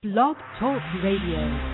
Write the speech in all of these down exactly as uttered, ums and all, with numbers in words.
Blog Talk Radio.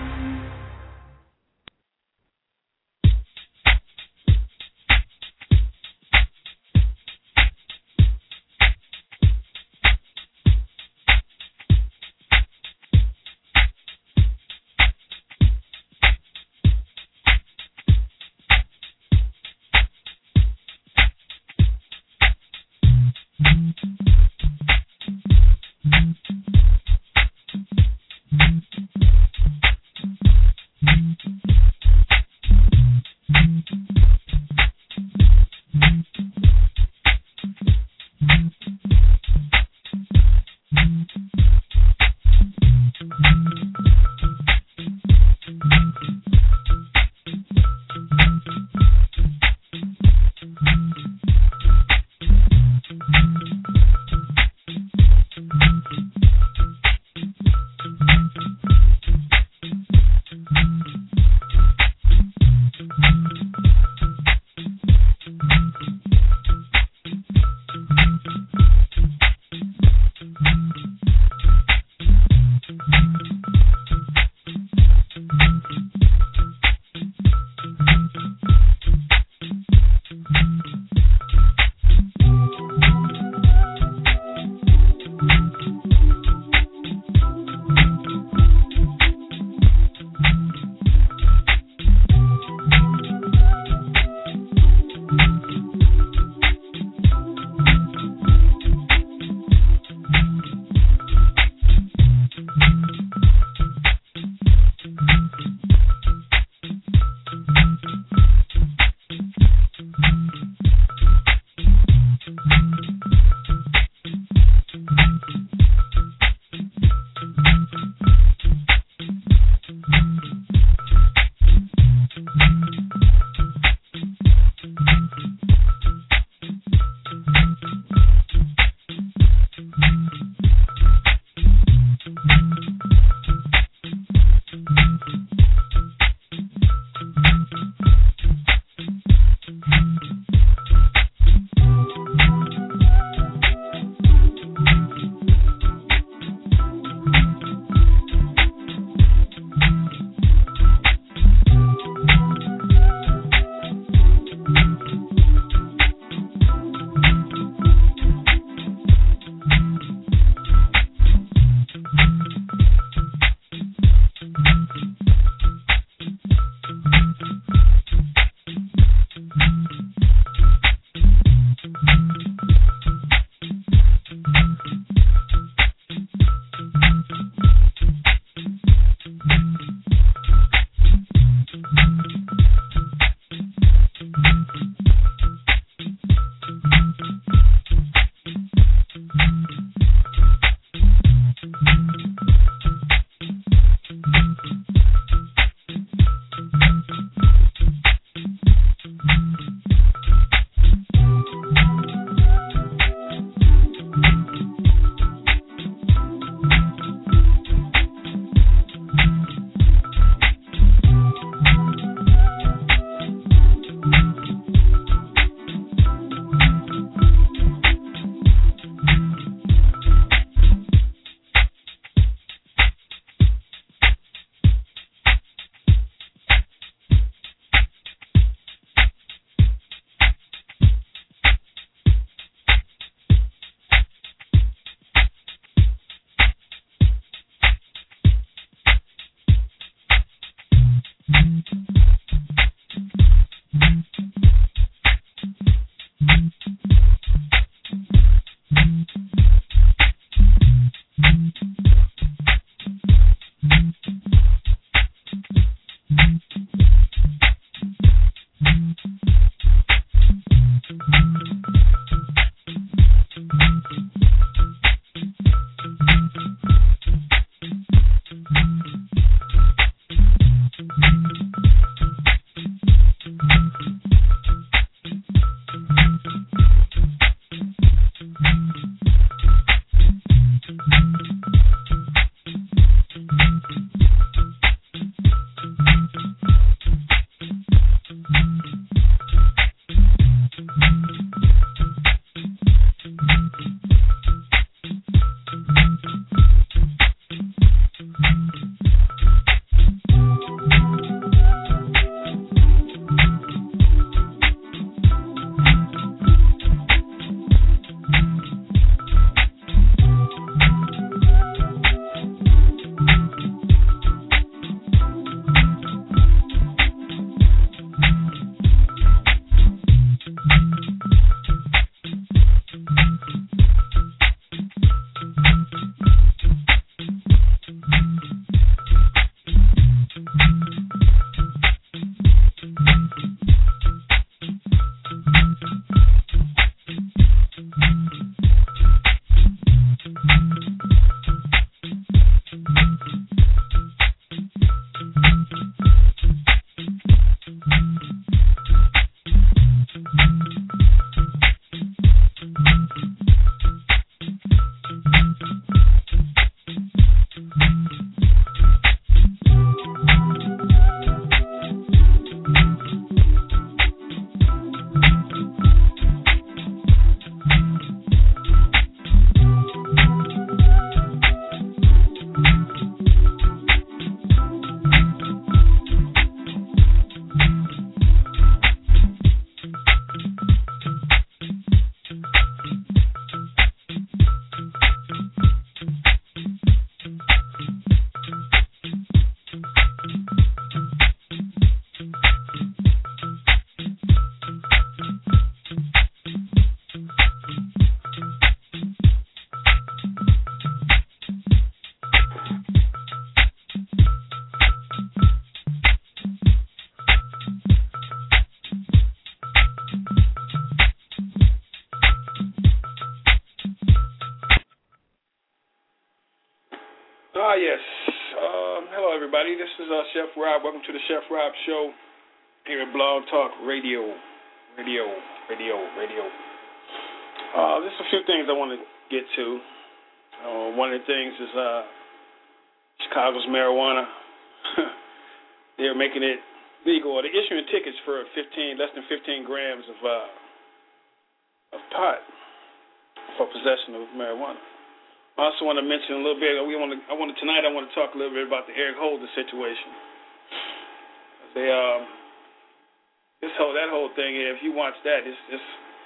Um, hello, everybody. This is uh, Chef Rob. Welcome to the Chef Rob Show here at Blog Talk Radio. Radio, radio, radio. Uh, there's a few things I want to get to. Uh, one of the things is uh, Chicago's marijuana. They're making it legal. They're issuing tickets for fifteen, less than fifteen grams of uh, of pot for possession of marijuana. I also want to mention a little bit. We want to. I want to tonight. I want to talk a little bit about the Eric Holder situation. They, um, this whole that whole thing. If you watch that, it's just,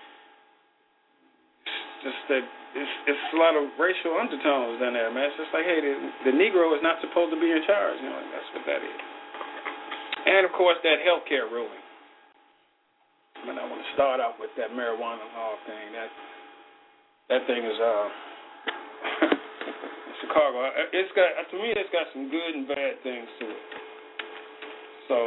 it's just that it's it's a lot of racial undertones in there, man. It's just like, hey, the, the Negro is not supposed to be in charge. You know, that's what that is. And of course, that health care ruling. I mean, I want to start out with that marijuana law thing. That that thing is uh. Chicago. It's got, to me, it's got some good and bad things to it. So,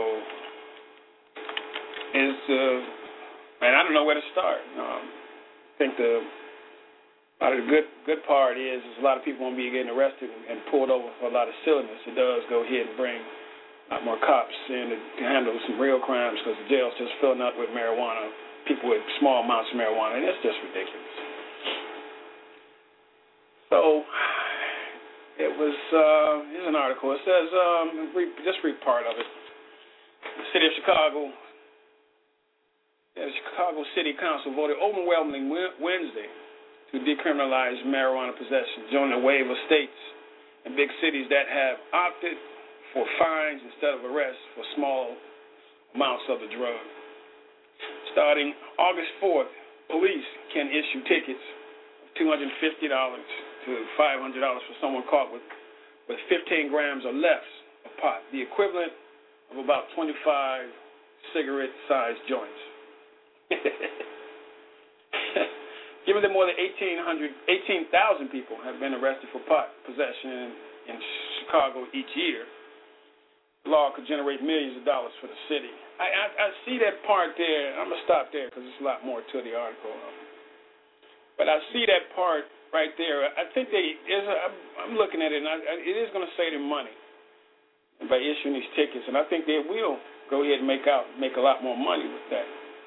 it's, uh, man, I don't know where to start. Um, I think the, a lot of the good good part is, is a lot of people won't be getting arrested and pulled over for a lot of silliness. It does go ahead and bring a lot more cops in to, to handle some real crimes because the jail's just filling up with marijuana, people with small amounts of marijuana, and it's just ridiculous. So, it was, uh, here's an article. It says, um, read, just read part of it. The city of Chicago, the Chicago City Council voted overwhelmingly Wednesday to decriminalize marijuana possession, joining a wave of states and big cities that have opted for fines instead of arrests for small amounts of the drug. Starting August fourth, police can issue tickets of two hundred fifty dollars to five hundred dollars for someone caught with, with fifteen grams or less of pot, the equivalent of about twenty-five cigarette-sized joints. Given that more than eighteen thousand people have been arrested for pot possession in, in Chicago each year, the law could generate millions of dollars for the city. I, I, I see that part there. I'm going to stop there because there's a lot more to the article. But I see that part right there. I think they is. A, I'm looking at it, and I, it is going to save them money by issuing these tickets, and I think they will go ahead and make out make a lot more money with that.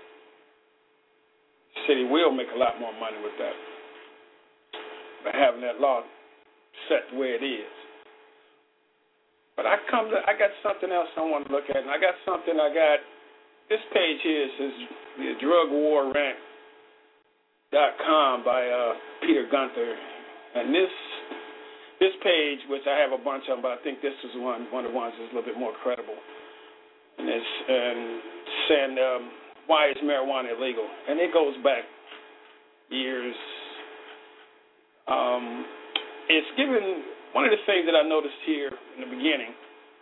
The city will make a lot more money with that by having that law set the way it is. But I come to, I got something else I want to look at, and I got something. I got this page here. It says the Drug War Rant. Dot com by uh, Peter Gunther, and this this page, which I have a bunch of them, but I think this is one one of the ones that's a little bit more credible, and it's and saying um, why is marijuana illegal, and it goes back years. Um, it's given one of the things that I noticed here in the beginning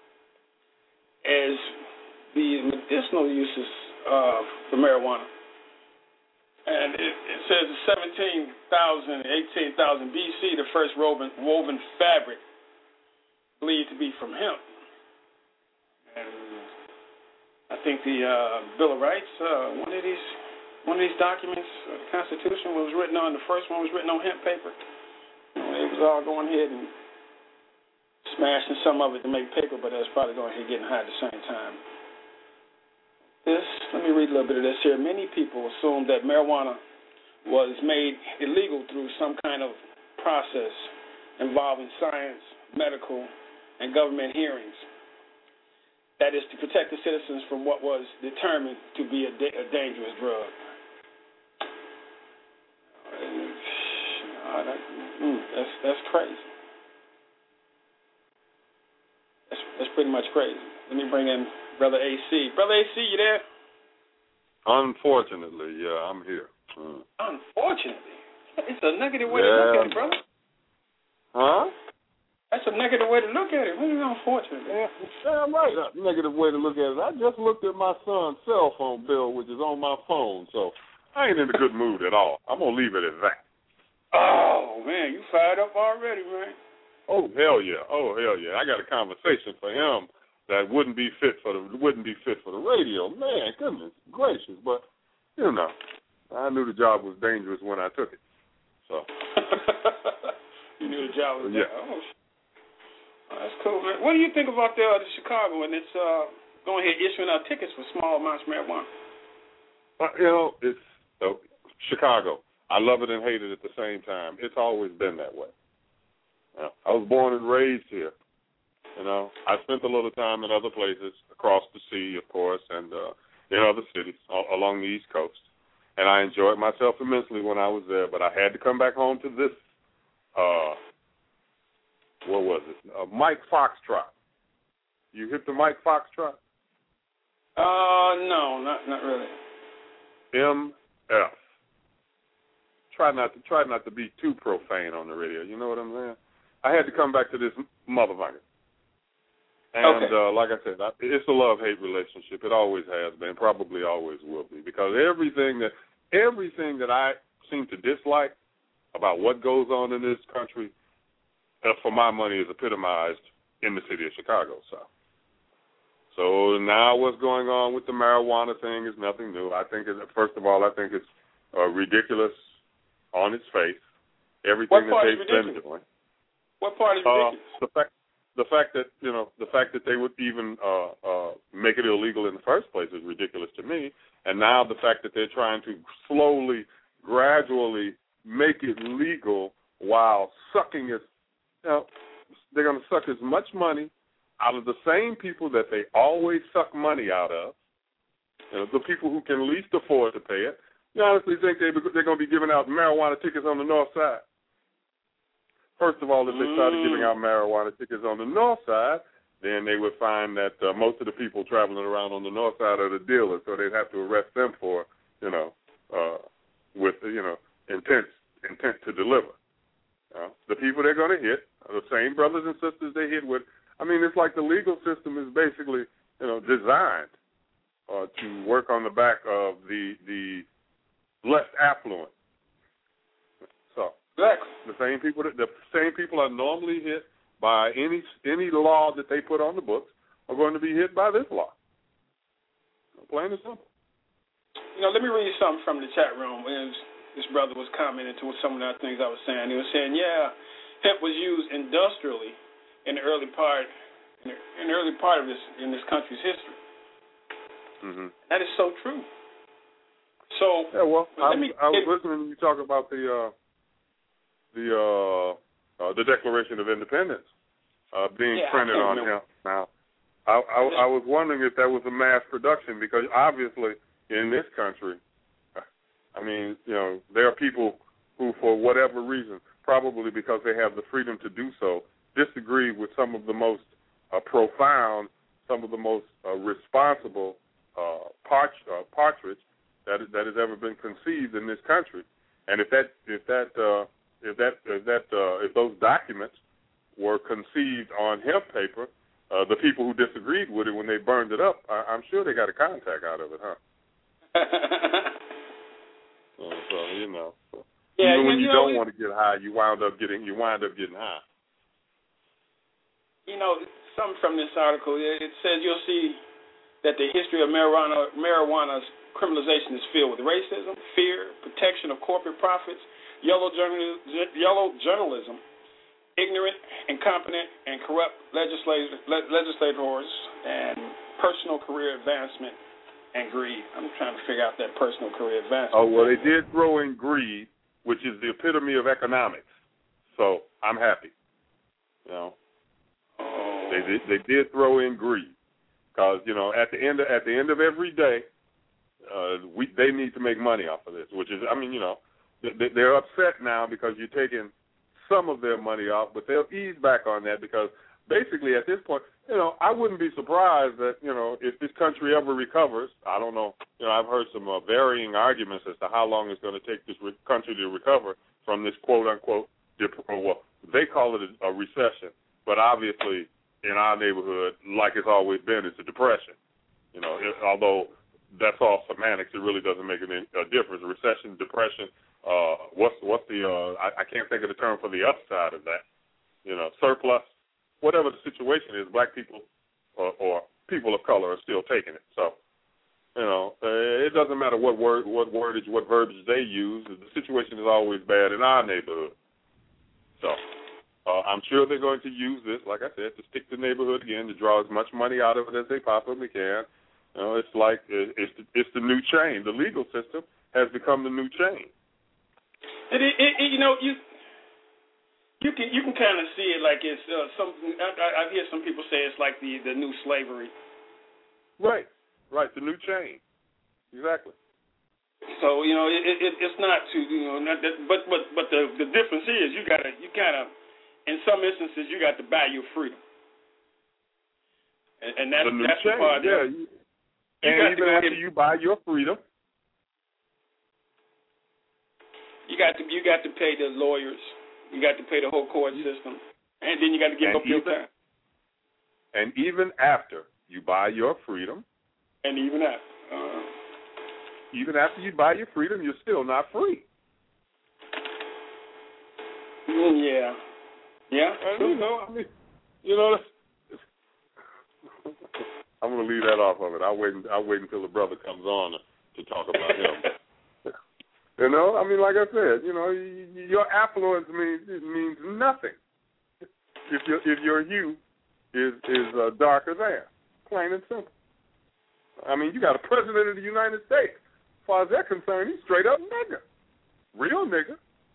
is the medicinal uses uh, for marijuana. And it, it says in seventeen thousand, eighteen thousand B C, the first woven, woven fabric believed to be from hemp. And I think the uh, Bill of Rights, uh, one of these one of these documents, uh, the Constitution, was written on, the first one was written on hemp paper. You know, it was all going ahead and smashing some of it to make paper, but it was probably going ahead and getting high at the same time. This, let me read a little bit of this here. Many people assume that marijuana was made illegal through some kind of process involving science, medical, and government hearings. That is to protect the citizens from what was determined to be a, da- a dangerous drug. Uh, that, mm, that's that's crazy. That's that's pretty much crazy. Let me bring in Brother A C. Brother A C, you there? Unfortunately, yeah, I'm here. Mm. Unfortunately? It's a negative way yeah. to look at it, brother. Huh? That's a negative way to look at it. What is unfortunately? Yeah, damn right. A negative way to look at it. I just looked at my son's cell phone bill, which is on my phone, so I ain't in a good mood at all. I'm going to leave it at that. Oh, man, you fired up already, man. Oh, hell yeah. Oh, hell yeah. I got a conversation for him that wouldn't be fit for the wouldn't be fit for the radio. Man, goodness gracious. But, you know, I knew the job was dangerous when I took it. So you knew the job was yeah. dangerous. Oh, that's cool, man. What do you think about the, uh, the Chicago and it's uh, going ahead issuing out tickets for small amounts of marijuana? Uh, you know, it's uh, Chicago. I love it and hate it at the same time. It's always been that way. Uh, I was born and raised here. You know, I spent a little time in other places across the sea, of course, and uh, in other cities a- along the East Coast. And I enjoyed myself immensely when I was there, but I had to come back home to this, uh, what was it, uh, Mike Foxtrot. You hit the Mike Foxtrot? Uh, no, not not really. M F. Try not to try not to be too profane on the radio. You know what I'm saying? I had to come back to this motherfucker. And okay. uh, like I said, I, it's a love-hate relationship. It always has been, probably always will be, because everything that everything that I seem to dislike about what goes on in this country, uh, for my money, is epitomized in the city of Chicago. So, so now what's going on with the marijuana thing is nothing new. I think, it, first of all, I think it's uh, ridiculous on its face. Everything that they've been doing. What part is uh, ridiculous? the fact. The fact that you know the fact that they would even uh, uh, make it illegal in the first place is ridiculous to me, and now the fact that they're trying to slowly, gradually make it legal while sucking as you know, they're going to suck as much money out of the same people that they always suck money out of, you know, the people who can least afford to pay it. You honestly think they they're going to be giving out marijuana tickets on the north side? First of all, if they started giving out marijuana tickets on the north side, then they would find that uh, most of the people traveling around on the north side are the dealers, so they'd have to arrest them for, you know, uh, with, you know, intent intent to deliver. Uh, the people they're going to hit are the same brothers and sisters they hit with. I mean, it's like the legal system is basically, you know, designed uh, to work on the back of the the less affluent. So. Exactly. The same people that the same people are normally hit by any any law that they put on the books are going to be hit by this law. Plain and simple. You know, let me read you something from the chat room. It was, this brother was commenting to some of the things I was saying. He was saying, yeah, hemp was used industrially in the early part in the, in the early part of this in this country's history. Mm-hmm. That is so true. So yeah, well, I, me, I was it, listening to you talk about the. Uh, the uh, uh, the Declaration of Independence uh, being yeah, printed on him. Now, I, I, I was wondering if that was a mass production, because obviously in this country, I mean, you know, there are people who, for whatever reason, probably because they have the freedom to do so, disagree with some of the most uh, profound, some of the most uh, responsible uh, part, uh, partridge that that has ever been conceived in this country. And if that if that uh, If that if that uh, if those documents were conceived on hemp paper, uh, the people who disagreed with it when they burned it up, I, I'm sure they got a contact out of it, huh? so, so you know, yeah, even when you, you don't know, want to get high, you wind up getting you wind up getting high. You know, something from this article. It says you'll see that the history of marijuana marijuana's criminalization is filled with racism, fear, protection of corporate profits, Yellow, journal, yellow journalism, ignorant, incompetent, and corrupt legislators, legislators, and personal career advancement and greed. I'm trying to figure out that personal career advancement. Oh, well, they did throw in greed, which is the epitome of economics. So I'm happy. You know, oh. they did they did throw in greed, because you know at the end of, at the end of every day, uh, we they need to make money off of this, which is I mean you know. They're upset now because you're taking some of their money off, but they'll ease back on that because basically at this point, you know, I wouldn't be surprised that, you know, if this country ever recovers, I don't know, you know, I've heard some uh, varying arguments as to how long it's going to take this re- country to recover from this quote-unquote, dep- well, they call it a, a recession, but obviously in our neighborhood, like it's always been, it's a depression. You know, it, although that's all semantics, it really doesn't make any, a difference. Recession, depression, Uh, what's what's the uh, I, I can't think of the term for the upside of that. You know, surplus, whatever the situation is, black people or, or people of color are still taking it. So, you know, uh, it doesn't matter what word, what wordage, what verbiage they use. The situation is always bad in our neighborhood. So, Uh, I'm sure they're going to use this, like I said, to stick the neighborhood again, to draw as much money out of it as they possibly can. You know, it's like it's the, it's the new chain. The legal system has become the new chain. It, it, it, you know, you you can you can kind of see it like it's uh, some. I, I hear some people say it's like the, the new slavery. Right, right, the new chain. Exactly. So you know, it, it, it's not too you know, not that, but but but the the difference is you gotta you kind of. In some instances, you got to buy your freedom, and, and that's the new that's chain. the part. Yeah, you, you and even after you buy your freedom, you got to you got to pay the lawyers, you got to pay the whole court system, and then you got to give and up even, your time. And even after you buy your freedom, and even after, uh, even after you buy your freedom, you're still not free. Mm, yeah. Yeah, and, you know, I mean, you know, I'm gonna leave that off of it. I'll wait. I'll wait until the brother comes on to talk about him. You know, I mean, like I said, you know, your affluence means it means nothing if your if your hue is is uh, darker than, plain and simple. I mean, you got a president of the United States. As far as they're concerned, he's straight up nigger, real nigger.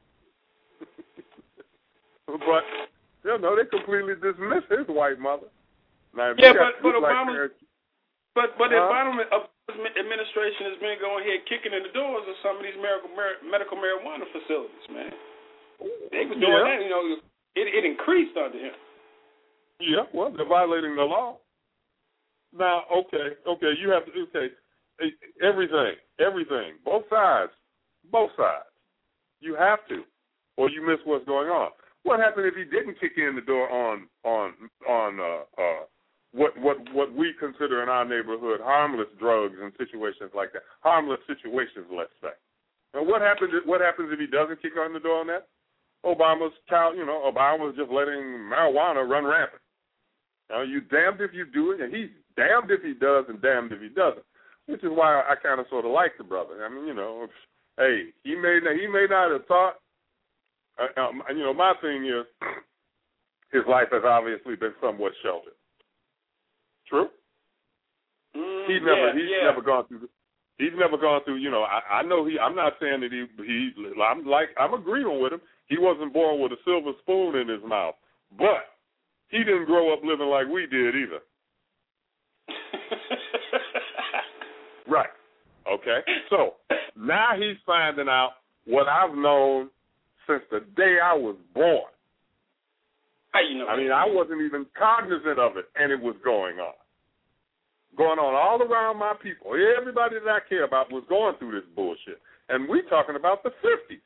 But, you know, they completely dismiss his white mother. Now, yeah, but, but Obama, like but, but huh? the Obama administration has been going ahead kicking in the doors of some of these medical, medical marijuana facilities, man. They were doing yeah. that, you know, it, it increased under him. Yeah, well, they're violating the law. Now, okay, okay, you have to, okay, everything, everything, both sides, both sides. You have to, or you miss what's going on. What happened if he didn't kick in the door on on on uh, uh, what what what we consider in our neighborhood harmless drugs and situations like that, harmless situations, let's say? And what happens? What happens if he doesn't kick on the door on that? Obama's child, you know, Obama's just letting marijuana run rampant. Now, you damned if you do it, and he's damned if he does, and damned if he doesn't. Which is why I kind of sort of like the brother. I mean, you know, hey, he may he may not have thought. Uh, um, you know, my thing is, his life has obviously been somewhat sheltered. True. Mm, he's never yeah, he's yeah. never gone through. He's never gone through. You know, I, I know he. I'm not saying that he. He. I'm like I'm agreeing with him. He wasn't born with a silver spoon in his mouth, but he didn't grow up living like we did either. Right. Okay. So now he's finding out what I've known since the day I was born. How you know? I mean, I wasn't even cognizant of it, and it was going on. Going on all around my people. Everybody that I care about was going through this bullshit. And we're talking about the fifties.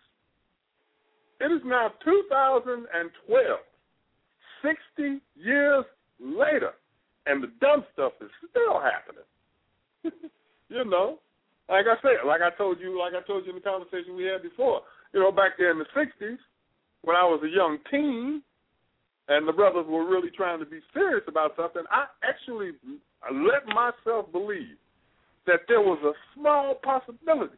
It is now two thousand twelve, sixty years later, and the dumb stuff is still happening. You know, like I said, like I told you, like I told you in the conversation we had before. You know, back there in the sixties, when I was a young teen, and the brothers were really trying to be serious about something, I actually let myself believe that there was a small possibility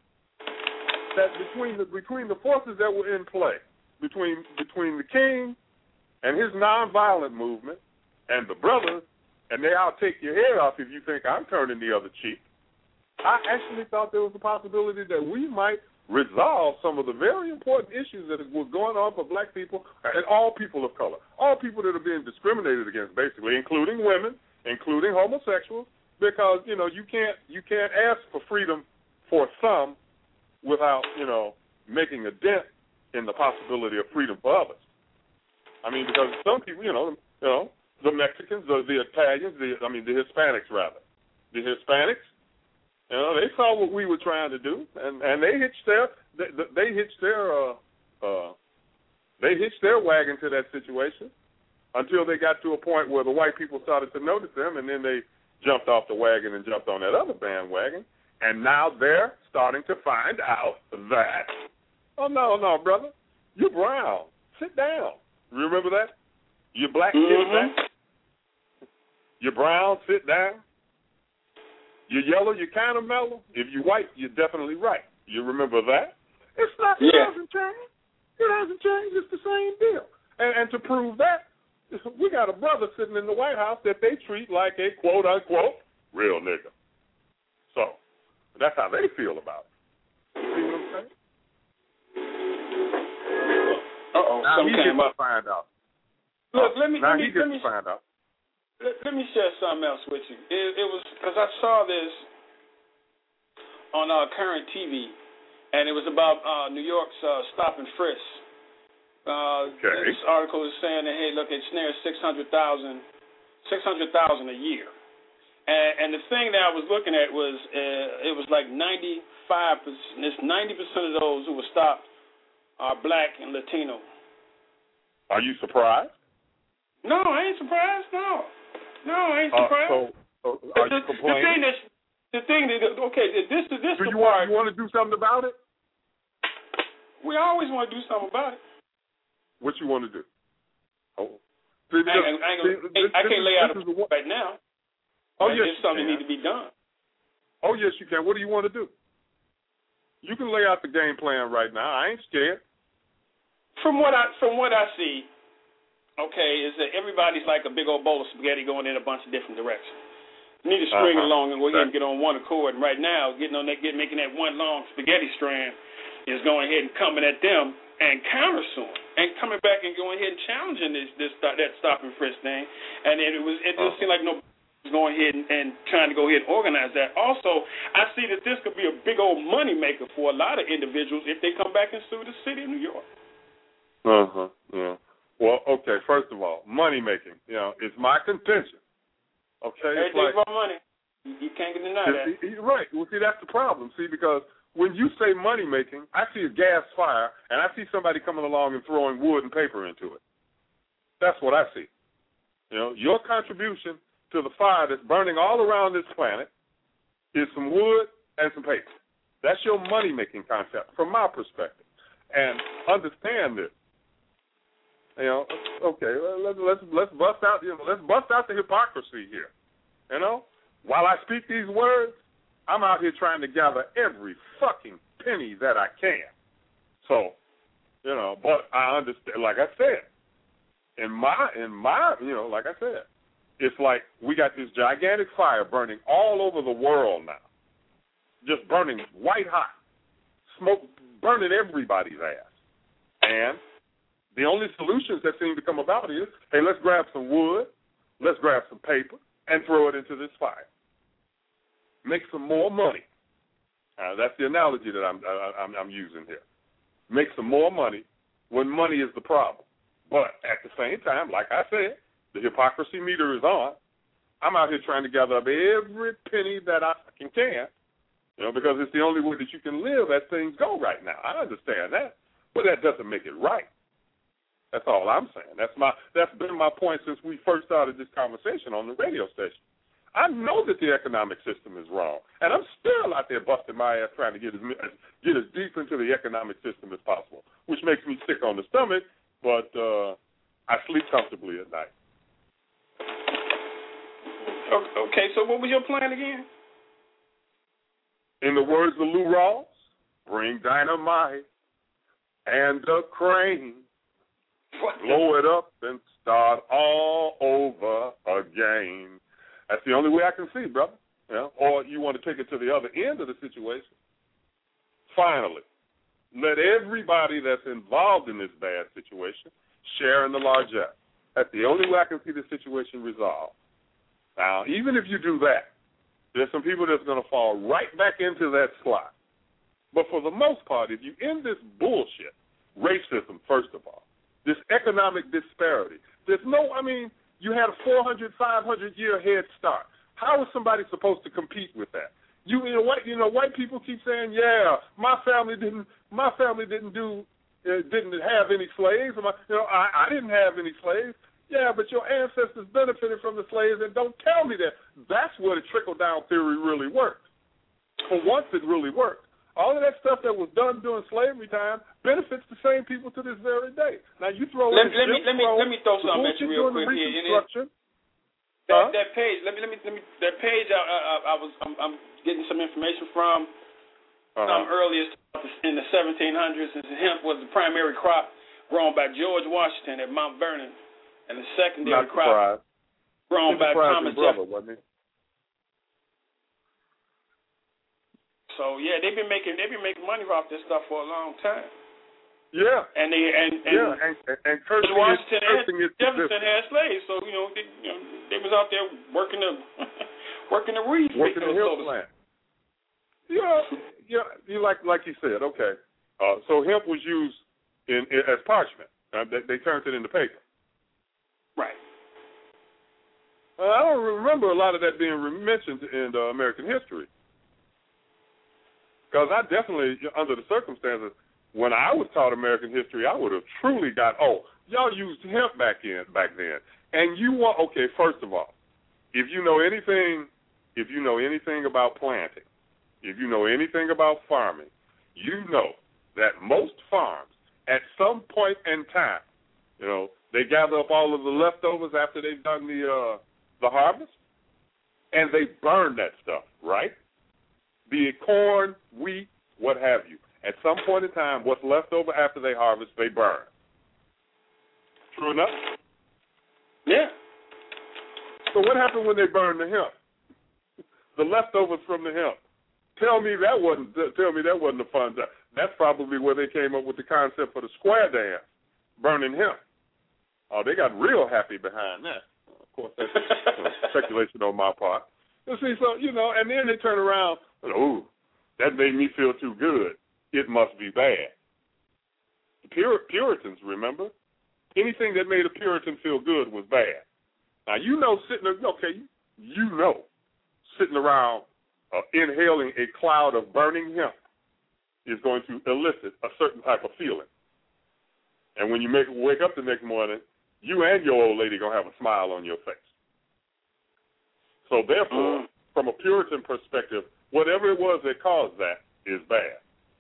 that between the between the forces that were in play, between between the king and his nonviolent movement and the brothers, and they I'll take your head off if you think I'm turning the other cheek, I actually thought there was a possibility that we might resolve some of the very important issues that were going on for black people and all people of color, all people that are being discriminated against, basically, including women, including homosexuals, because, you know, you can't you can't ask for freedom for some without, you know, making a dent in the possibility of freedom for others. I mean, because some people, you know, you know, the Mexicans, the, the Italians, the I mean, the Hispanics rather, the Hispanics. You know, they saw what we were trying to do, and, and they hitched their they, they hitched their uh, uh, they hitched their wagon to that situation until they got to a point where the white people started to notice them, and then they jumped off the wagon and jumped on that other bandwagon, and now they're starting to find out that oh no no brother, you're brown, sit down. Remember that? You're black, mm-hmm. sit down. You're brown, sit down. You're yellow, you're kind of mellow. If you're white, you're definitely right. You remember that? It's not, it yeah. hasn't changed. It hasn't changed. It's the same deal. And, and to prove that, we got a brother sitting in the White House that they treat like a quote-unquote real nigga. So that's how they feel about it. You see what I'm saying? Uh-oh, now something he came gets up. to find out. Look, let me, now let me, he gets let me, to find out. Let, let me share something else with you. It, it was because I saw this on uh, Current T V, and it was about uh, New York's uh, stop and frisk. Uh, okay. This article is saying that, hey, look, it snares six hundred thousand six hundred thousand a year. And, and the thing that I was looking at was uh, it was like ninety-five percent, it's ninety percent of those who were stopped are black and Latino. Are you surprised? No, I ain't surprised. No. No, I ain't surprised. Uh, so, so are the, you complaining? The thing that's, the thing that, okay, this is this do the you part. Want, you want to do something about it? We always want to do something about it. What you want to do? Oh. See, I, ain't, I, ain't see, gonna, this, I can't this lay is, out a plan plan right now. Oh, right? yes, It's something you that needs to be done. Oh, yes, you can. What do you want to do? You can lay out the game plan right now. I ain't scared. From what I from what I see, okay, is that everybody's like a big old bowl of spaghetti going in a bunch of different directions. You need to string uh-huh. along and go ahead and get on one accord. And right now, getting on that, get, making that one long spaghetti strand is going ahead and coming at them and countersuing and coming back and going ahead and challenging this this that stop and frisk thing. And it was it just uh-huh. seemed like nobody was going ahead and, and trying to go ahead and organize that. Also, I see that this could be a big old money maker for a lot of individuals if they come back and sue the city of New York. Uh huh. Yeah. Well, okay. First of all, money making. You know, it's my contention. Okay. Everything's like, about money. You can't deny that. Right. Well, see, that's the problem. See, because when you say money making, I see a gas fire, and I see somebody coming along and throwing wood and paper into it. That's what I see. You know, your contribution to the fire that's burning all around this planet is some wood and some paper. That's your money making concept, from my perspective. And understand this. You know, okay, let's let's let's bust out you know let's bust out the hypocrisy here. You know, while I speak these words, I'm out here trying to gather every fucking penny that I can. So, you know, but I understand. Like I said, in my in my you know, like I said, it's like we got this gigantic fire burning all over the world now, just burning white hot, smoke burning everybody's ass, and the only solutions that seem to come about is, hey, let's grab some wood, let's grab some paper, and throw it into this fire. Make some more money. Uh, that's the analogy that I'm, I'm I'm using here. Make some more money when money is the problem. But at the same time, like I said, the hypocrisy meter is on. I'm out here trying to gather up every penny that I can, can, you know, because it's the only way that you can live as things go right now. I understand that, but that doesn't make it right. That's all I'm saying. That's my that's been my point since we first started this conversation on the radio station. I know that the economic system is wrong, and I'm still out there busting my ass trying to get as get as deep into the economic system as possible, which makes me sick on the stomach, but uh, I sleep comfortably at night. Okay, so what was your plan again? In the words of Lou Rawls, bring dynamite and a crane. Blow it up and start all over again. That's the only way I can see, brother. You know? Or you want to take it to the other end of the situation. Finally, let everybody that's involved in this bad situation share in the largesse. That's the only way I can see the situation resolved. Now, even if you do that, there's some people that's going to fall right back into that slot. But for the most part, if you end this bullshit, racism, first of all, this economic disparity. There's no, I mean, you had a four hundred, five hundred year head start. How is somebody supposed to compete with that? You, you know, white, you know, white people keep saying, yeah, my family didn't, my family didn't do, uh, didn't have any slaves. My, you know, I, I didn't have any slaves. Yeah, but your ancestors benefited from the slaves, and don't tell me that. That's where the trickle-down theory really works. For once, it really works. All of that stuff that was done during slavery time benefits the same people to this very day. Now you throw let, in let me let me let me throw something at you real quick here. Reconstruction. That, huh? that page, let me let me let me that page. I, I, I was I'm, I'm getting some information from uh-huh. some earlier in the seventeen hundreds. And hemp was the primary crop grown by George Washington at Mount Vernon, and the secondary Not crop surprised. grown by Thomas brother, Jefferson. wasn't he? So yeah, they've been making they've been making money off this stuff for a long time. Yeah. And they and, and yeah, and, and, and cursing Washington it, cursing and it Jefferson had slaves, so you know they, you know they was out there working the working the reeds, working the so hill plant. Yeah, yeah, you like like you said. Okay, uh, so hemp was used in, in as parchment. Uh, they, they turned it into paper. Right. Uh, I don't remember a lot of that being mentioned in uh, American history, because I definitely, under the circumstances, when I was taught American history, I would have truly got, oh, y'all used hemp back in back then, and you want, okay, first of all, if you know anything, if you know anything about planting, if you know anything about farming, you know that most farms, at some point in time, you know, they gather up all of the leftovers after they've done the uh, the harvest, and they burn that stuff, right? Be it corn, wheat, what have you. At some point in time, what's left over after they harvest, they burn. True enough? Yeah. So what happened when they burned the hemp? The leftovers from the hemp. Tell me that wasn't. Tell me that wasn't a fun time. That's probably where they came up with the concept for the square dance, burning hemp. Oh, they got real happy behind that. Of course, that's you know, speculation on my part. You see, so you know, and then they turn around. Oh, that made me feel too good. It must be bad. The Pur- Puritans, remember? Anything that made a Puritan feel good was bad. Now, you know, sitting, okay, you know, sitting around uh, inhaling a cloud of burning hemp is going to elicit a certain type of feeling. And when you make wake up the next morning, you and your old lady going to have a smile on your face. So, therefore, mm. from a Puritan perspective, whatever it was that caused that is bad.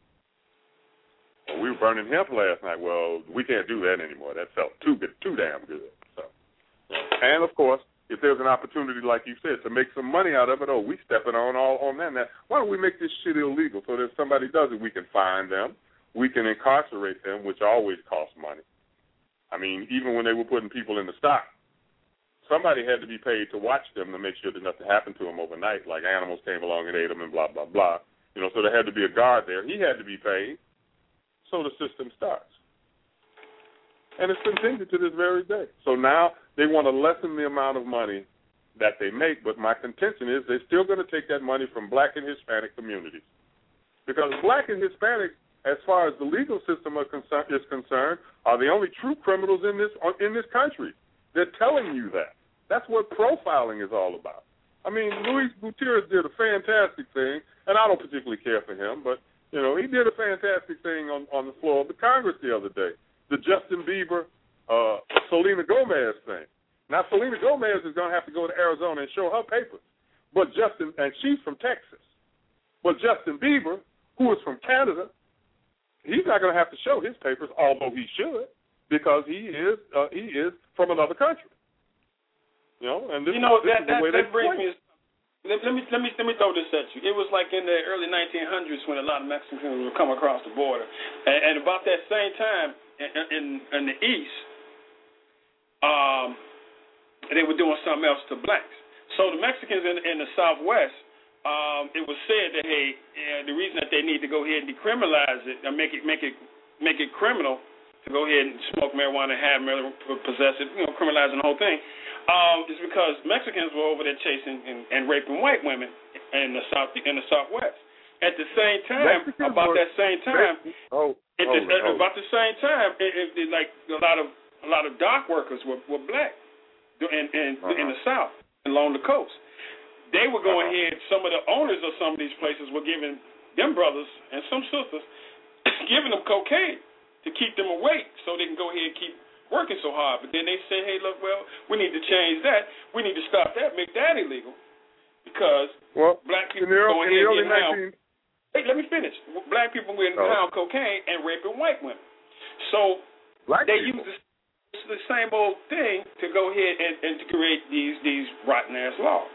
Well, we were burning hemp last night. Well, we can't do that anymore. That felt too good, too damn good. So, and of course, if there's an opportunity, like you said, to make some money out of it, oh, we stepping on all on that. Now, why don't we make this shit illegal so that if somebody does it, we can fine them, we can incarcerate them, which always costs money. I mean, even when they were putting people in the stock, somebody had to be paid to watch them to make sure that nothing happened to them overnight, like animals came along and ate them and blah, blah, blah. You know, so there had to be a guard there. He had to be paid. So the system starts. And it's continued to this very day. So now they want to lessen the amount of money that they make, but my contention is they're still going to take that money from black and Hispanic communities. Because black and Hispanic, as far as the legal system are concern, is concerned, are the only true criminals in this in this country. They're telling you that. That's what profiling is all about. I mean, Luis Gutierrez did a fantastic thing, and I don't particularly care for him, but you know, he did a fantastic thing on, on the floor of the Congress the other day, the Justin Bieber, uh, Selena Gomez thing. Now, Selena Gomez is going to have to go to Arizona and show her papers, but Justin, and she's from Texas. But Justin Bieber, who is from Canada, he's not going to have to show his papers, although he should, because he is uh, he is from another country. You know, and this, you know this that is the that, way that they brings play. me. Let, let me let me let me throw this at you. It was like in the early nineteen hundreds when a lot of Mexicans would come across the border, and, and about that same time in in, in the East, um, they were doing something else to blacks. So the Mexicans in, in the Southwest, um, it was said that hey, uh, the reason that they need to go ahead and decriminalize it and make it make it make it criminal to go ahead and smoke marijuana, have marijuana, possess it, you know, criminalizing the whole thing. Um, is because Mexicans were over there chasing and, and raping white women in the south in the Southwest. At the same time, Mexicans about were, that same time, oh, at oh, the, oh. about the same time, it, it, it, like a lot of a lot of dock workers were, were black in in, uh-huh. in the South along the coast. They were going uh-huh. ahead. Some of the owners of some of these places were giving them brothers and some sisters giving them cocaine to keep them awake, so they can go ahead and keep working so hard. But then they say, hey, look, well, we need to change that. We need to stop that, make that illegal, because well, black people the, go ahead and get nineteen... Hey, let me finish. Black people getting oh. pound cocaine and raping white women. So black they people. use the, the same old thing to go ahead and, and to create these these rotten ass laws.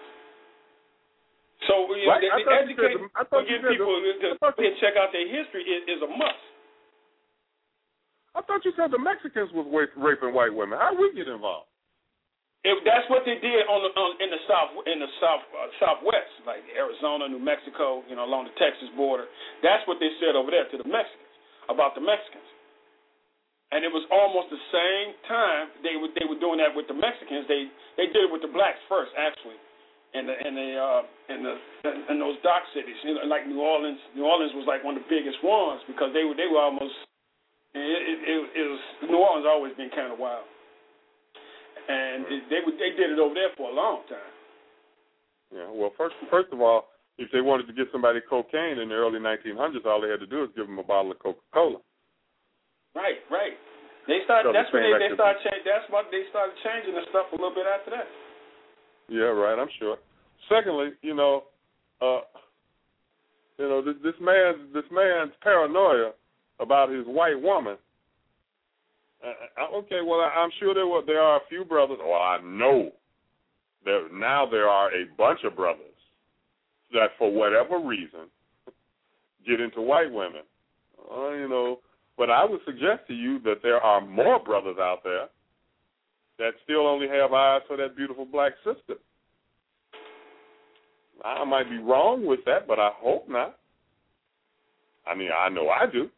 So you know, Black, they, they educate the, to get people the, to, to check out their history is, is a must. I thought you said the Mexicans was raping white women. How we get involved? If that's what they did on, the, on in the south, in the south, uh, southwest, like Arizona, New Mexico, you know, along the Texas border. That's what they said over there to the Mexicans about the Mexicans. And it was almost the same time they were they were doing that with the Mexicans. They they did it with the blacks first, actually, in the in the uh, in the in those dock cities, you know, like New Orleans. New Orleans was like one of the biggest ones because they were they were almost. It, it, it, it was New Orleans always been kind of wild. And they they did it over there for a long time. Yeah, well, first first of all, if they wanted to get somebody cocaine in the early nineteen hundreds, all they had to do is give them a bottle of Coca-Cola. Right, right. They started. So that's when they, they started. Change, that's what they started changing the stuff a little bit after that. Yeah, right. I'm sure. Secondly, you know, uh, you know, this, this man's this man's paranoia about his white woman. Uh, okay, well, I, I'm sure there were there are a few brothers. Well, I know that now there are a bunch of brothers that, for whatever reason, get into white women. Uh, you know, but I would suggest to you that there are more brothers out there that still only have eyes for that beautiful black sister. I might be wrong with that, but I hope not. I mean, I know I do.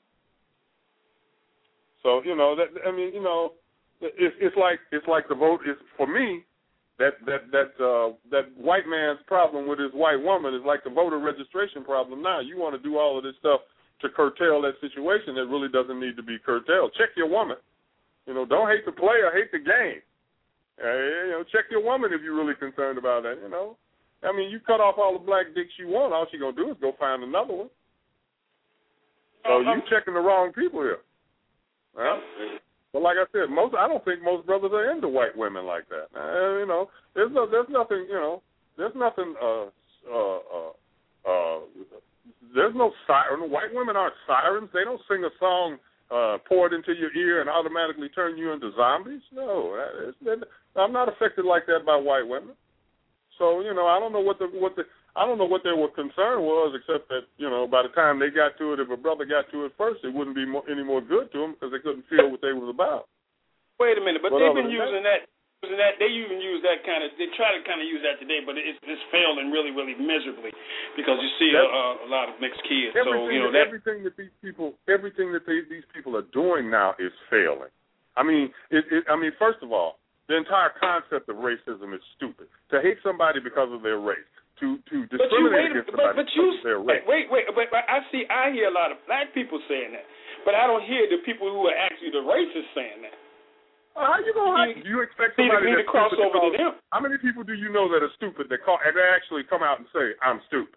So, you know, that I mean, you know, it's it's like it's like the vote is for me. That that that uh, that white man's problem with his white woman is like the voter registration problem now. You want to do all of this stuff to curtail that situation that really doesn't need to be curtailed. Check your woman. You know, don't hate the player, hate the game. Uh, you know, check your woman if you're really concerned about that. You know, I mean, you cut off all the black dicks you want. All she gonna do is go find another one. So you checking the wrong people here. Well, but like I said, most I don't think most brothers are into white women like that. Uh, you know, there's no, there's nothing, you know, there's nothing. Uh, uh, uh, uh, there's no siren. White women aren't sirens. They don't sing a song uh, poured into your ear and automatically turn you into zombies. No, it's, I'm not affected like that by white women. So you know, I don't know what the what the I don't know what their concern was, except that, you know, by the time they got to it, if a brother got to it first, it wouldn't be more, any more good to them because they couldn't feel what they was about. Wait a minute, but what they've been using that, that, using that. They even use that kind of. They try to kind of use that today, but it's it's failing really, really miserably because you see a, a lot of mixed kids. So you know that, that everything that these people, everything that they, these people are doing now is failing. I mean, it, it, I mean, first of all, the entire concept of racism is stupid. To hate somebody because of their race. To, to discriminate against somebody but, but you, their race. Wait, wait, but I see, I hear a lot of black people saying that, but I don't hear the people who are actually the racists saying that. Uh, how you gonna? You, you expect somebody to that's cross stupid over to, to them? How many people do you know that are stupid that call and they actually come out and say, "I'm stupid"?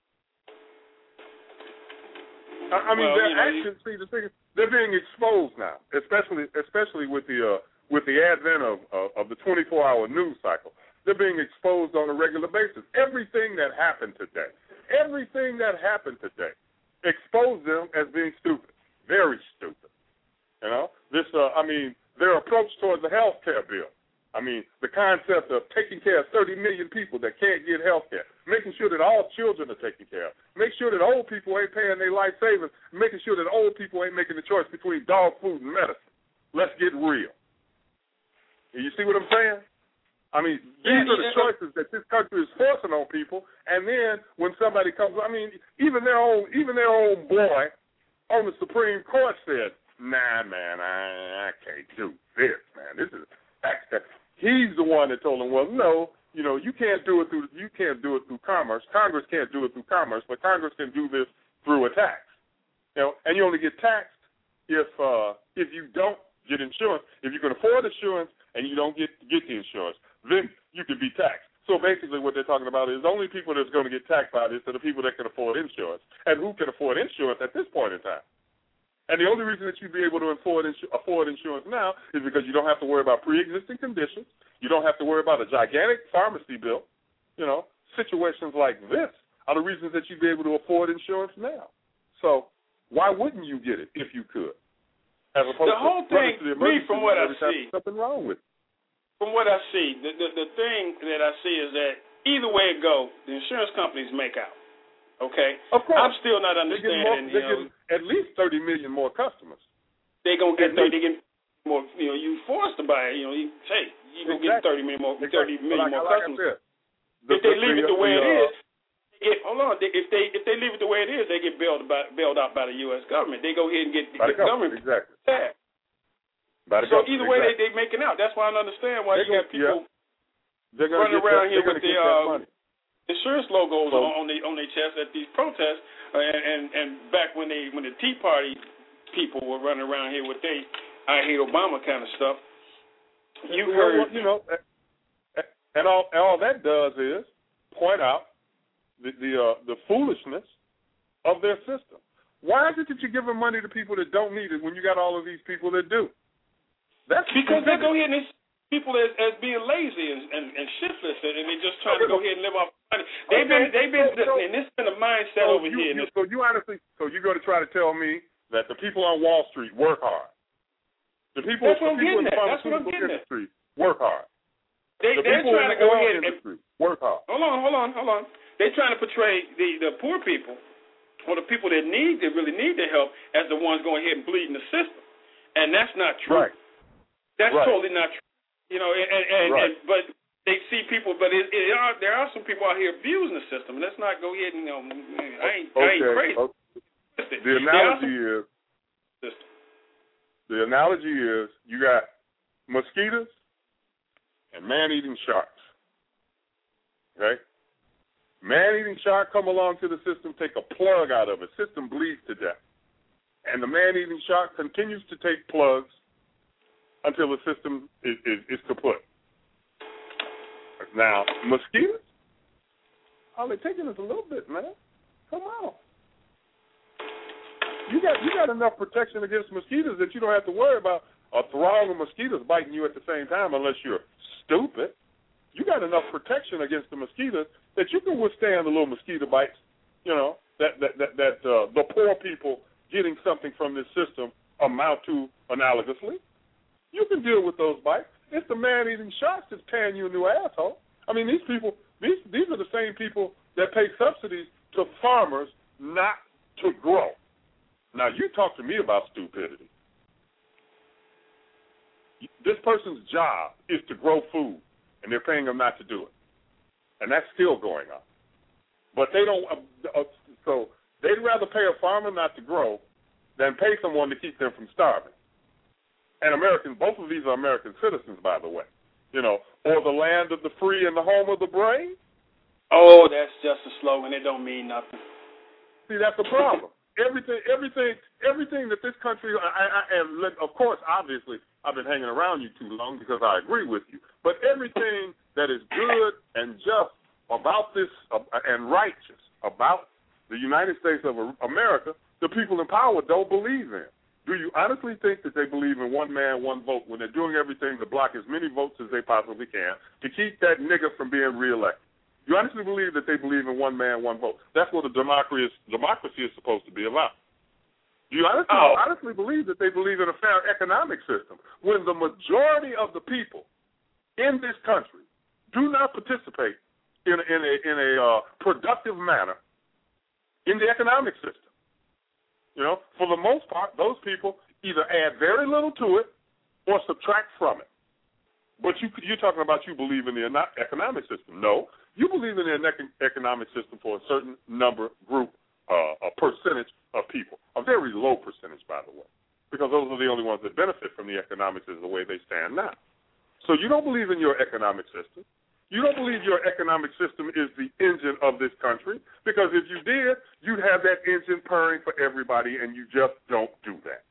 I, I mean, well, their you know, actions. You... See, the thing is, they're being exposed now, especially especially with the uh, with the advent of uh, of the twenty-four hour news cycle. They're being exposed on a regular basis. Everything that happened today, everything that happened today, exposed them as being stupid, very stupid. You know, this. Uh, I mean, their approach towards the health care bill. I mean, the concept of taking care of thirty million people that can't get health care, making sure that all children are taken care of, make sure that old people ain't paying their life savings, making sure that old people ain't making the choice between dog food and medicine. Let's get real. You see what I'm saying? I mean, these yeah, are the yeah, choices that this country is forcing on people. And then when somebody comes, I mean, even their own, even their own boy on the Supreme Court said, "Nah, man, I, I can't do this, man. This is that's that." He's the one that told him, "Well, no, you know, you can't do it through you can't do it through commerce. Congress can't do it through commerce, but Congress can do this through a tax. You know, and you only get taxed if uh, if you don't get insurance. If you can afford insurance and you don't get get the insurance, then you can be taxed." So basically what they're talking about is the only people that's going to get taxed by this are the people that can afford insurance. And who can afford insurance at this point in time? And the only reason that you'd be able to afford, insu- afford insurance now is because you don't have to worry about pre-existing conditions. You don't have to worry about a gigantic pharmacy bill. You know, situations like this are the reasons that you'd be able to afford insurance now. So why wouldn't you get it if you could? As opposed the whole to thing, to the me, from what I see, something wrong with it. From what I see, the, the the thing that I see is that either way it go, the insurance companies make out. Okay? Of course. I'm still not understanding. They're getting, more, they're you know, getting at least thirty million more customers. they gonna get thirty. They get more. You know, you forced to buy it. You know, you say you gonna exactly. get thirty million more, thirty exactly. million like, more like customers. The, if they leave the, it the way the, it is, they get, hold on. They, if they if they leave it the way it is, they get bailed by, bailed out by the U S government. They go ahead and get the, the government. Exactly. Back. So either way, exactly. they they making out. That's why I don't understand why they're you got people yeah. running around that, here with the uh, insurance logos so, on, on their on their chest at these protests. Uh, and, and and back when they when the Tea Party people were running around here with they I hate Obama kind of stuff. You heard, well, you know, and all all that does is point out the the uh, the foolishness of their system. Why is it that you're giving money to people that don't need it when you got all of these people that do? That's because they go ahead and people as, as being lazy and, and, and shiftless, and they just trying to go ahead and live off money. They've been, they've been, so, so, and this has been a mindset so over you, here. You, so you honestly, so you're going to try to tell me that the people on Wall Street work hard? The people, That's what I'm the people getting in the at. That's what I'm getting industry at. work hard. They, the they're people trying in to go oil ahead industry and work hard. Hold on, hold on, hold on. They're trying to portray the, the poor people or the people that need, that really need the help, as the ones going ahead and bleeding the system, and that's not true. Right. That's right. totally not true. You know, and, and, right. and but they see people, but it, it are, there are some people out here abusing the system. Let's not go ahead and, you know, I ain't, okay. I ain't crazy. Okay. The analogy is, system. the analogy is, you got mosquitoes and man-eating sharks. Okay? Man-eating shark come along to the system, take a plug out of it. System bleeds to death. And the man-eating shark continues to take plugs until the system is, is, is kaput. Now, mosquitoes, all they're taking is a little bit, man. Come on. You got you got enough protection against mosquitoes that you don't have to worry about a throng of mosquitoes biting you at the same time unless you're stupid. You got enough protection against the mosquitoes that you can withstand the little mosquito bites, you know, that that that, that uh, the poor people getting something from this system amount to analogously. You can deal with those bites. It's the man-eating sharks that's tearing you a new asshole. I mean, these people, these these are the same people that pay subsidies to farmers not to grow. Now, you talk to me about stupidity. This person's job is to grow food, and they're paying them not to do it. And that's still going on. But they don't, uh, uh, so they'd rather pay a farmer not to grow than pay someone to keep them from starving. And Americans, both of these are American citizens, by the way. You know, or the land of the free and the home of the brave. Oh, that's just a slogan. It don't mean nothing. See, that's the problem. everything, everything, everything that this country, I, I, and of course, obviously, I've been hanging around you too long because I agree with you. But everything that is good and just about this uh, and righteous about the United States of America, the people in power don't believe in. Do you honestly think that they believe in one man, one vote when they're doing everything to block as many votes as they possibly can to keep that nigger from being reelected? You honestly believe that they believe in one man, one vote? That's what a democracy is, democracy is supposed to be about. Do you honestly, oh. honestly believe that they believe in a fair economic system when the majority of the people in this country do not participate in a, in a, in a uh, productive manner in the economic system? You know, for the most part, those people either add very little to it or subtract from it. But you, you're talking about you believe in the economic system. No, you believe in the economic system for a certain number, group, uh, a percentage of people. A very low percentage, by the way, because those are the only ones that benefit from the economics as the way they stand now. So you don't believe in your economic system. You don't believe your economic system is the engine of this country, because if you did, you'd have that engine purring for everybody, and you just don't do that.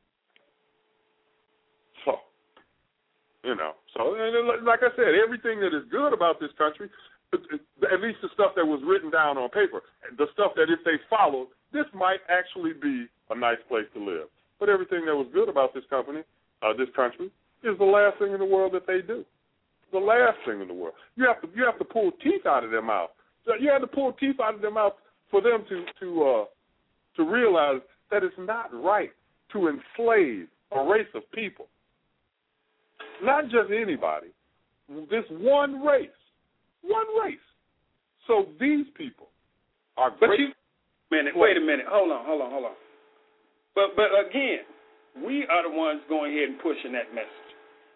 So, you know, so like I said, everything that is good about this country, at least the stuff that was written down on paper, the stuff that if they followed, this might actually be a nice place to live. But everything that was good about this company, uh, this country, is the last thing in the world that they do. The last thing in the world. You have to you have to pull teeth out of their mouth. You have to pull teeth out of their mouth for them to to uh, to realize that it's not right to enslave a race of people. Not just anybody. This one race. One race. So these people are but great. You, minute, wait a minute. Hold on, hold on, hold on. But but again, we are the ones going ahead and pushing that message.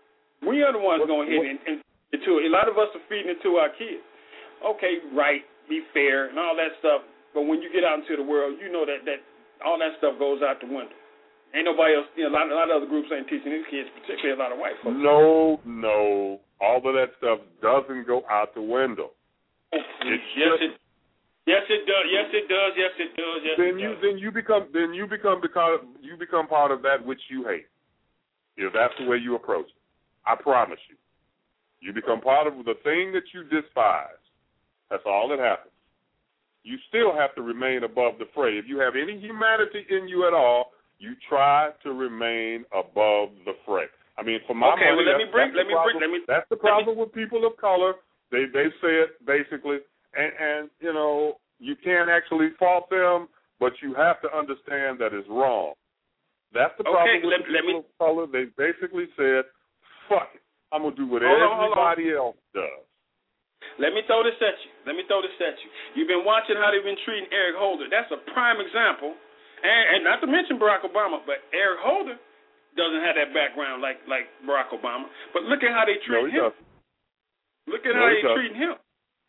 We are the ones what, going ahead what, and, and into it. A lot of us are feeding it to our kids. Okay, right, be fair, and all that stuff. But when you get out into the world, you know that, that all that stuff goes out the window. Ain't nobody else, you know, a lot, a lot of other groups ain't teaching these kids, particularly a lot of white folks. No, no. All of that stuff doesn't go out the window. It's yes, just, it, yes, it does. Yes, it does. Yes, it does. Yes, then it you does. then you become then you become because you become part of that which you hate. If that's the way you approach it, I promise you, you become part of the thing that you despise. That's all that happens. You still have to remain above the fray. If you have any humanity in you at all, you try to remain above the fray. I mean, for my okay, money, well, let me bring, let me problem, bring, let me. That's the problem with people of color. They they say it basically, and, and you know you can't actually fault them, but you have to understand that it's wrong. That's the problem okay, with let, the people me, of color. They basically said, "Fuck it, I'm gonna do what hold on, everybody hold on. else does." Let me throw this at you. Let me throw this at you. You've been watching how they've been treating Eric Holder. That's a prime example. And, and not to mention Barack Obama, but Eric Holder doesn't have that background like, like Barack Obama. But look at how they treat no, he him. Doesn't. Look at no, how they doesn't. treat him.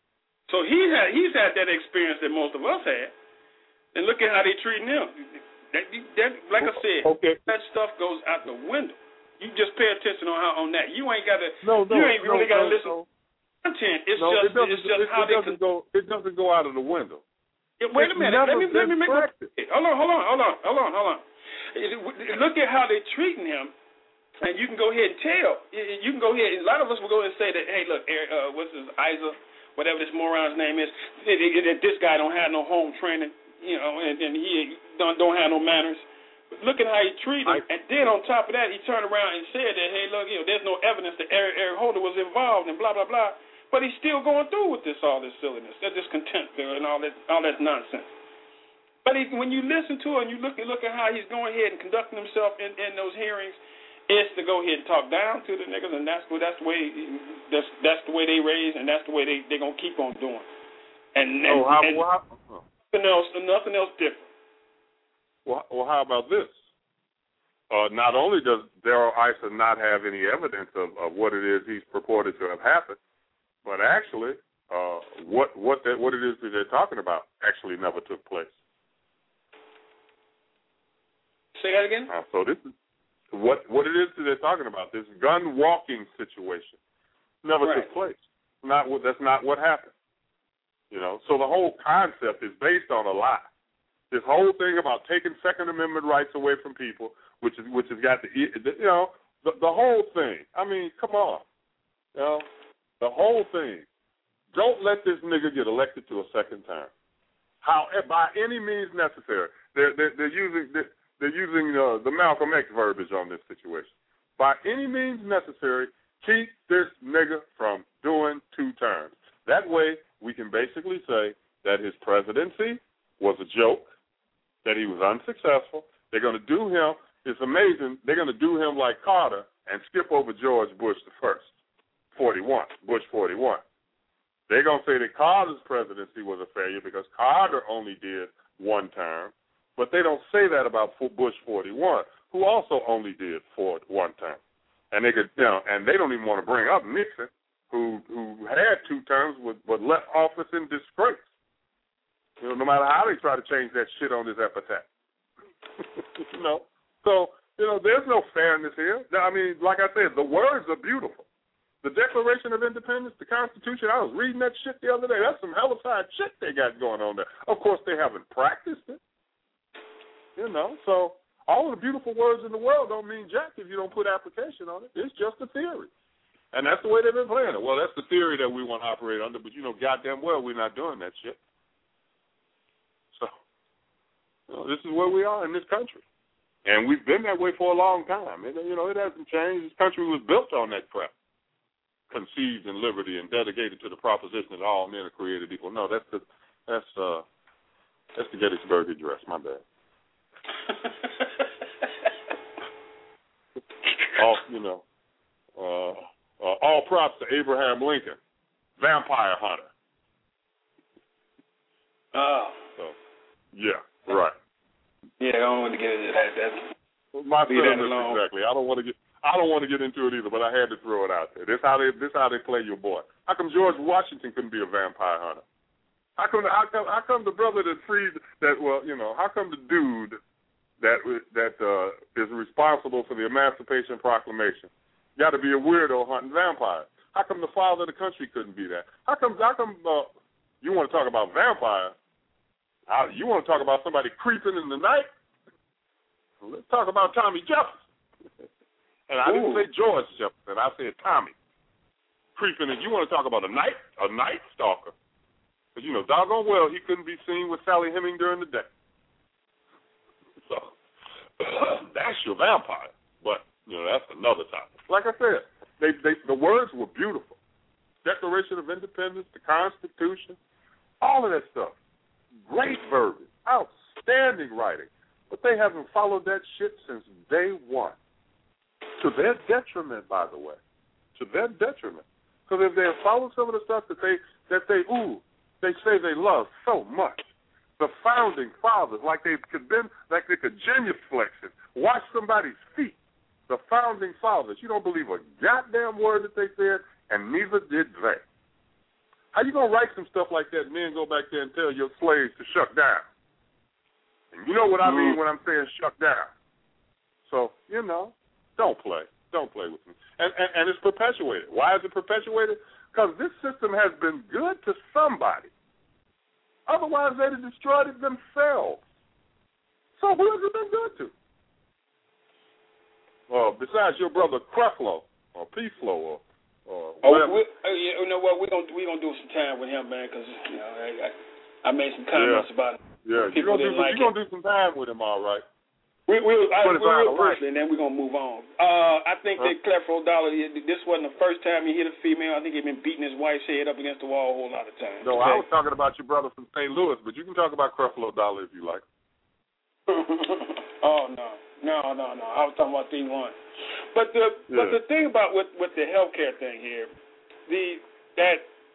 So he had he's had that experience that most of us had. And look at how they treating him. That, that, like I said, okay. that stuff goes out the window. You just pay attention on how on that. You ain't got to. No, no, you ain't no, really got to no, listen. no. Content. It's no, just it doesn't, it's just it, how it they doesn't con- go. It doesn't go out of the window. Yeah, wait it's a minute. Let me let me make my, hold on, hold on, hold on, hold on, hold on. Look at how they're treating him, and you can go ahead and tell. You can go ahead. A lot of us will go ahead and say that, hey, look, Eric, uh, what's his Isa, whatever this moron's name is, that this guy don't have no home training, you know, and, and he don't don't have no manners. Look at how he treated him, I, and then on top of that, he turned around and said that, hey, look, you know, there's no evidence that Eric, Eric Holder was involved, and blah blah blah. But he's still going through with this, all this silliness, that discontent there, and all that, all that nonsense. But he, when you listen to it and you look at look at how he's going ahead and conducting himself in, in those hearings, it's to go ahead and talk down to the niggas, and that's what that's the way that's that's the way they raise, and that's the way they they're gonna keep on doing. And, and, oh, how, and well, how, nothing else, nothing else different. Well, well, how about this? Uh, not only does Darrell Issa not have any evidence of, of what it is he's purported to have happened, but actually, uh, what what that what it is that they're talking about actually never took place. Say that again. Uh, so this is what what it is that they're talking about. This gun walking situation never right. took place. Not what that's not what happened. You know. So the whole concept is based on a lie. This whole thing about taking Second Amendment rights away from people, which is which has got the you know the the whole thing. I mean, come on, you know. The whole thing. Don't let this nigga get elected to a second term. How by any means necessary. They're they're, they're using they're, they're using uh, the Malcolm X verbiage on this situation. By any means necessary, keep this nigga from doing two terms. That way, we can basically say that his presidency was a joke, that he was unsuccessful. They're going to do him. It's amazing. They're going to do him like Carter and skip over George Bush the first. forty-one, Bush forty-one. They're going to say that Carter's presidency was a failure because Carter only did one term, but they don't say that about Bush forty-one, who also only did four, one term. And they could, you know, and they don't even want to bring up Nixon, who who had two terms but left office in disgrace. You know, no matter how they try to change that shit on his epitaph. you know, so you know, there's no fairness here. I mean, like I said, the words are beautiful. The Declaration of Independence, the Constitution, I was reading that shit the other day. That's some hellified shit they got going on there. Of course, they haven't practiced it. You know, so all of the beautiful words in the world don't mean jack if you don't put application on it. It's just a theory. And that's the way they've been playing it. Well, that's the theory that we want to operate under, but you know goddamn well we're not doing that shit. So, you know, this is where we are in this country. And we've been that way for a long time. It, you know, it hasn't changed. This country was built on that crap. Conceived in liberty and dedicated to the proposition that all men are created equal. No, that's the that's uh that's the Gettysburg Address. My bad. all you know, uh, uh, all props to Abraham Lincoln, vampire hunter. Oh. So, yeah, right. Yeah, I don't want to get into that. That's My Leave that sentiments alone. exactly. I don't want to get. I don't want to get into it either, but I had to throw it out there. This how they. This how they play your boy. How come George Washington couldn't be a vampire hunter? How come? How come? How come the brother that freed that? Well, you know, how come the dude that that uh, is responsible for the Emancipation Proclamation got to be a weirdo hunting vampires? How come the father of the country couldn't be that? How come? How come? Uh, you want to talk about vampires? How, you want to talk about somebody creeping in the night? Let's talk about Tommy Jefferson. And I didn't Ooh. say George Jefferson. I said Tommy. Creeping in. You want to talk about a night? A night stalker. Because, you know, doggone well, he couldn't be seen with Sally Heming during the day. So, that's your vampire. But, you know, that's another topic. Like I said, they, they, the words were beautiful. Declaration of Independence, the Constitution, all of that stuff. Great verbiage. Outstanding writing. But they haven't followed that shit since day one. To their detriment, by the way. To their detriment. Because if they had followed some of the stuff that they, that they, ooh, they say they love so much. The founding fathers, like they could been, like they could genuflect and wash somebody's feet. The founding fathers, you don't believe a goddamn word that they said, and neither did they. How you gonna write some stuff like that and then go back there and tell your slaves to shut down? And you know what I mean when I'm saying shut down. So, you know, don't play. Don't play with me. And, and, and it's perpetuated. Why is it perpetuated? Because this system has been good to somebody. Otherwise, they'd have destroyed it themselves. So who has it been good to? Well, besides your brother Creflo or P-Flo or, or oh, whatever. we, uh, you know what? We're going we gonna do some time with him, man, because, you know, I, I, I made some comments yeah. about it. Yeah, you're going like to do some time with him, all right. We, we'll, I, But it's we'll, all we'll right. briefly, and then we're going to move on. Uh, I think Huh? that Creflo Dollar, this wasn't the first time he hit a female. I think he'd been beating his wife's head up against the wall a whole lot of times. No, okay? I was talking about your brother from Saint Louis, but you can talk about Creflo Dollar if you like. Oh, no. No, no, no. I was talking about D one. But the Yeah. but the thing about with, with the healthcare thing here, the that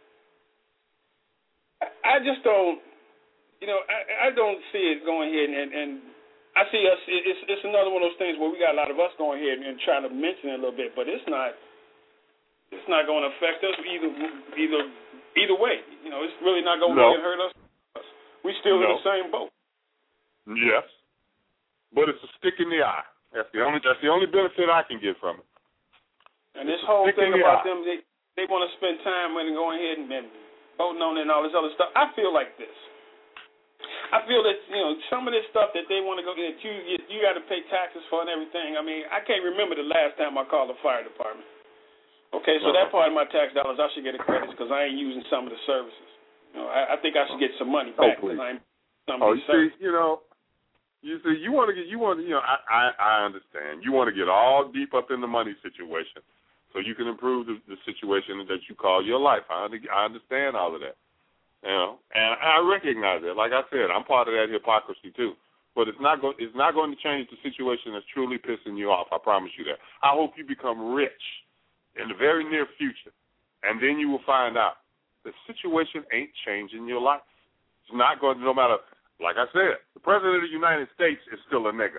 I just don't, you know, I, I don't see it going ahead and, and I see us. It's it's another one of those things where we got a lot of us going ahead and trying to mention it a little bit, but it's not it's not going to affect us either either either way. You know, it's really not going to No. really hurt us. We still No. in the same boat. Yes, but it's a stick in the eye. That's the only that's the only benefit I can get from it. And this It's a whole stick thing in the about eye. them, they they want to spend time with and going ahead and, and voting on it and all this other stuff. I feel like this. I feel that, you know, some of this stuff that they want to go that you you, you got to pay taxes for and everything. I mean, I can't remember the last time I called the fire department. Okay, so Uh-huh. that part of my tax dollars, I should get a credit because I ain't using some of the services. You know, I, I think I should get some money Oh, back because please. I ain't some Oh, of you these services. see, you know, you see, you want to get, you want, you know, I, I, I understand. You want to get all deep up in the money situation, so you can improve the, the situation that you call your life. I, I understand all of that. You know, and I recognize it. Like I said, I'm part of that hypocrisy too. But it's not going. It's not going to change the situation that's truly pissing you off. I promise you that. I hope you become rich in the very near future, and then you will find out the situation ain't changing your life. It's not going to. No matter. Like I said, the president of the United States is still a nigger.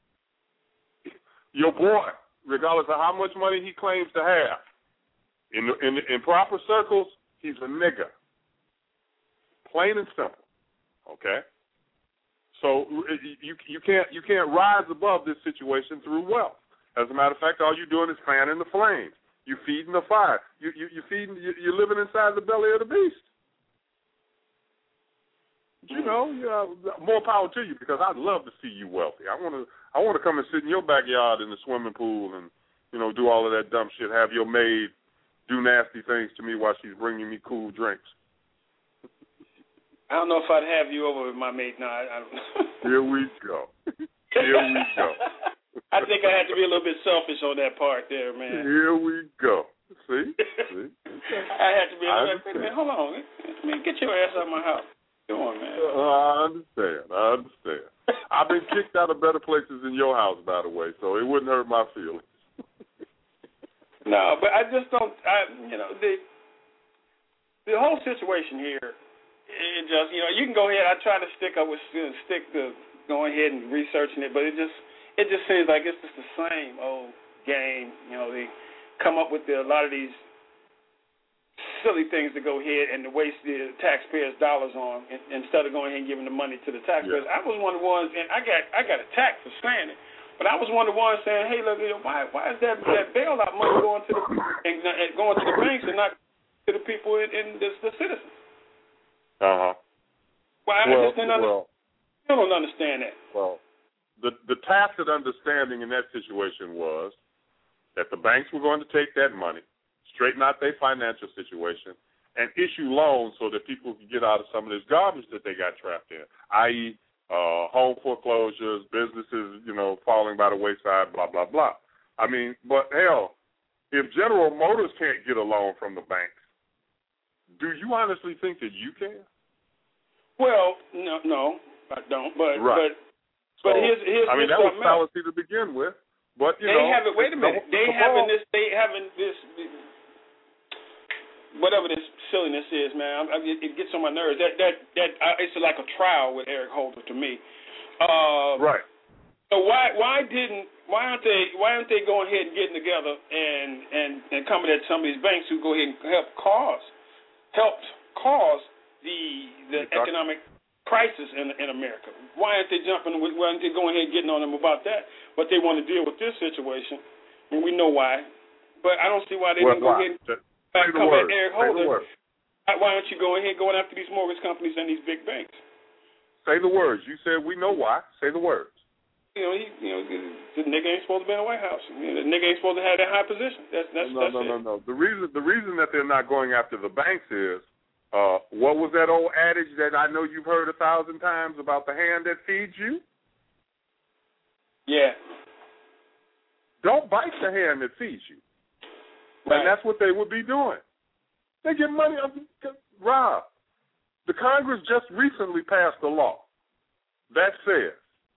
Your boy, regardless of how much money he claims to have, in in, in proper circles, he's a nigger. Plain and simple, okay. So you you can't you can't rise above this situation through wealth. As a matter of fact, all you're doing is fanning the flames. You're feeding the fire. You you you feeding you're living inside the belly of the beast. You know, you know, more power to you because I'd love to see you wealthy. I want to I want to come and sit in your backyard in the swimming pool and you know do all of that dumb shit. Have your maid do nasty things to me while she's bringing me cool drinks. I don't know if I'd have you over with my mate now. I, I don't Here we go. Here we go. I think I had to be a little bit selfish on that part there, man. Here we go. See? See? I had to be a I little bit, man, hold on. Man, get your ass out of my house. Come on, man. Uh, I understand. I understand. I've been kicked out of better places than your house, by the way, so it wouldn't hurt my feelings. No, but I just don't, I, you know, the the whole situation here, it just, you know, you can go ahead. I try to stick up with, you know, stick to going ahead and researching it, but it just, it just seems like it's just the same old game. You know, they come up with the, a lot of these silly things to go ahead and to waste the taxpayers' dollars on instead of going ahead and giving the money to the taxpayers. Yeah. I was one of the ones, and I got I got attacked for saying it, but I was one of the ones saying, hey, look, why why is that that bailout money going to the and, and going to the banks and not to the people and, and the, the citizens? Uh huh. Well, I well, just didn't understand. Well, I don't understand that. Well, the the tacit understanding in that situation was that the banks were going to take that money, straighten out their financial situation, and issue loans so that people could get out of some of this garbage that they got trapped in, that is, uh, home foreclosures, businesses, you know, falling by the wayside, blah, blah, blah. I mean, but hell, if General Motors can't get a loan from the banks, do you honestly think that you can? Well, no, no, I don't. But right. but but so, here's here's I mean, that was fallacy to begin with. But you they know, have it. Wait a minute. The, they the having ball, this. They having this. Whatever this silliness is, man, I, it, it gets on my nerves. That that that uh, it's like a trial with Eric Holder to me. Uh, right. So why why didn't why aren't they why aren't they going ahead and getting together and and and coming at some of these banks who go ahead and help cause helped cause the the economic crisis in in America? Why aren't they jumping? Why aren't they going ahead and getting on them about that? But they want to deal with this situation, and we know why. But I don't see why they well, don't go why? ahead and Say come word. at Eric Say Holder. Why aren't you going ahead going after these mortgage companies and these big banks? Say the words. You said we know why. Say the words. You know, he, you know, the nigga ain't supposed to be in the White House. You know, the nigga ain't supposed to have that high position. That's that's no, that's no, it. no, no. The reason the reason that they're not going after the banks is, uh, what was that old adage that I know you've heard a thousand times about the hand that feeds you? Yeah. Don't bite the hand that feeds you. Right. And that's what they would be doing. They get money. Rob, the Congress just recently passed a law that says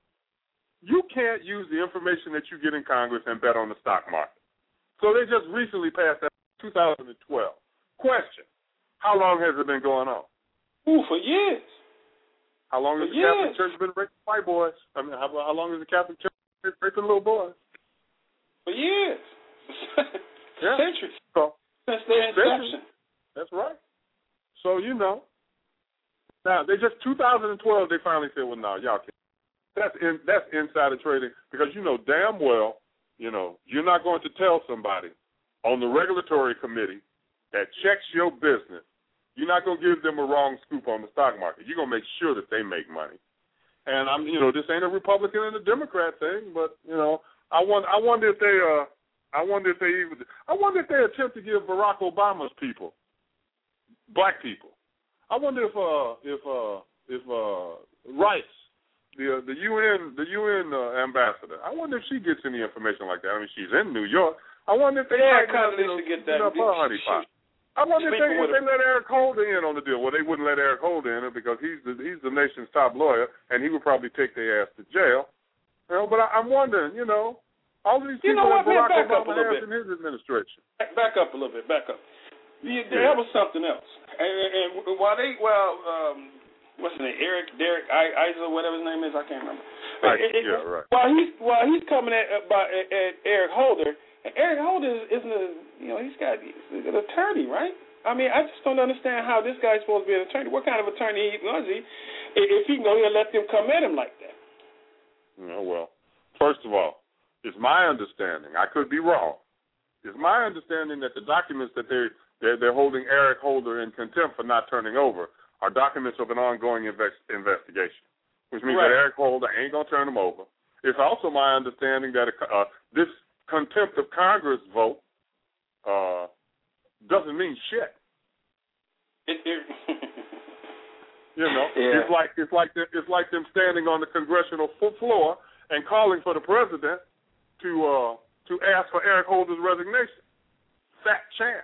you can't use the information that you get in Congress and bet on the stock market. So they just recently passed that in two thousand twelve. Question, how long has it been going on? Ooh, for years. How long for has the years. Catholic Church been raping white boys? I mean, how, how long has the Catholic Church been raping little boys? For years. Yeah. Centuries. So, Since their inception. That's right. So, you know, now, they just, two thousand twelve, they finally said, well, no, y'all can't. That's in, that's insider trading because you know damn well, you know, you're not going to tell somebody on the regulatory committee that checks your business, you're not going to give them a wrong scoop on the stock market. You're going to make sure that they make money. And, I'm, you know, this ain't a Republican and a Democrat thing, but, you know, I wonder, I wonder if they, uh, I wonder if they even, I wonder if they attempt to give Barack Obama's people, black people. I wonder if, uh, if, uh, if, uh, Rice, the uh, the U N the U N uh, ambassador, I wonder if she gets any information like that. I mean, she's in New York. I wonder if they yeah, might have, you know, to get that. up her honey pot. I wonder if they, if they let Eric Holder in on the deal. Well, they wouldn't let Eric Holder in because he's the he's the nation's top lawyer, and he would probably take their ass to jail. You know, but I, I'm wondering, you know, all of these you people know that what, Barack man, back Obama up a has bit. in his administration. Back, back up a little bit. Back up. The, Yeah. There was something else, and, and while they well. Um, What's his name? Eric, Derek, I, Isla, whatever his name is, I can't remember. Right. It, it, yeah, right. While he's while he's coming at about at, at Eric Holder, and Eric Holder isn't a you know he's got he's an attorney, right? I mean, I just don't understand how this guy's supposed to be an attorney. What kind of attorney was he? If he can go here and let them come at him like that? Yeah, well, first of all, it's my understanding. I could be wrong. It's my understanding that the documents that they they're, they're holding Eric Holder in contempt for not turning over are documents of an ongoing invest, investigation, which means right. that Eric Holder ain't going to turn them over. It's also my understanding that uh, this contempt of Congress vote uh, doesn't mean shit. It, it you know, yeah. it's like it's like the, it's like them standing on the congressional floor and calling for the president to uh, to ask for Eric Holder's resignation. Fat chance.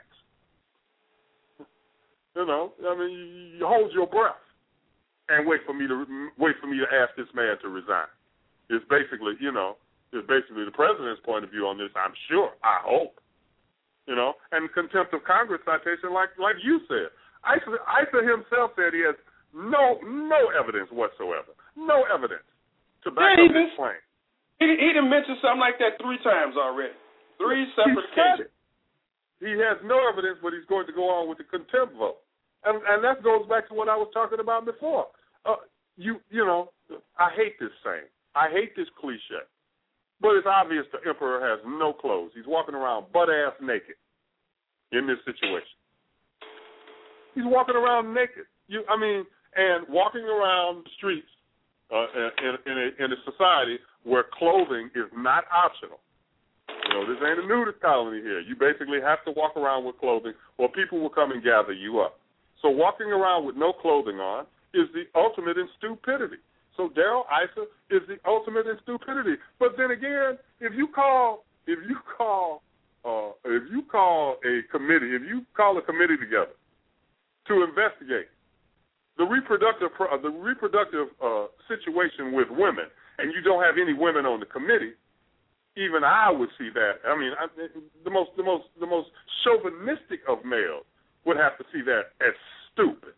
You know, I mean, you, you hold your breath and wait for me to wait for me to ask this man to resign. It's basically, you know, it's basically the president's point of view on this. I'm sure. I hope. You know, and contempt of Congress citation, like like you said, Issa, Issa himself said he has no no evidence whatsoever, no evidence to back yeah, up his claim. He He he done mentioned something like that three times already. Three separate occasions. He has no evidence, but he's going to go on with the contempt vote. And, and that goes back to what I was talking about before. Uh, you you know, I hate this saying. I hate this cliche. But it's obvious the emperor has no clothes. He's walking around butt-ass naked in this situation. He's walking around naked. You, I mean, and walking around the streets uh, in, in, a, in a society where clothing is not optional. You know, this ain't a nudist colony here. You basically have to walk around with clothing or people will come and gather you up. So walking around with no clothing on is the ultimate in stupidity. So Darrell Issa is the ultimate in stupidity. But then again, if you call, if you call, uh, if you call a committee, if you call a committee together to investigate the reproductive, the reproductive uh, situation with women, and you don't have any women on the committee, even I would see that. I mean, I, the most, the most, the most chauvinistic of males would have to see that as stupid.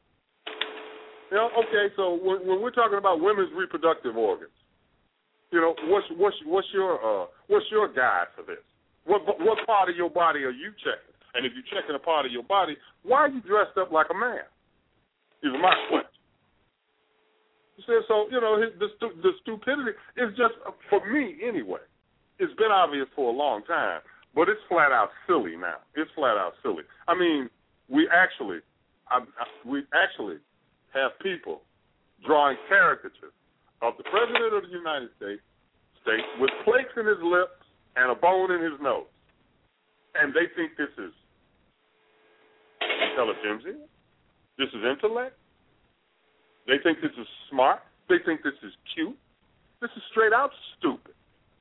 You know, okay, so when, when we're talking about women's reproductive organs, you know, what's what's what's your uh, what's your guide for this? What what part of your body are you checking? And if you're checking a part of your body, why are you dressed up like a man? Is my question. You see, so you know, the the stupidity is just, for me anyway. It's been obvious for a long time, but it's flat out silly now. It's flat out silly. I mean, we actually, I, I, we actually have people drawing caricatures of the President of the United States, States with plates in his lips and a bone in his nose, and they think this is intelligentsia. This is intellect. They think this is smart. They think this is cute. This is straight out stupid.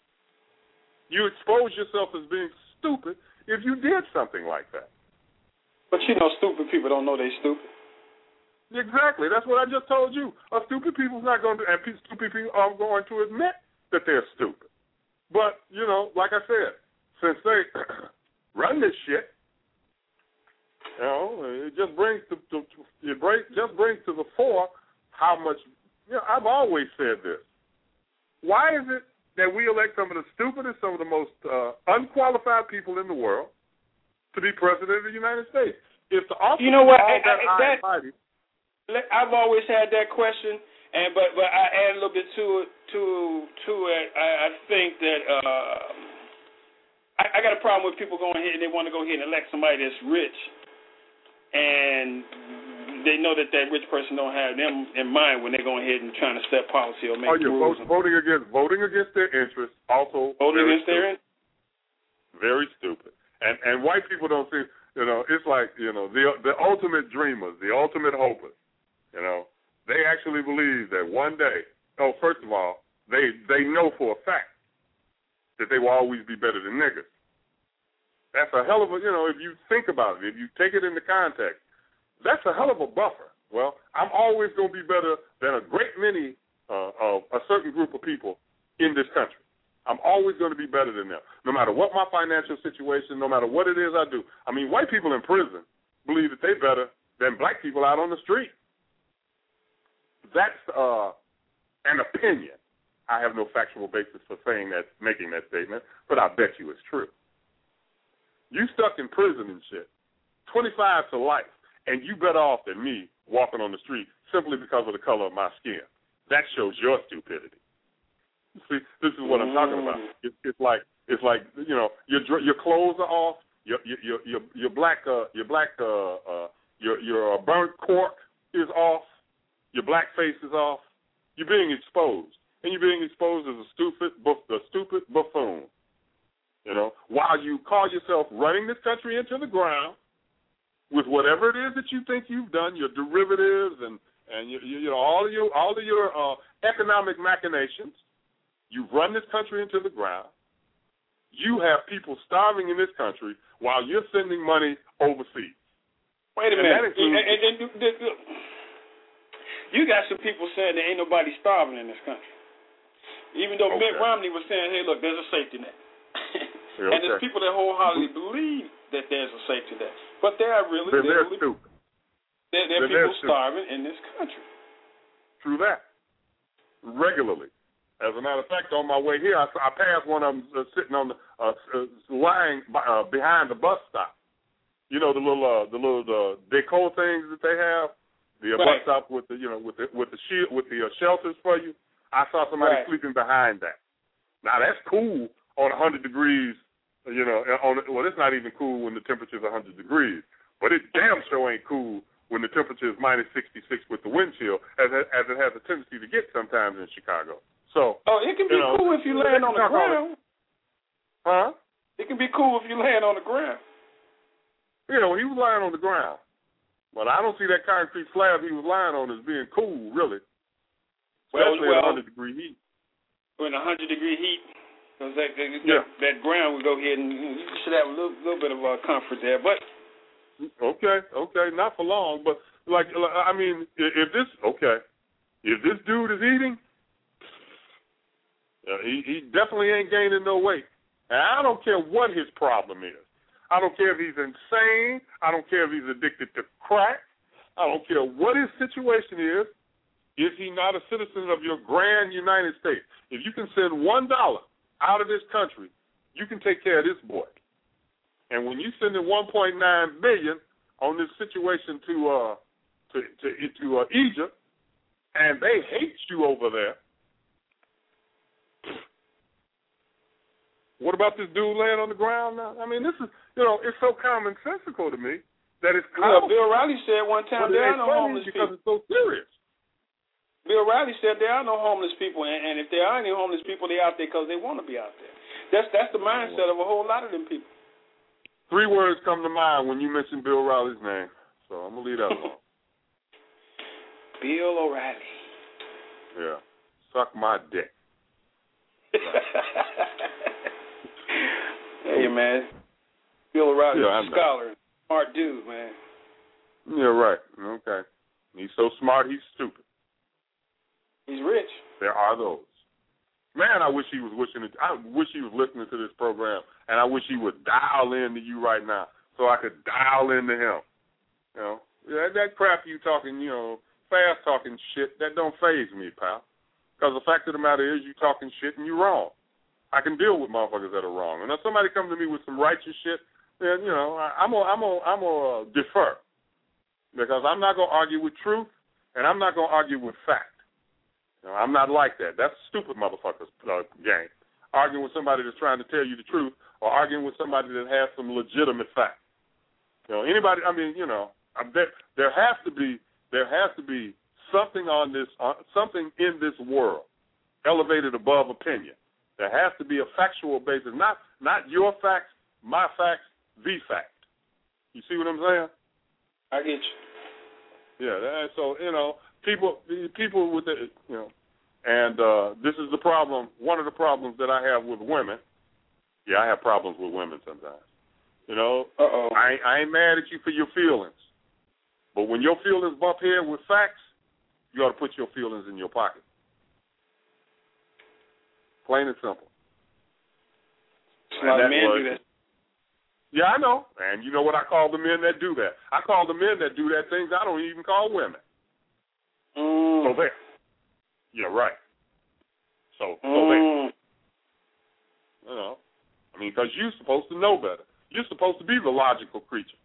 You expose yourself as being stupid if you did something like that. But you know, stupid people don't know they're stupid. Exactly. That's what I just told you. A stupid people's not going to, and stupid people are going to admit that they're stupid. But, you know, like I said, since they run this shit, you know, it just brings to, to, to it brings, just brings to the fore how much, you know, I've always said this. Why is it that we elect some of the stupidest, some of the most uh, unqualified people in the world to be president of the United States? If the office you know what, all I, that, I, that mighty, I've always had that question, and but but I add a little bit to it. To to it, I, I think that uh, I, I got a problem with people going here and they want to go ahead and elect somebody that's rich, and they know that that rich person don't have them in mind when they're going ahead and trying to set policy or make oh, yeah, rules. Vote, voting against voting against their interests also voting very against their interests. Very stupid. And and white people don't see, you know, it's like, you know, the the ultimate dreamers, the ultimate hopers, you know, they actually believe that one day, oh, first of all, they they know for a fact that they will always be better than niggas. That's a hell of a, you know, if you think about it, if you take it into context, that's a hell of a buffer. Well, I'm always going to be better than a great many uh, of a certain group of people in this country. I'm always going to be better than them, no matter what my financial situation, no matter what it is I do. I mean, white people in prison believe that they're better than black people out on the street. That's uh, an opinion. I have no factual basis for saying that, making that statement, but I bet you it's true. You stuck in prison and shit, twenty-five to life, and you better off than me walking on the street simply because of the color of my skin. That shows your stupidity. See, this is what I'm talking about. It's, it's like it's like you know your your clothes are off, your your your your black uh, your black uh, uh, your your burnt cork is off, your black face is off. You're being exposed, and you're being exposed as a stupid a stupid buffoon. You know, while you call yourself running this country into the ground with whatever it is that you think you've done, your derivatives and and you, you know all of your all of your uh, economic machinations. You've run this country into the ground. You have people starving in this country while you're sending money overseas. Wait a minute. And, and, and, and, you got some people saying there ain't nobody starving in this country. Even though okay. Mitt Romney was saying, hey, look, there's a safety net. Yeah, and okay. there's people that wholeheartedly believe that there's a safety net. But they are really, they're, they're really stupid. There are people starving in this country. True that. Regularly. As a matter of fact, on my way here, I, I passed one of them uh, sitting on the uh, uh, lying uh, behind the bus stop. You know the little uh, the little uh, deco things that they have, the uh, right. bus stop with the you know with the with the shield with the uh, shelters for you. I saw somebody right. sleeping behind that. Now that's cool on one hundred degrees. You know, on well, it's not even cool when the temperature is one hundred degrees, but it damn sure ain't cool when the temperature is minus sixty-six with the wind chill, as it, as it has a tendency to get sometimes in Chicago. So, oh, it can be you know, cool if you land on the ground. Huh? It can be cool if you land on the ground. You know, he was lying on the ground. But I don't see that concrete slab he was lying on as being cool, really. Especially well, well, at one hundred degree heat. In one hundred degree heat, because that, that, yeah. that ground would go ahead and you should have a little, little bit of uh, comfort there. But okay, okay, not for long. But, like, I mean, if this, okay, if this dude is eating, Uh, he, he definitely ain't gaining no weight. And I don't care what his problem is. I don't care if he's insane. I don't care if he's addicted to crack. I don't care what his situation is. Is he not a citizen of your grand United States? If you can send one dollar out of this country, you can take care of this boy. And when you send in one point nine billion dollars on this situation to uh to to, to uh, Egypt, and they hate you over there. What about this dude laying on the ground now? I mean, this is, you know, it's so commonsensical to me that it's yeah, Bill Riley said one time there are no homeless because people. It's so serious. Bill Riley said there are no homeless people, and, and if there are any homeless people, they're out there because they want to be out there. That's that's the mindset of a whole lot of them people. Three words come to mind when you mention Bill Riley's name, so I'm going to leave that alone. Bill O'Reilly. Yeah. Suck my dick. Hey, man. Bill O'Reilly's yeah, a scholar. Smart dude, man. Yeah, right. Okay. He's so smart, he's stupid. He's rich. There are those. Man, I wish he was wishing it, I wish he was listening to this program, and I wish he would dial in to you right now so I could dial into him. You know, that, that crap you talking, you know, fast talking shit, that don't faze me, pal. Because the fact of the matter is you talking shit and you're wrong. I can deal with motherfuckers that are wrong. And if somebody comes to me with some righteous shit, then, you know, I, I'm going I'm to I'm gonna defer. Because I'm not going to argue with truth, and I'm not going to argue with fact. You know, I'm not like that. That's stupid motherfuckers uh, game. Arguing with somebody that's trying to tell you the truth, or arguing with somebody that has some legitimate fact. You know, anybody, I mean, you know, there, there has to be there has to be something on this, uh, something in this world elevated above opinion. There has to be a factual basis, not not your facts, my facts, the fact. You see what I'm saying? I get you. Yeah, that, so, you know, people people with the, you know, and uh, this is the problem, one of the problems that I have with women. Yeah, I have problems with women sometimes. You know, Uh-oh. I, I ain't mad at you for your feelings. But when your feelings bump head with facts, you ought to put your feelings in your pocket. Plain and simple. A lot of men do that. Yeah, I know. And you know what I call the men that do that? I call the men that do that things I don't even call women. Mm. So there. Yeah, right. So, so mm. there. You know, I mean, because you're supposed to know better. You're supposed to be the logical creature.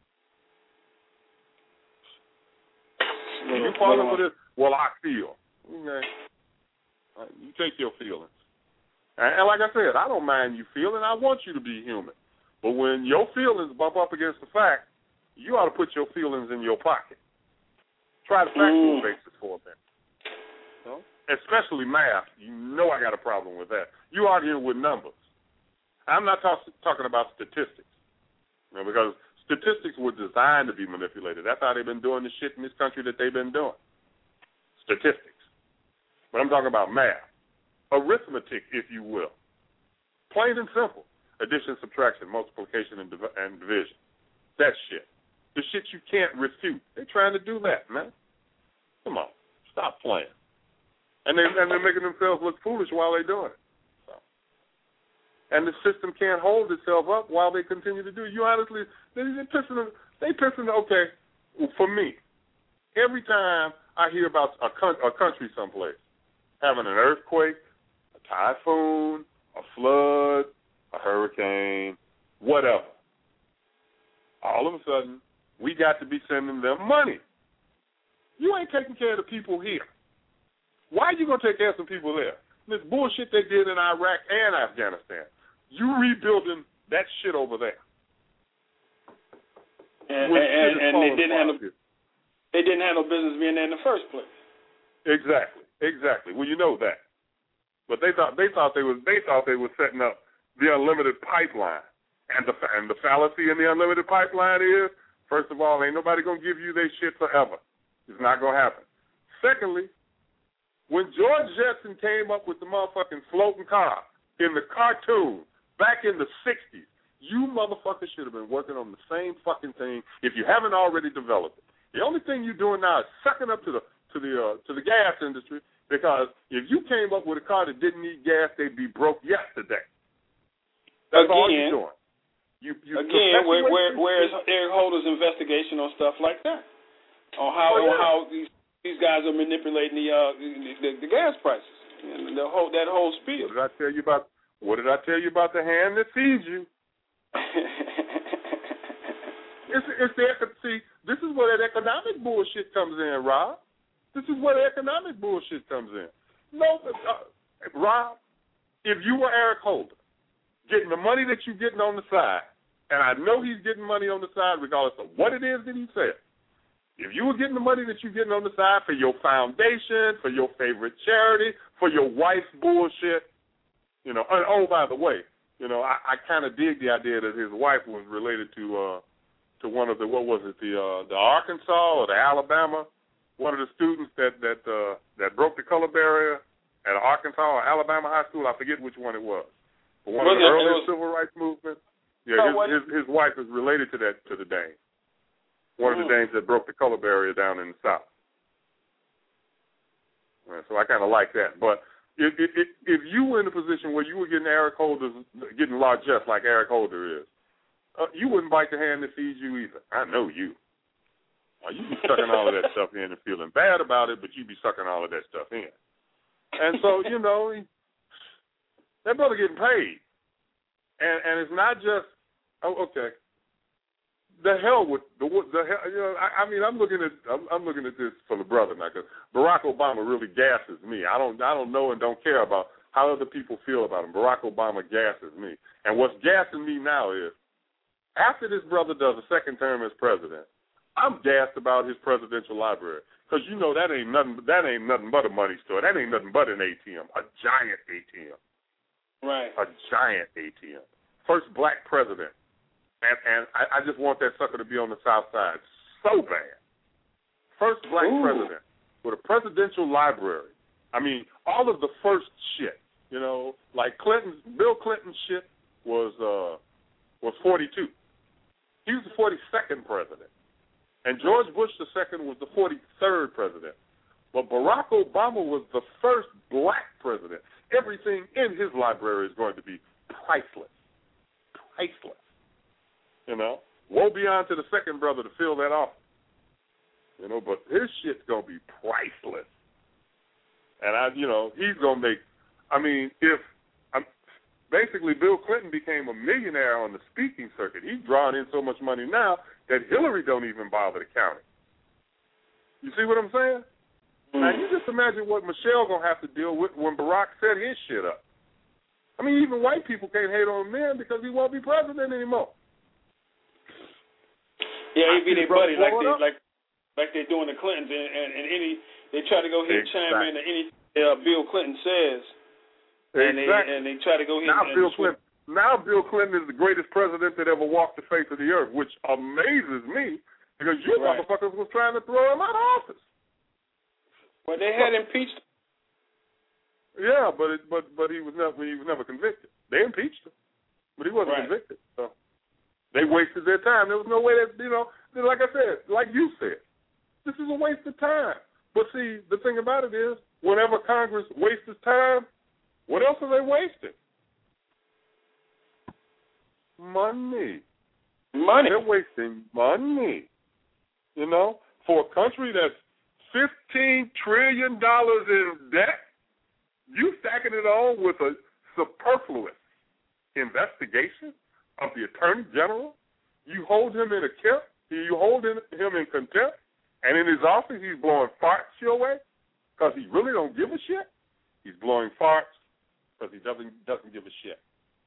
You falling for this? Well, I feel. Okay. You take your feelings. And, and like I said, I don't mind you feeling. I want you to be human. But when your feelings bump up against the fact, you ought to put your feelings in your pocket. Try the factual mm. basis for a minute. You know? Especially math. You know I got a problem with that. You arguing with numbers. I'm not talk, talking about statistics. You know, because statistics were designed to be manipulated. That's how they've been doing the shit in this country that they've been doing. Statistics. But I'm talking about math. Arithmetic, if you will. Plain and simple. Addition, subtraction, multiplication, and, div- and division. That shit. The shit you can't refute. They're trying to do that, man. Come on. Stop playing. And, they, and they're making themselves look foolish while they're doing it. So. And the system can't hold itself up while they continue to do it. You honestly, they, they're pissing, they pissing, okay, for me, every time I hear about a, a country someplace having an earthquake, typhoon, a flood, a hurricane, whatever. All of a sudden, we got to be sending them money. You ain't taking care of the people here. Why are you going to take care of some people there? This bullshit they did in Iraq and Afghanistan. You rebuilding that shit over there. And, and, and they didn't have no, they didn't have no business being there in the first place. Exactly, exactly. Well, you know that. But they thought they thought they was they thought they were setting up the unlimited pipeline. And the and the fallacy in the unlimited pipeline is, first of all, ain't nobody gonna give you their shit forever. It's not gonna happen. Secondly, when George Jetson came up with the motherfucking floating car in the cartoon back in the sixties, you motherfuckers should have been working on the same fucking thing if you haven't already developed it. The only thing you're doing now is sucking up to the to the uh, to the gas industry, because if you came up with a car that didn't need gas, they'd be broke yesterday. That's again, all you're doing. You, you again, where, where, where is Eric Holder's investigation on stuff like that? On how oh, yeah. on how these these guys are manipulating the uh the, the, the gas prices and the whole that whole spiel. What did I tell you about? What did I tell you about the hand that feeds you? it's it's the see. This is where that economic bullshit comes in, Rob. This is where the economic bullshit comes in. No, uh, Rob, if you were Eric Holder, getting the money that you're getting on the side, and I know he's getting money on the side regardless of what it is that he said. If you were getting the money that you're getting on the side for your foundation, for your favorite charity, for your wife's bullshit, you know, and oh, by the way, you know, I, I kind of dig the idea that his wife was related to uh, to one of the, what was it, the uh, the Arkansas or the Alabama, one of the students that that uh, that broke the color barrier at Arkansas or Alabama high school. I forget which one it was. But one well, of the yeah, earliest was, civil rights movements. Yeah, his, his his wife is related to that to the Dane. One mm. of the Danes that broke the color barrier down in the South. Right, so I kind of like that. But if, if if you were in a position where you were getting Eric Holder's, getting largesse like Eric Holder is, uh, you wouldn't bite the hand that feeds you either. I know you. Uh, you'd be sucking all of that stuff in and feeling bad about it, but you'd be sucking all of that stuff in. And so, you know, that brother getting paid. And and it's not just, oh, okay. The hell with the the hell, you know. I, I mean, I'm looking at I'm, I'm looking at this for the brother now, because Barack Obama really gasses me. I don't I don't know and don't care about how other people feel about him. Barack Obama gasses me, and what's gassing me now is after this brother does a second term as president, I'm gassed about his presidential library, because you know that ain't nothing that ain't nothing but a money store. That ain't nothing but an A T M, a giant A T M, right? A giant A T M, first black president. And, and I, I just want that sucker to be on the South Side so bad. First black Ooh. president with a presidential library. I mean, all of the first shit, you know, like Clinton, Bill Clinton's shit was uh, was forty-two. He was the forty-second president. And George Bush the second was the forty-third president. But Barack Obama was the first black president. Everything in his library is going to be priceless. Priceless. You know, woe be on to the second brother to fill that off. You know, but his shit's going to be priceless. And, I, you know, he's going to make, I mean, if, I'm, basically Bill Clinton became a millionaire on the speaking circuit. He's drawing in so much money now that Hillary don't even bother to count it. You see what I'm saying? Mm. Now, you just imagine what Michelle going to have to deal with when Barack set his shit up. I mean, even white people can't hate on him then because he won't be president anymore. Yeah, he'd be their buddy like they like like they're doing the Clintons, and, and, and any they try to go ahead and chime in to any uh, Bill Clinton says, and, exactly. they, and they try to go ahead now and Bill Clinton. Now Bill Clinton is the greatest president that ever walked the face of the earth, which amazes me because you right. motherfuckers was trying to throw him out of office. Well, they had impeached him. Yeah, but it, but but he was never he was never convicted. They impeached him, but he wasn't right. convicted. So. They wasted their time. There was no way that, you know, like I said, like you said, this is a waste of time. But see, the thing about it is, whenever Congress wastes time, what else are they wasting? Money. Money. They're wasting money. You know, for a country that's fifteen trillion dollars in debt, You stacking it on with a superfluous investigation of the Attorney General. You hold him in a contempt. You hold him in contempt, and in his office he's blowing farts your way because he really don't give a shit. He's blowing farts because he doesn't doesn't give a shit.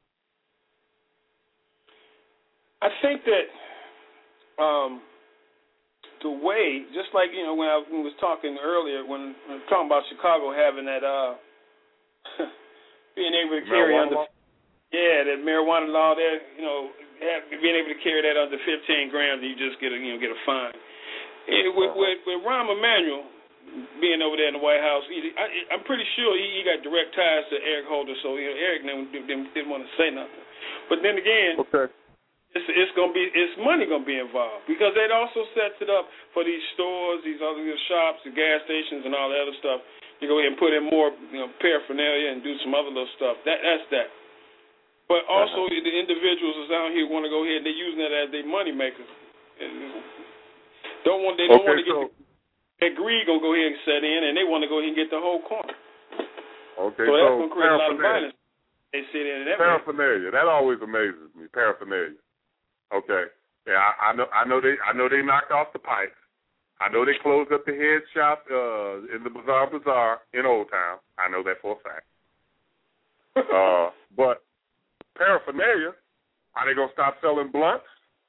I think that um, the way, just like, you know, when I was talking earlier, when I was talking about Chicago having that, uh, being able to carry Marijuana under, law? yeah, that marijuana law there, you know, have, being able to carry that under fifteen grams, you just get a, you know, get a fine. And with, uh-huh. with, with Rahm Emanuel being over there in the White House, he, I, I'm pretty sure he, he got direct ties to Eric Holder, so, you know, Eric didn't, didn't, didn't want to say nothing. But then again, okay. It's, it's gonna be it's money gonna be involved because it also sets it up for these stores, these other shops, the gas stations, and all the other stuff. You go ahead and put in more, you know, paraphernalia and do some other little stuff. That that's that. But also uh-huh. the individuals that's out here want to go ahead and they're using that as their money maker. Don't want they don't okay, want to get so, the, that greed gonna go ahead and set in, and they want to go ahead and get the whole corner. Okay, so, so that's gonna create a lot of violence. They sit in and that paraphernalia. That always amazes me. Paraphernalia. Okay. Yeah, I, I know. I know they. I know they knocked off the pipes. I know they closed up the head shop uh, in the Bazaar Bazaar in Old Town. I know that for a fact. uh, but paraphernalia, are they gonna stop selling blunts?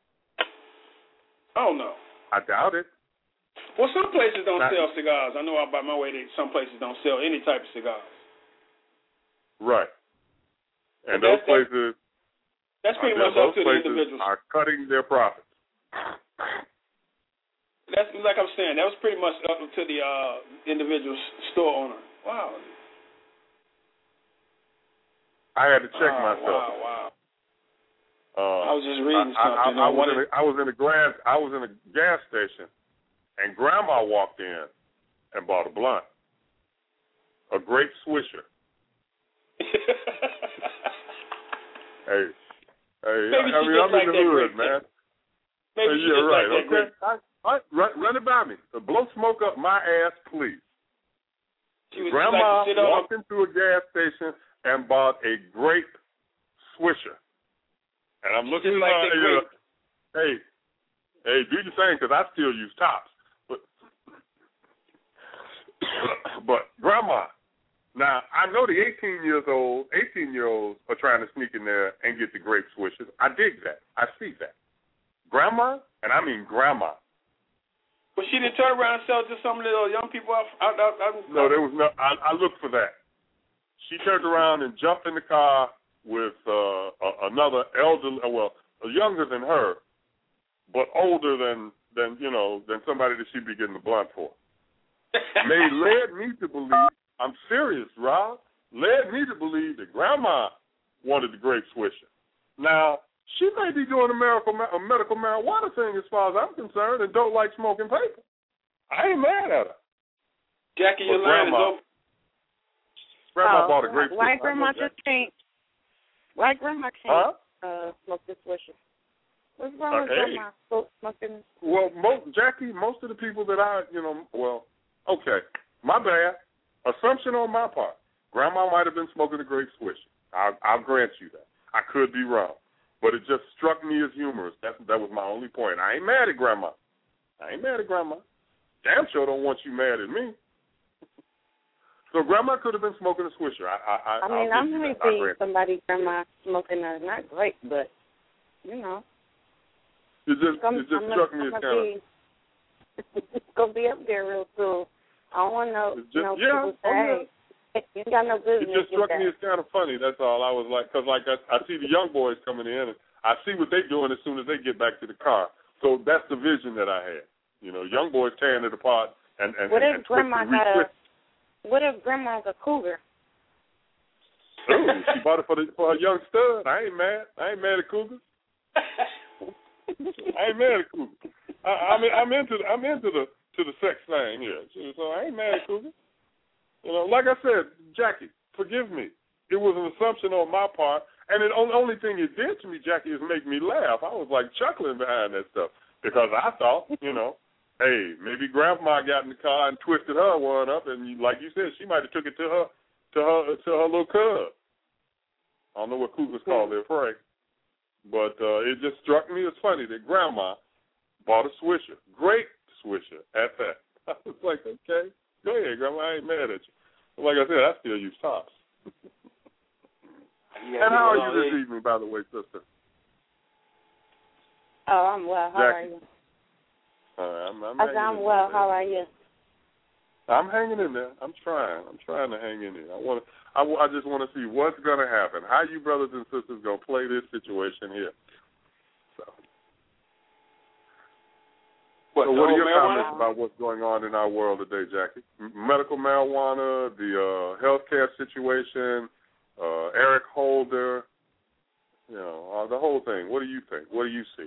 Oh no. I doubt it. Well, some places don't Not, sell cigars. I know out by my way that some places don't sell any type of cigars. Right. And but those that's, places. That's pretty uh, much up to the places individuals. Are cutting their profits. That's like I'm saying. That was pretty much up to the uh, individual store owner. Wow. I had to check wow, myself. Wow, wow. Uh, I was just reading I, something. I, I, I, was in a, I was in a gas. I was in a gas station, and Grandma walked in and bought a blunt, a grape Swisher. hey. Hey, Maybe I she mean, I'm like in the hood, grape, man. Maybe hey, she yeah, just right. like that okay. grape. I, I, run, run it by me. Blow smoke up my ass, please. She was Grandma like walked into a gas station and bought a grape Swisher. And I'm looking like at her. Hey, hey, do your thing, because I still use tops. But, but Grandma, now I know the eighteen years old, eighteen year olds are trying to sneak in there and get the grape Swishers. I dig that. I see that. Grandma, and I mean Grandma. But she didn't turn around and sell it to some of the little young people out. out, out, out no, there was no. I, I looked for that. She turned around and jumped in the car with uh, a, another elderly, well, younger than her, but older than than you know than somebody that she'd be getting the blunt for. They led me to believe. I'm serious, Rob. Led me to believe that Grandma wanted the grape Swisher. Now, she may be doing a medical, a medical marijuana thing as far as I'm concerned and don't like smoking paper. I ain't mad at her. Jackie, but your line Grandma, is open. Grandma oh, bought a grape why Swisher. Grandma just can't? Why Grandma can't huh? uh, smoke this Swisher? What's wrong uh, with hey. Grandma smoking? Well, most, Jackie, most of the people that I, you know, well, okay, my bad. Assumption on my part. Grandma might have been smoking a grape Swisher. I'll, I'll grant you that. I could be wrong. But it just struck me as humorous. That, that was my only point. I ain't mad at Grandma. I ain't mad at Grandma. Damn sure don't want you mad at me. So Grandma could have been smoking a Swisher. I, I, I, I mean, I'm going to see somebody Grandma smoking a, not grape, but, you know. It just, it just I'm struck gonna, me as I'm kind of... It's going to be up there real soon. I don't want to know, just, you know, yeah, people say, oh, yeah. you got no business. It just struck me as kind of funny. That's all. I was like, because like I, I see the young boys coming in, and I see what they're doing as soon as they get back to the car. So that's the vision that I had. You know, young boys tearing it apart and and what and, if and Grandma twisting, got retwist. a? What if Grandma's a cougar? Ooh, she bought it for the for a young stud. I ain't mad. I ain't mad at cougars. I ain't mad at cougars. I, I mean, I'm into the, I'm into the to the sex thing here. So I ain't mad at cougars. You know, like I said, Jackie, forgive me. It was an assumption on my part, and the only thing it did to me, Jackie, is make me laugh. I was like chuckling behind that stuff because I thought, you know, hey, maybe Grandma got in the car and twisted her one up, and like you said, she might have took it to her to her to her little cub. I don't know what cougars call their prey, but uh, it just struck me as funny that Grandma bought a Swisher, great Swisher at that. I was like, okay, go ahead, Grandma, I ain't mad at you. But like I said, I still use tops. Yeah, and how are you this evening, by the way, sister? Oh, I'm well. How Jackie. are you? Uh, I'm, I'm, I said, I'm well. How are you? I'm hanging in there. I'm trying. I'm trying to hang in there. I want. I, I just want to see what's going to happen. How you brothers and sisters going to play this situation here? So, what, so what are your marijuana? comments about what's going on in our world today, Jackie? M- medical marijuana, the uh, healthcare situation, uh, Eric Holder, you know, uh, the whole thing. What do you think? What do you see?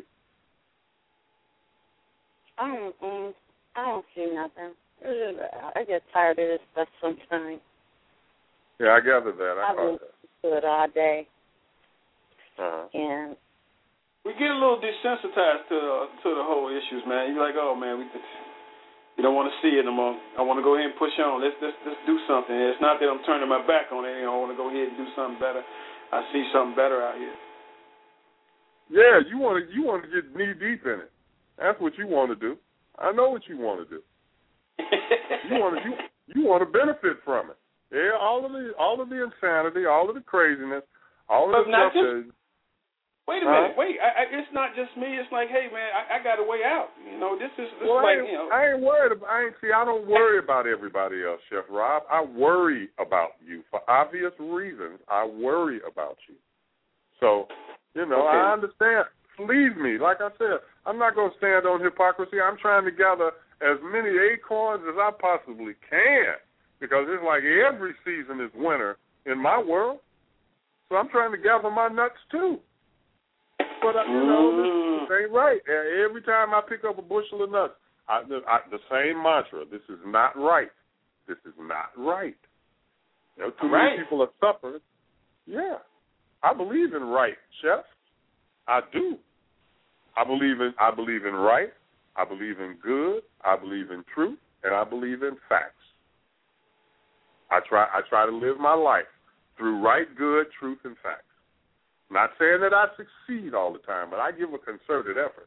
I don't. Um, I don't see nothing. I get tired of this stuff sometimes. Yeah, I gathered that. I I've been to it all day. Uh-huh. And we get a little desensitized to uh, to the whole issues, man. You're like, oh man, we you don't want to see it no more. I want to go ahead and push on. Let's let's let's do something. It's not that I'm turning my back on it. You know, I want to go ahead and do something better. I see something better out here. Yeah, you want to you want to get knee deep in it. That's what you want to do. I know what you want to do. you want to you you want to benefit from it. Yeah, all of the all of the insanity, all of the craziness, all of the stuff. Just, that, wait a huh? minute, wait. I, I, it's not just me. It's like, hey man, I, I got a way out. You know, this is this well, like I you know. I ain't worried about. I ain't see. I don't worry about everybody else, Chef Rob. I worry about you for obvious reasons. I worry about you. So, you know, okay. I understand. Leave me. Like I said, I'm not going to stand on hypocrisy. I'm trying to gather as many acorns as I possibly can, because it's like every season is winter in my world. So I'm trying to gather my nuts too. But, uh, you know, this, this ain't right. Every time I pick up a bushel of nuts, I, I, the same mantra, this is not right. This is not right. You know, too right. many people are suffering. Yeah. I believe in right, Chef. I do. I believe in I believe in right. I believe in good. I believe in truth, and I believe in facts. I try I try to live my life through right, good, truth, and facts. Not saying that I succeed all the time, but I give a concerted effort.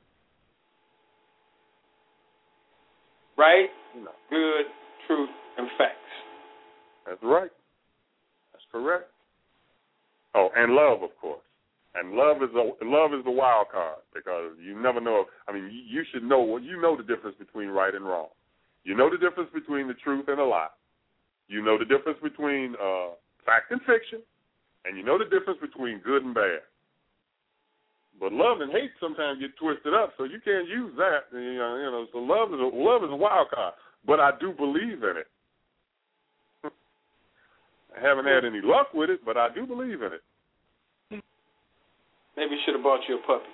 Right, you know. Good, truth, and facts. That's right. That's correct. Oh, and love, of course. And love is a, love is the wild card, because you never know. I mean, you should know what you know the difference between right and wrong. You know the difference between the truth and a lie. You know the difference between uh, fact and fiction, and you know the difference between good and bad. But love and hate sometimes get twisted up, so you can't use that. You know, you know so love is a, love is a wild card. But I do believe in it. I haven't had any luck with it, but I do believe in it. Maybe you should have bought you a puppy.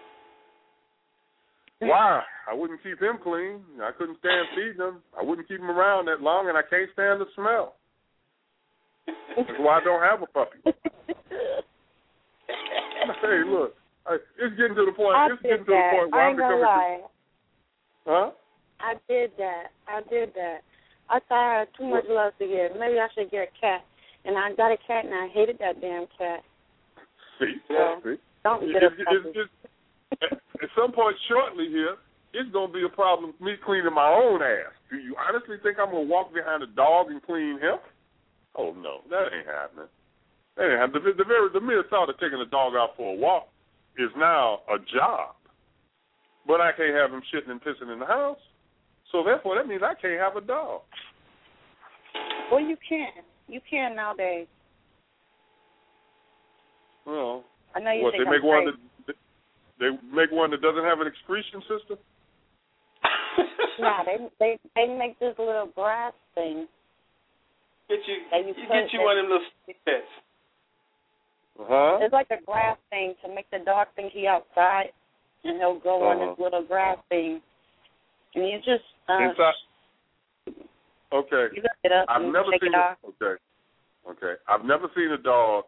Why? I wouldn't keep him clean. I couldn't stand feeding him. I wouldn't keep him around that long, and I can't stand the smell. That's why I don't have a puppy. Hey, look, it's getting to the point. I it's did getting to that. the point where I I'm ain't gonna becoming. lie. Huh? I did that. I did that. I thought I had too much love to give. Maybe I should get a cat. And I got a cat, and I hated that damn cat. See, So, see. Don't it, get a it, puppy. it, it, at some point shortly here, it's going to be a problem with me cleaning my own ass. Do you honestly think I'm going to walk behind a dog and clean him? Oh, no, that ain't happening. That ain't happening. The, the, very, the mere thought of taking a dog out for a walk is now a job. But I can't have him shitting and pissing in the house. So, therefore, that means I can't have a dog. Well, you can. You can nowadays. Well, I know you what, think they make I'm one crazy. that they make one that doesn't have an excretion system? No, they they they make this little grass thing. Get you, that you you put get you one of them little stick pets. Uh-huh. It's like a grass thing to make the dog think he outside, and he'll go Uh-huh. on this little grass thing. And you just uh, Inside. Okay. You lift it up I've and never shake seen it off. Okay. Okay. I've never seen a dog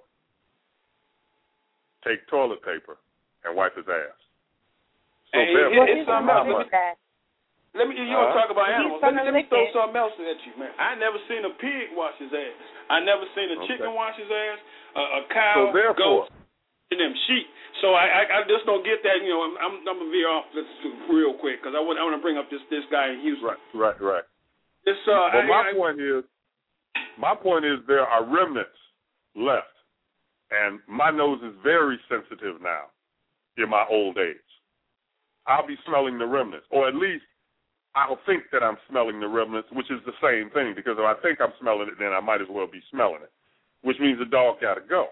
take toilet paper and wipe his ass. So Hey, therefore, it, it's how something much? That. Let me. You uh, want to talk about animals? Let me, let me throw it. something else at you, man. I never seen a pig wash his ass. I never seen a okay. chicken wash his ass. A, a cow, so therefore, goat, and them sheep. So I, I, I just don't get that. You know, I'm, I'm, I'm gonna veer off this real quick because I want, I want to bring up this, this guy in Houston. Right, right, right. This, uh, well, I, my I, point is, my point is there are remnants left, and my nose is very sensitive now in my old age. I'll be smelling the remnants, or at least I'll think that I'm smelling the remnants, which is the same thing, because if I think I'm smelling it, then I might as well be smelling it, which means the dog got to go.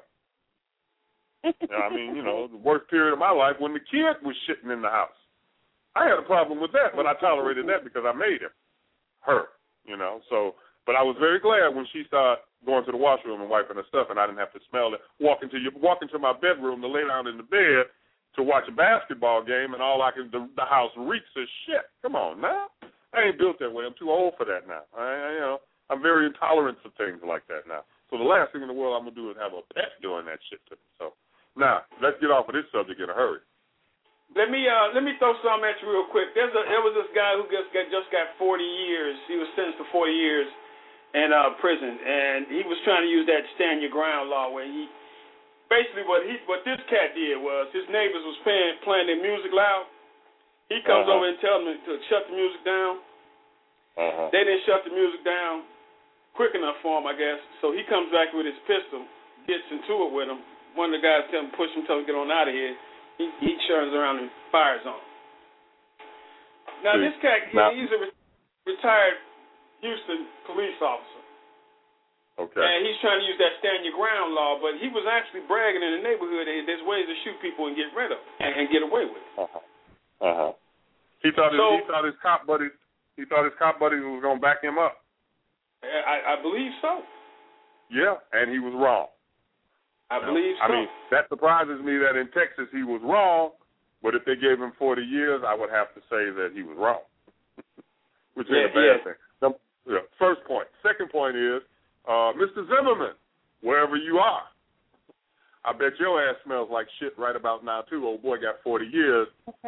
I mean, you know, the worst period of my life when the kid was shitting in the house. I had a problem with that, but I tolerated that because I made him, her, you know. So, but I was very glad when she started going to the washroom and wiping her stuff, and I didn't have to smell it. Walk into your, walk into my bedroom to lay down in the bed to watch a basketball game, and all I can, the, the house reeks of shit. Come on now, I ain't built that way. I'm too old for that now. I, I, you know, I'm very intolerant of things like that now. So the last thing in the world I'm gonna do is have a pet doing that shit to me. So now let's get off of this subject in a hurry. Let me uh, let me throw something at you real quick. There's a, there was this guy who just got just got forty years. He was sentenced to forty years in uh, prison, and he was trying to use that stand your ground law where he. Basically, what he what this cat did was his neighbors was playing playing their music loud. He comes uh-huh. over and tells them to shut the music down. Uh-huh. They didn't shut the music down quick enough for him, I guess. So he comes back with his pistol, gets into it with him. One of the guys tell him push him, tell him to get on out of here. He he turns around and fires on him. Now See, this cat, now, he's a re- retired Houston police officer. Okay. And he's trying to use that stand your ground law, but he was actually bragging in the neighborhood that there's ways to shoot people and get rid of them and, and get away with it. Uh-huh. Uh-huh. He thought his, so, he thought his cop buddies he thought his cop buddies was gonna back him up. I, I believe so. Yeah, and he was wrong. I you believe know? so. I mean, that surprises me that in Texas he was wrong, but if they gave him forty years, I would have to say that he was wrong, which yeah, ain't a bad yeah. thing. Now, yeah, first point. Second point is. Uh, Mister Zimmerman, wherever you are, I bet your ass smells like shit right about now, too. Old boy got forty years.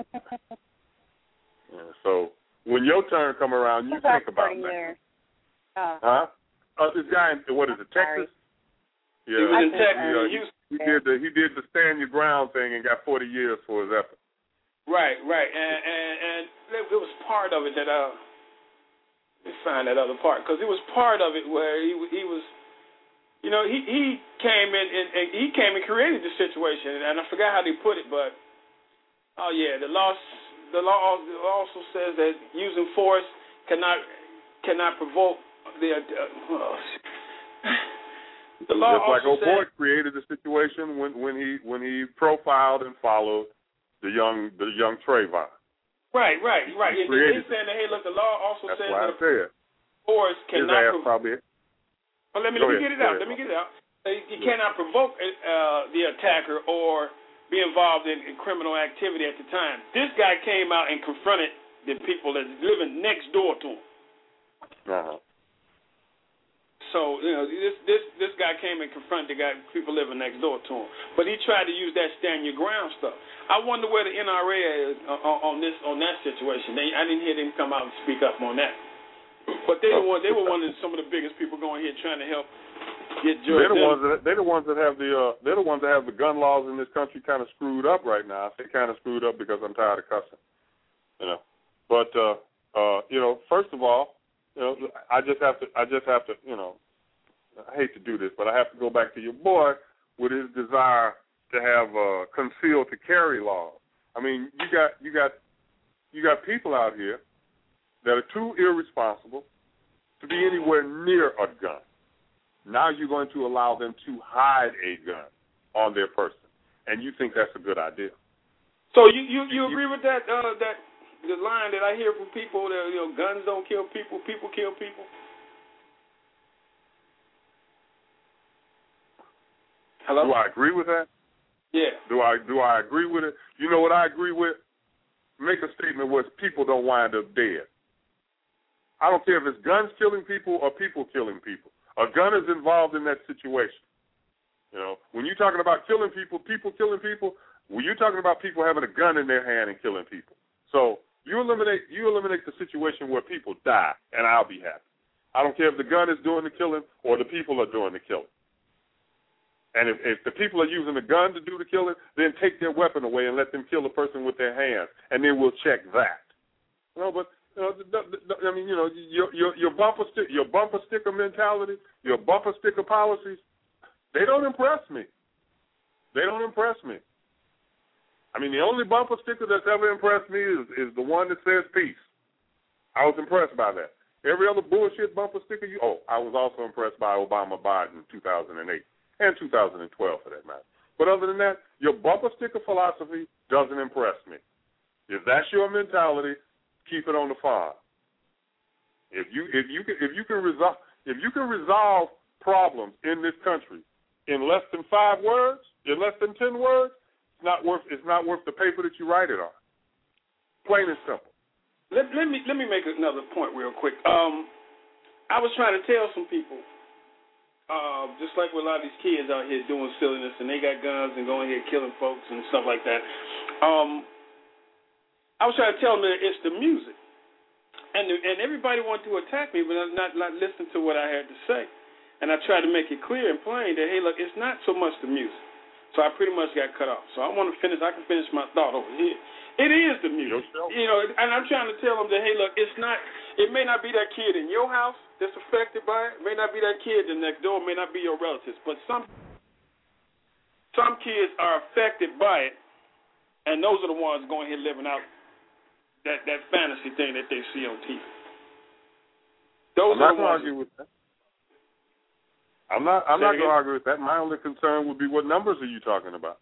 Yeah, so when your turn come around, you think about that. Oh. Huh? Uh, this guy, in, what is it, Texas? Yeah, he was in Texas. He, uh, he, he did the he did the stand your ground thing and got forty years for his effort. Right, right, and and, and it was part of it that uh. Let me find that other part, because it was part of it where he he was, you know, he, he came in and, and he came and created the situation, and I forgot how they put it, but oh yeah, the law the law also says that using force cannot cannot provoke the. Uh, oh, the law Just like also old says, boy created the situation when, when he when he profiled and followed the young the young Trayvon. Right, right, right. And they're saying that, hey, look, the law also That's says why that I said. force cannot His ass provoke. probably. Well, let me, Go let me ahead, get it out. ahead. Let me get it out. You cannot provoke uh, the attacker or be involved in, in criminal activity at the time. This guy came out and confronted the people that's living next door to him. Uh-huh. So, you know, this this this guy came and confronted the guy, people living next door to him. But he tried to use that stand your ground stuff. I wonder where the N R A is on, on this on that situation. They, I didn't hear them come out and speak up on that. But they were they were one of some of the biggest people going here trying to help get George. They're the ones that they're the ones that have the uh, they're the ones that have the gun laws in this country kind of screwed up right now. They kind of screwed up because I'm tired of cussing, you know. But uh, uh, you know, first of all, you know, I just have to I just have to you know. I hate to do this, but I have to go back to your boy with his desire to have uh, concealed to carry laws. I mean, you got you got you got people out here that are too irresponsible to be anywhere near a gun. Now you're going to allow them to hide a gun on their person, and you think that's a good idea. So you you, you agree with that uh, that the line that I hear from people that you know guns don't kill people, people kill people? Hello? Do I agree with that? Yeah. Do I do I agree with it? You know what I agree with? Make a statement where people don't wind up dead. I don't care if it's guns killing people or people killing people. A gun is involved in that situation. You know, when you're talking about killing people, people killing people, when you're talking about people having a gun in their hand and killing people. So You eliminate you eliminate the situation where people die, and I'll be happy. I don't care if the gun is doing the killing or the people are doing the killing. And if, if the people are using the gun to do the killing, then take their weapon away and let them kill the person with their hands, and then we'll check that. You know, but you know, the, the, the, I mean, you know, your your your bumper stick, your bumper sticker mentality, your bumper sticker policies, they don't impress me. They don't impress me. I mean, the only bumper sticker that's ever impressed me is is the one that says peace. I was impressed by that. Every other bullshit bumper sticker, you oh, I was also impressed by Obama Biden in two thousand eight. And two thousand twelve, for that matter. But other than that, your bumper sticker philosophy doesn't impress me. If that's your mentality, keep it on the farm. If you if you can if you can resolve if you can resolve problems in this country in less than five words, in less than ten words, it's not worth it's not worth the paper that you write it on. Plain and simple. Let, let me let me make another point real quick. Um, I was trying to tell some people. Uh, just like with a lot of these kids out here doing silliness and they got guns and going here killing folks and stuff like that. Um, I was trying to tell them that it's the music. And the, and everybody wanted to attack me, but not, not listen to what I had to say. And I tried to make it clear and plain that, hey, look, it's not so much the music. So I pretty much got cut off. So I want to finish, I can finish my thought over here. It is the music. You know, and I'm trying to tell them that, hey, look, it's not, it may not be that kid in your house that's affected by it. It may not be that kid in next door. It may not be your relatives. But some some kids are affected by it, and those are the ones going here living out that, that fantasy thing that they see on T V. Those I'm are not the ones. argue with that. I'm not. I'm Say not again? going to argue with that. My only concern would be what numbers are you talking about?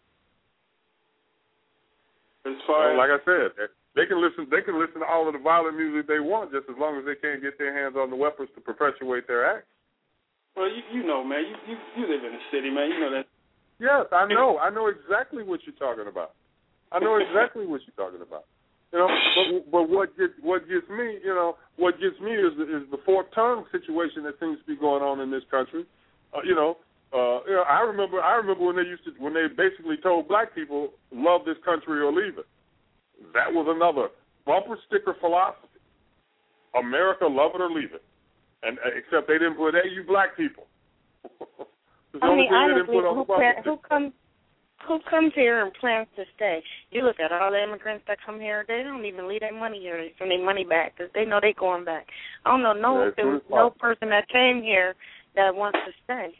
As far well, as, like I said, they can listen. They can listen to all of the violent music they want, just as long as they can't get their hands on the weapons to perpetuate their acts. well, you, you know, man, you, you you live in the city, man. You know that. Yes, I know. I know exactly what you're talking about. I know exactly what you're talking about. You know, but, but what gets what gets me, you know, what gets me is is the fourth term situation that seems to be going on in this country. Uh, you know. Uh, you know, I remember. I remember when they used to, when they basically told black people, "Love this country or leave it." That was another bumper sticker philosophy. America, love it or leave it. And uh, except they didn't put, "Hey, you black people." I mean, honestly, who, plan, who comes who comes here and plans to stay? You look at all the immigrants that come here; they don't even leave their money here, send their money back because they know they're going back. I don't know no yeah, no person that came here that wants to stay.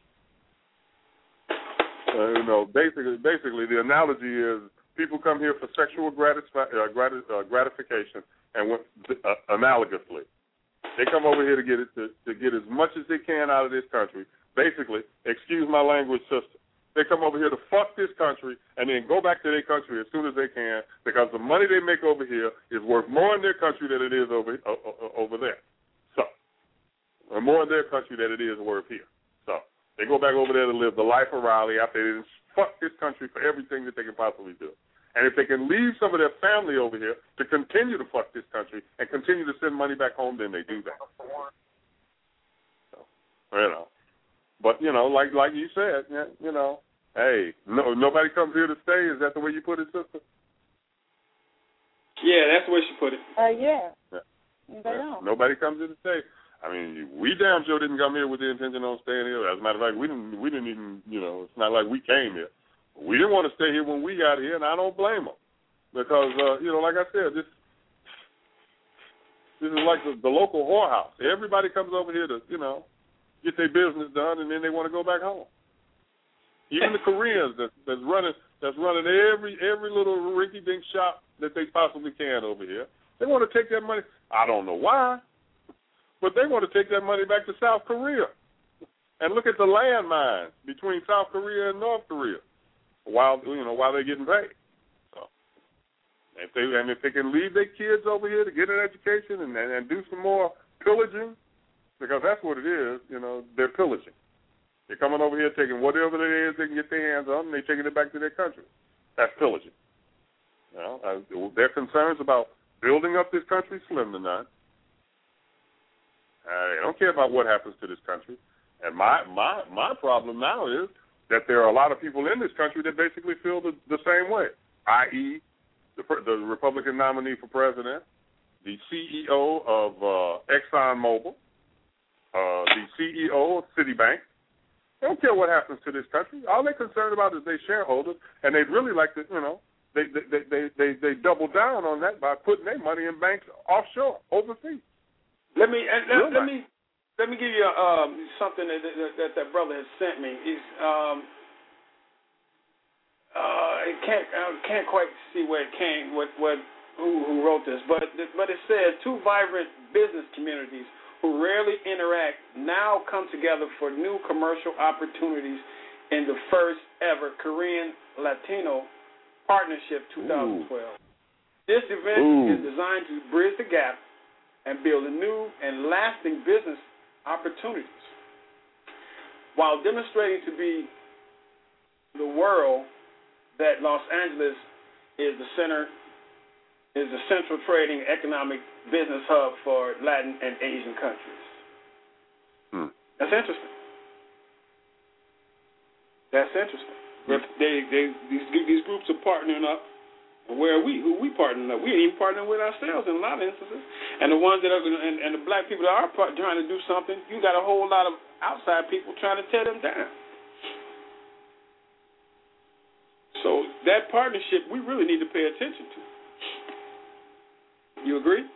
Uh, you know, basically, basically, the analogy is people come here for sexual gratis, uh, gratis, uh, gratification, and went, uh, analogously, they come over here to get it to, to get as much as they can out of this country. Basically, excuse my language, sister. They come over here to fuck this country and then go back to their country as soon as they can because the money they make over here is worth more in their country than it is over uh, over there. So, or more in their country than it is worth here. So. They go back over there to live the life of Riley after they didn't fuck this country for everything that they can possibly do. And if they can leave some of their family over here to continue to fuck this country and continue to send money back home, then they do that. So, you know. But, you know, like like you said, you know, hey, no, nobody comes here to stay. Is that the way you put it, sister? Yeah, that's the way she put it. Uh, yeah. yeah. They don't. Nobody comes here to stay. I mean, we damn sure didn't come here with the intention on staying here. As a matter of fact, we didn't. We didn't even. You know, it's not like we came here. We didn't want to stay here when we got here, and I don't blame them because, uh, you know, like I said, this this is like the, the local whorehouse. Everybody comes over here to, you know, get their business done, and then they want to go back home. Even the Koreans that, that's running that's running every every little rinky-dink shop that they possibly can over here. They want to take that money. I don't know why. But they want to take that money back to South Korea and look at the landmines between South Korea and North Korea while you know while they're getting paid. So, if they and if they can leave their kids over here to get an education and, and, and do some more pillaging, because that's what it is, you know, they're pillaging. They're coming over here taking whatever it is they can get their hands on, and they're taking it back to their country. That's pillaging. You know, uh, their concerns about building up this country slim to none. I don't care about what happens to this country. And my, my, my problem now is that there are a lot of people in this country that basically feel the, the same way, that is the, the Republican nominee for president the C E O of uh, ExxonMobil, uh, the C E O of Citibank. They don't care what happens to this country. All they're concerned about is their shareholders, and they'd really like to, you know, they they they they, they double down on that by putting their money in banks offshore, overseas. Let me let, let, let me let me give you um, something that that, that that brother has sent me. He's um, uh, I can't I can't quite see where it came, what what who who wrote this, but but it says two vibrant business communities who rarely interact now come together for new commercial opportunities in the first ever Korean Latino Partnership twenty twelve. Ooh. This event Ooh. is designed to bridge the gap and build a new and lasting business opportunities while demonstrating to be the world that Los Angeles is the center, is the central trading economic business hub for Latin and Asian countries. Hmm. That's interesting. That's interesting. If they, they, these, these groups are partnering up. Where are we? Who are we partnering up? We ain't even partnering with ourselves in a lot of instances. And the ones that are, and, and the black people that are part, trying to do something, you got a whole lot of outside people trying to tear them down. So that partnership, we really need to pay attention to. You agree?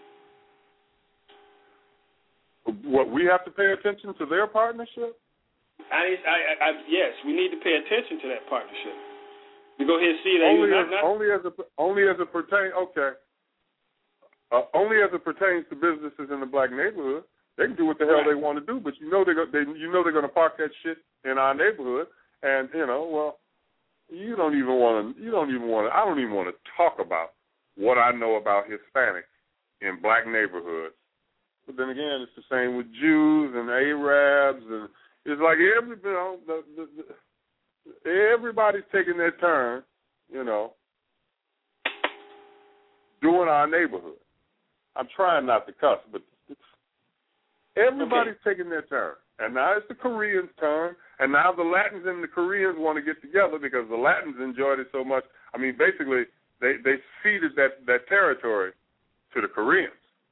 What, we have to pay attention to their partnership? I, I, I, yes, we need to pay attention to that partnership. You go ahead and see that. Only, not, as, not, only as it only as it pertains. Okay. Uh, only as it pertains to businesses in the black neighborhood, they can do what the hell right. they want to do. But you know they they you know they're going to park that shit in our neighborhood, and you know well, you don't even want to. You don't even want to. I don't even want to talk about what I know about Hispanics in black neighborhoods. But then again, it's the same with Jews and Arabs, and it's like every you know the. the, the everybody's taking their turn, you know, doing our neighborhood. I'm trying not to cuss, but it's, everybody's okay. taking their turn. And now it's the Koreans' turn, and now the Latins and the Koreans want to get together because the Latins enjoyed it so much. I mean, basically, they, they ceded that, that territory to the Koreans.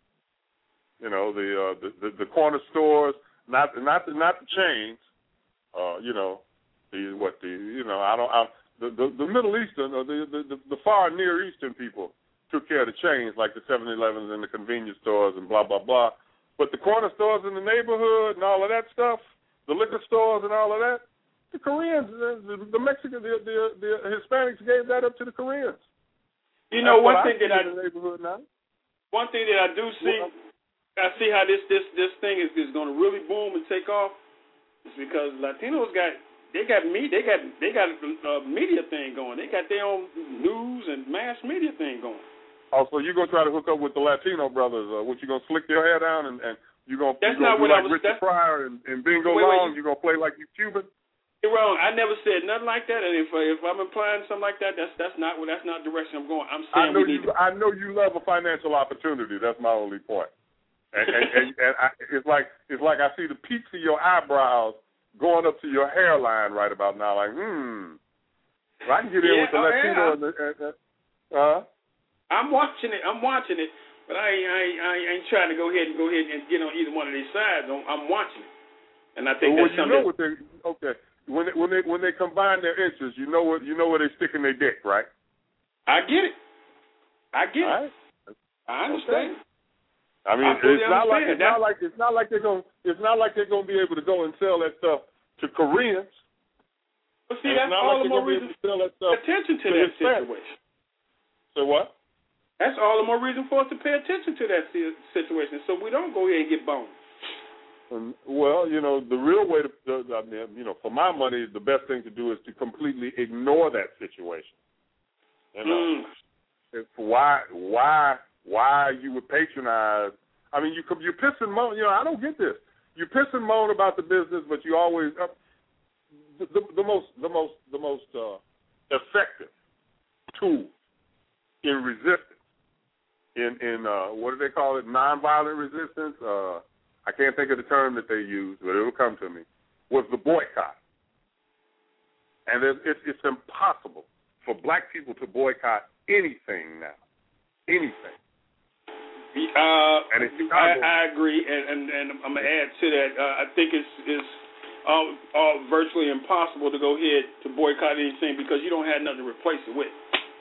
You know, the uh, the, the, the corner stores, not not the, not the chains, uh, you know, The, what the you know I don't I, the, the the Middle Eastern or the, the the far Near Eastern people took care of the chains like the seven elevens and the convenience stores and blah blah blah, but the corner stores in the neighborhood and all of that stuff, the liquor stores and all of that, the Koreans, the, the Mexican, the, the the Hispanics gave that up to the Koreans. You know, That's one thing I that I in the neighborhood now. One thing that I do see, well, I see how this this this thing is is going to really boom and take off. It's because Latinos got. They got me. They got they got a media thing going. They got their own news and mass media thing going. Oh, so you gonna try to hook up with the Latino brothers? Uh, what you gonna slick your hair down and, and you gonna, that's you gonna not be what like I was, Richard Pryor and, and Bingo wait, Long? wait, You gonna play like you Cuban? You're wrong. I never said nothing like that. And if uh, if I'm implying something like that, that's that's not that's not the direction I'm going. I'm saying I know we you. need to... I know you love a financial opportunity. That's my only point. And, and, and, and I, it's like it's like I see the peaks of your eyebrows going up to your hairline right about now, like, hmm, well, I can get in yeah, with the oh, Latino. Yeah. And the, uh, uh, I'm watching it. I'm watching it, but I ain't, I, ain't, I ain't trying to go ahead and go ahead and get on either one of these sides. I'm, I'm watching it, and I think well, that's you something. know what they okay when they, when they when they combine their interests, you know what you know where they sticking their dick, right? I get it. I get All it. right. I understand. Okay. I mean, I it's not understand. like it's not like it's not like they're going it's not like they're going to be able to go and sell that stuff to Koreans. But see, that's all like the more reason to sell that stuff attention to, to that situation. So what? That's all the more reason for us to pay attention to that situation, so we don't go ahead and get boned. Um, well, you know, the real way to, I mean, you know, for my money, the best thing to do is to completely ignore that situation. You know, mm. if, why, why? Why you would patronize? I mean, you you piss and moan. You know, I don't get this. You piss and moan about the business, but you always uh, the, the, the most the most the most uh, effective tool in resistance in in uh, what do they call it? Nonviolent resistance. Uh, I can't think of the term that they use, but it'll come to me. Was the boycott, and it, it, it's impossible for black people to boycott anything now. Anything. Uh, and in Chicago, I, I agree, and, and, and I'm gonna add to that. Uh, I think it's it's all, all virtually impossible to go ahead to boycott anything because you don't have nothing to replace it with.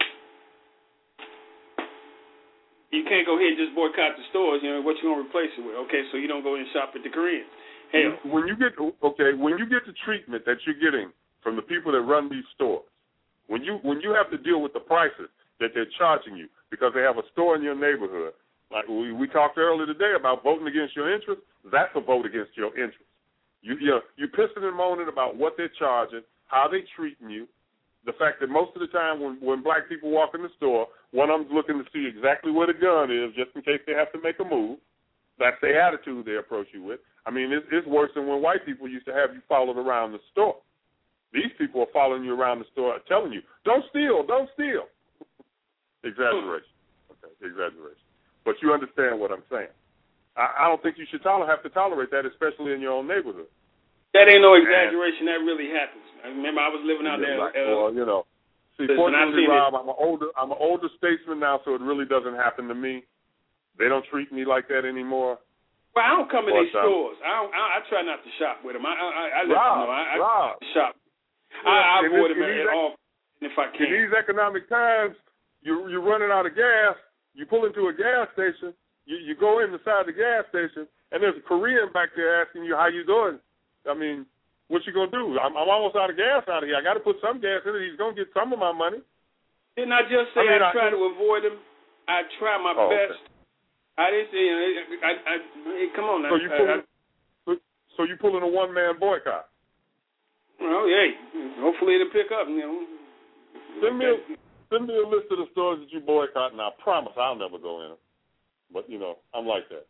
You can't go ahead and just boycott the stores. You know what you gonna replace it with? Okay, so you don't go and shop at the Koreans. Hell, when you get okay, when you get the treatment that you're getting from the people that run these stores, when you when you have to deal with the prices that they're charging you because they have a store in your neighborhood. Like we, we talked earlier today about voting against your interests, that's a vote against your interests. You, you're, you're pissing and moaning about what they're charging, how they're treating you, the fact that most of the time when, when black people walk in the store, one of them's looking to see exactly where the gun is just in case they have to make a move. That's the attitude they approach you with. I mean, it's, it's worse than when white people used to have you followed around the store. These people are following you around the store telling you, don't steal, don't steal. Exaggeration. Okay, exaggeration. But you understand what I'm saying. I, I don't think you should toler- have to tolerate that, especially in your own neighborhood. That ain't no exaggeration. And, that really happens. I remember I was living out there. Like, uh, well, you know. See, listen, fortunately, Rob, I'm an older, I'm an older statesman now, so it really doesn't happen to me. They don't treat me like that anymore. Well, I don't come in but, these um, stores. I, don't, I I try not to shop with them. I I, I let Rob, them know. I, I Rob. shop. Yeah, I, I avoid this, them at all if I can. In these economic times, you you're running out of gas. You pull into a gas station. You, you go inside the gas station, and there's a Korean back there asking you how you doing. I mean, what you gonna do? I'm, I'm almost out of gas out of here. I got to put some gas in it. He's gonna get some of my money. Didn't I just say I, mean, I, I try to avoid them? I try my oh, best. Okay. I didn't say. You know, I, I, hey, come on now. So you pulling? I, so you pulling a one man boycott? Well, hey, hopefully it'll pick up. You know. Send me a, send me a list of the stores that you boycott, and I promise I'll never go in them. But, you know, I'm like that.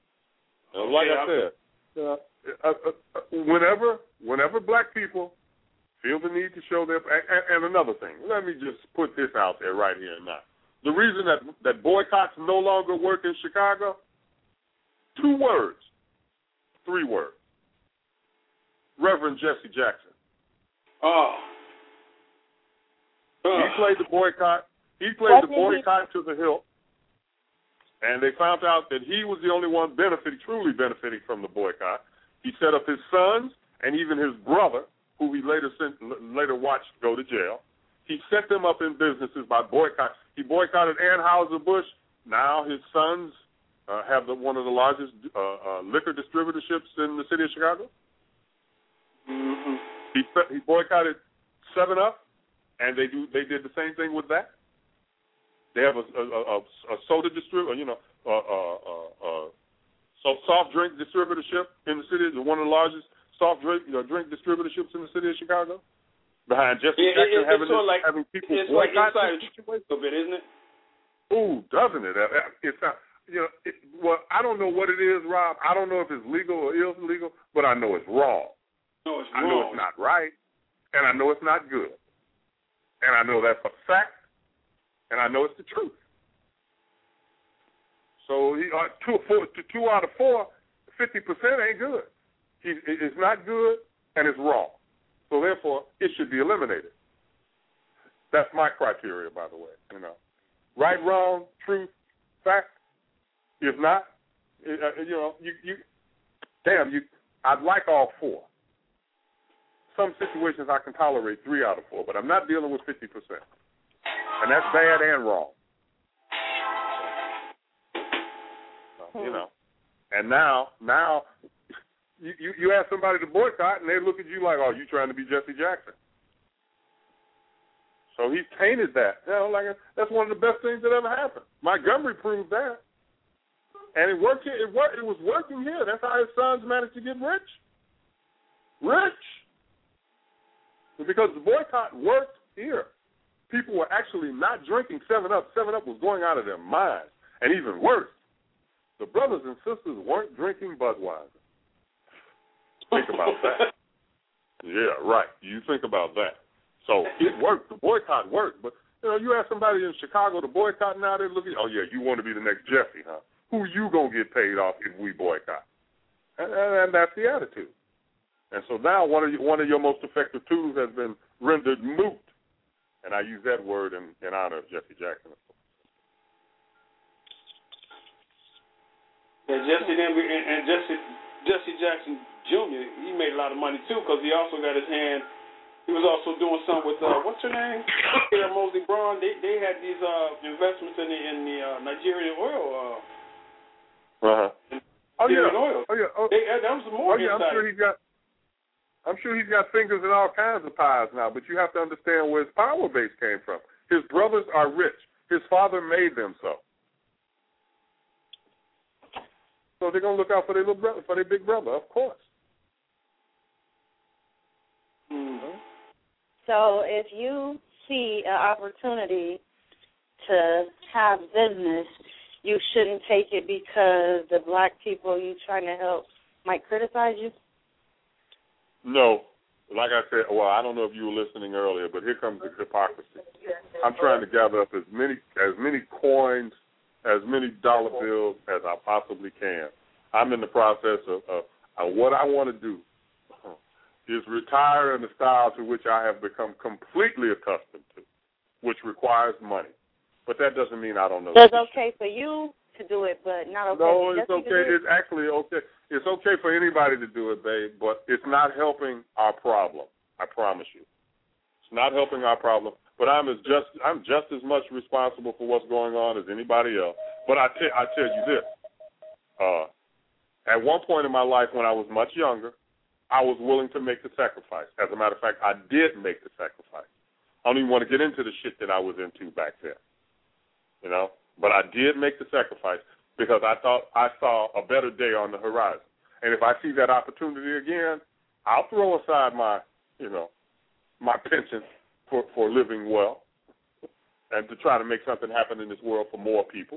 And like okay, I said, uh, uh, uh, whenever whenever black people feel the need to show their and, and another thing, let me just put this out there right here and now. The reason that, that boycotts no longer work in Chicago, two words, three words. Reverend Jesse Jackson. Oh. He played the boycott. He played what the boycott he... to the hilt. And they found out that he was the only one benefiting, truly benefiting from the boycott. He set up his sons and even his brother, who he later sent, later watched go to jail. He set them up in businesses by boycott. He boycotted Anheuser-Busch. Now his sons uh, have the, one of the largest uh, uh, liquor distributorships in the city of Chicago. Mm-hmm. He he boycotted seven up, and they do they did the same thing with that. They have a, a, a, a soda distributor, you know, a, a, a, a so soft drink distributorship in the city. One of the largest soft drink you know, drink distributorships in the city of Chicago. Behind Jesse it, Jackson it, having, it's this, like, having people it's boycott like this situation a bit, isn't it? Ooh, doesn't it? It's not. You know, it, well, I don't know what it is, Rob. I don't know if it's legal or illegal, but I know it's wrong. No, it's I wrong. know it's not right, and I know it's not good, and I know that's a fact. And I know it's the truth. So he, uh, two, four, two out of four, fifty percent ain't good. He, it's not good, and it's wrong. So therefore, it should be eliminated. That's my criteria, by the way. You know, right, wrong, truth, fact. If not, uh, you know, you, you, damn, you. I'd like all four. Some situations I can tolerate three out of four, but I'm not dealing with fifty percent. And that's bad and wrong. So, you know. And now, now, you, you, you ask somebody to boycott, and they look at you like, oh, you trying to be Jesse Jackson. So he tainted that. You know, like that's one of the best things that ever happened. Montgomery proved that. And it worked. It worked. It was working here. That's how his sons managed to get rich. Rich. Because the boycott worked here. People were actually not drinking seven up. seven up was going out of their minds. And even worse, the brothers and sisters weren't drinking Budweiser. Think about that. Yeah, right. You think about that. So it worked. The boycott worked. But, you know, you ask somebody in Chicago to boycott now, they're looking, oh, yeah, you want to be the next Jesse, huh? Who you going to get paid off if we boycott? And, and, and that's the attitude. And so now one of, your, one of your most effective tools has been rendered moot. And I use that word in, in honor of Jesse Jackson. Yeah, Jesse and, and Jesse Jesse Jackson Junior He made a lot of money too because he also got his hand. He was also doing something with uh, what's her name? Sarah Mosley Braun. They they had these uh, investments in the in the uh, Nigerian oil. Uh huh. Oh yeah. Oil. Oh yeah. Oh, they, uh, that was more. Oh yeah. I'm sure he's got. I'm sure he's got fingers in all kinds of pies now. But you have to understand where his power base came from. His brothers are rich. His father made them so. So they're gonna look out for their little brother, for their big brother, of course. Mm-hmm. So if you see an opportunity to have business, you shouldn't take it because the black people you trying to help might criticize you? No. Like I said, well, I don't know if you were listening earlier, but here comes the hypocrisy. I'm trying to gather up as many as many coins, as many dollar bills as I possibly can. I'm in the process of, of, of what I want to do is retire in the style to which I have become completely accustomed to, which requires money. But that doesn't mean I don't know. So it's okay for you to do it, but not okay no, for it's Jesse okay. to do it? It's actually okay. It's okay for anybody to do it, babe, but it's not helping our problem. I promise you, it's not helping our problem. But I'm as just I'm just as much responsible for what's going on as anybody else. But I tell I tell you this: uh, at one point in my life, when I was much younger, I was willing to make the sacrifice. As a matter of fact, I did make the sacrifice. I don't even want to get into the shit that I was into back then, you know. But I did make the sacrifice because I thought I saw a better day on the horizon. And if I see that opportunity again, I'll throw aside my, you know, my pension for, for living well and to try to make something happen in this world for more people.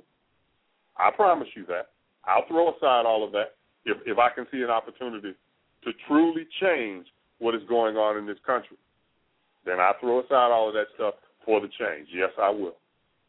I promise you that. I'll throw aside all of that if, if I can see an opportunity to truly change what is going on in this country. Then I'll throw aside all of that stuff for the change. Yes, I will.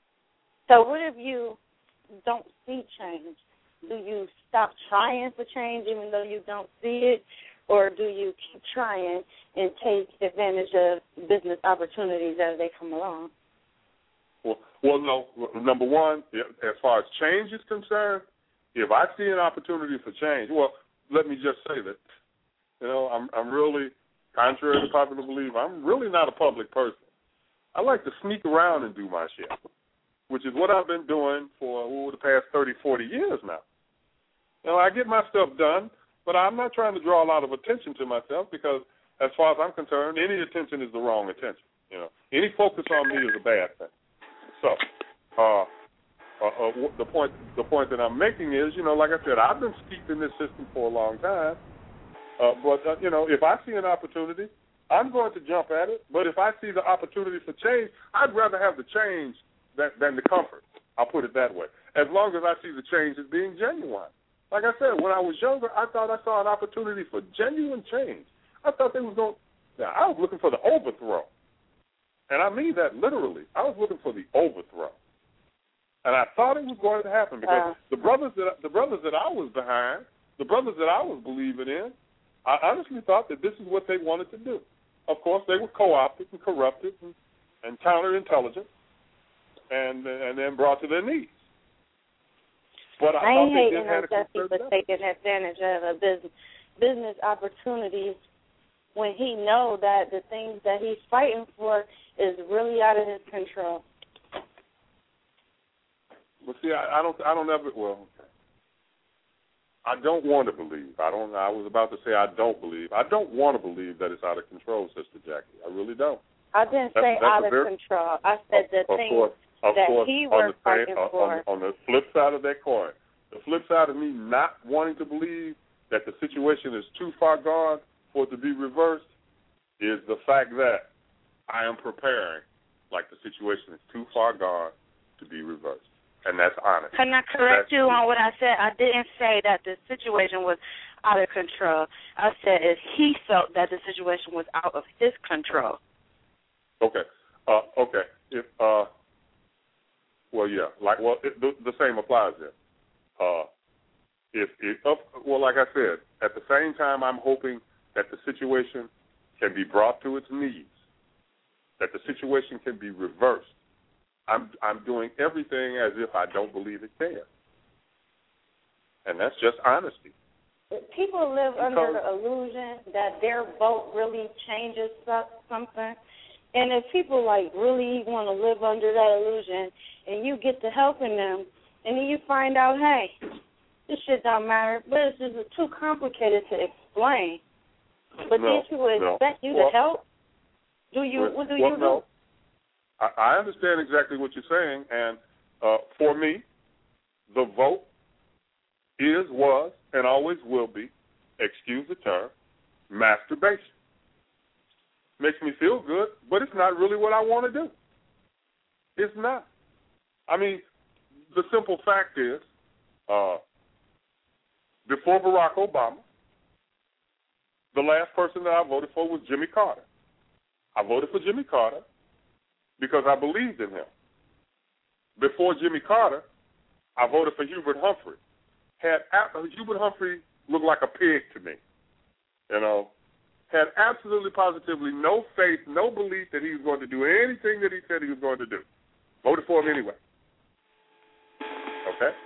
So what if you don't see change? Do you stop trying for change even though you don't see it? Or do you keep trying and take advantage of business opportunities as they come along? Well, well, no. Number one, as far as change is concerned, if I see an opportunity for change, well, let me just say that, you know, I'm, I'm really, contrary to popular belief, I'm really not a public person. I like to sneak around and do my shit, which is what I've been doing for oh, the past thirty, forty years now. You know, I get my stuff done, but I'm not trying to draw a lot of attention to myself because, as far as I'm concerned, any attention is the wrong attention. You know, any focus on me is a bad thing. So, uh, uh, uh, the point the point that I'm making is, you know, like I said, I've been steeped in this system for a long time. Uh, but uh, you know, if I see an opportunity, I'm going to jump at it. But if I see the opportunity for change, I'd rather have the change than, than the comfort. I'll put it that way. As long as I see the change as being genuine. Like I said, when I was younger, I thought I saw an opportunity for genuine change. I thought they was going. Now, I was looking for the overthrow, and I mean that literally. I was looking for the overthrow, and I thought it was going to happen because uh, the brothers that the brothers that I was behind, the brothers that I was believing in, I honestly thought that this is what they wanted to do. Of course, they were co-opted and corrupted and, and counterintelligent, and and then brought to their knees. But I, I ain't thought hating on Jesse for taking advantage of a business business opportunity when he know that the things that he's fighting for is really out of his control. Well, see, I, I don't, I don't ever. Well, I don't want to believe. I don't. I was about to say I don't believe. I don't want to believe that it's out of control, Sister Jackie. I really don't. I didn't that's, say that's out of very, control. I said the of things course, of that course, he on was the same, fighting uh, for. On, on the flip side of that coin, the flip side of me not wanting to believe that the situation is too far gone for it to be reversed is the fact that I am preparing like the situation is too far gone to be reversed. And that's honest. Can I correct that's you true. on what I said? I didn't say that the situation was out of control. I said if he felt that the situation was out of his control. Okay. Uh, okay. If uh, well, yeah. Like, well, it, the, the same applies there. Uh, if it, uh, well, like I said, at the same time, I'm hoping that the situation can be brought to its knees, that the situation can be reversed. I'm I'm doing everything as if I don't believe it can. And that's just honesty. People live because, under the illusion that their vote really changes something. And if people, like, really want to live under that illusion and you get to helping them, and then you find out, hey, this shit don't matter, but it's just too complicated to explain. But no, these people no. expect you well, to help? Do you? Well, what do well, you do? No. I, I understand exactly what you're saying, and uh, for me, the vote is, was, and always will be, excuse the term, masturbation. Makes me feel good, but it's not really what I want to do. It's not. I mean, the simple fact is, uh, before Barack Obama, the last person that I voted for was Jimmy Carter. I voted for Jimmy Carter because I believed in him. Before Jimmy Carter, I voted for Hubert Humphrey. Had Hubert Humphrey looked like a pig to me, you know. Had absolutely, positively no faith, no belief that he was going to do anything that he said he was going to do. Voted for him anyway. Okay?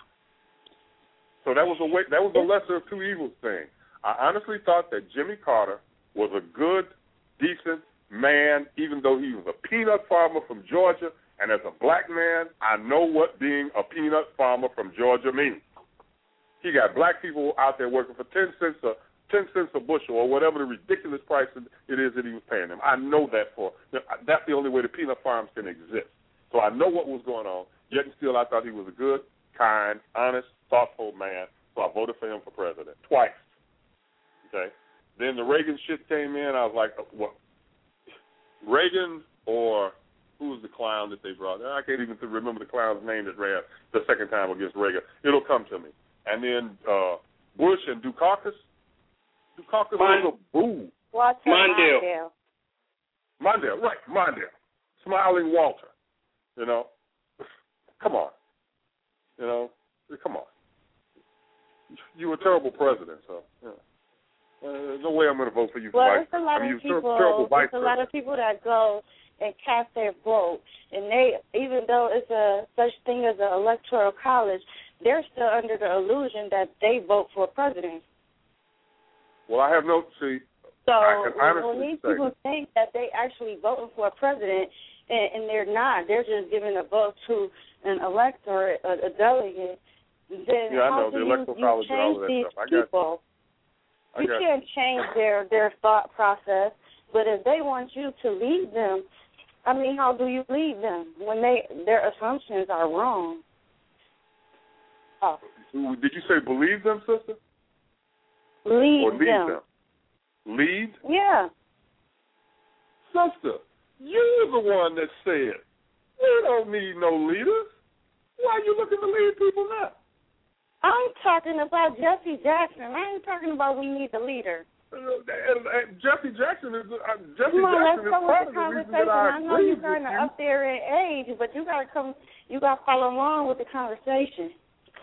So that was a way, that was a lesser of two evils thing. I honestly thought that Jimmy Carter was a good, decent man, even though he was a peanut farmer from Georgia. And as a black man, I know what being a peanut farmer from Georgia means. He got black people out there working for ten cents a ten cents a bushel or whatever the ridiculous price it is that he was paying them. I know that for that's the only way the peanut farms can exist. So I know what was going on. Yet and still, I thought he was a good, kind, honest, thoughtful man. So I voted for him for president twice. Okay. Then the Reagan shit came in. I was like, what? Reagan or who was the clown that they brought? I can't even remember the clown's name that ran the second time against Reagan. It'll come to me. And then uh, Bush and Dukakis. Dukakis was a boo. Mondale. Mondale, right, Mondale. Smiling Walter. You know, come on. You know, come on. You were a terrible president, so, you know. Uh, there's no way I'm going to vote for you. Well, for it's a lot I mean, of people. terrible vice It's a lot of people that go and cast their vote, and they, even though it's a such thing as an electoral college, they're still under the illusion that they vote for president. Well, I have no see. So I can honestly when these say, people think that they actually voting for a president, and, and they're not, they're just giving a vote to an elector, a, a delegate. Then yeah, I how know do the you, electoral you college and all change of that these stuff. I got people? I You got can't change their, their thought process, but if they want you to lead them, I mean, how do you lead them when they their assumptions are wrong? Oh. Did you say believe them, sister? Lead or lead them. them? Lead? Yeah. Sister, you're the one that said, we don't need no leaders. Why are you looking to lead people now? I'm talking about Jesse Jackson. I ain't talking about we need the leader. Uh, and, and Jesse Jackson is uh, Jesse come on, Jackson let's is go part with of the the reason conversation. that I, I know you're kind of up there in age, but you gotta come. You gotta follow along with the conversation.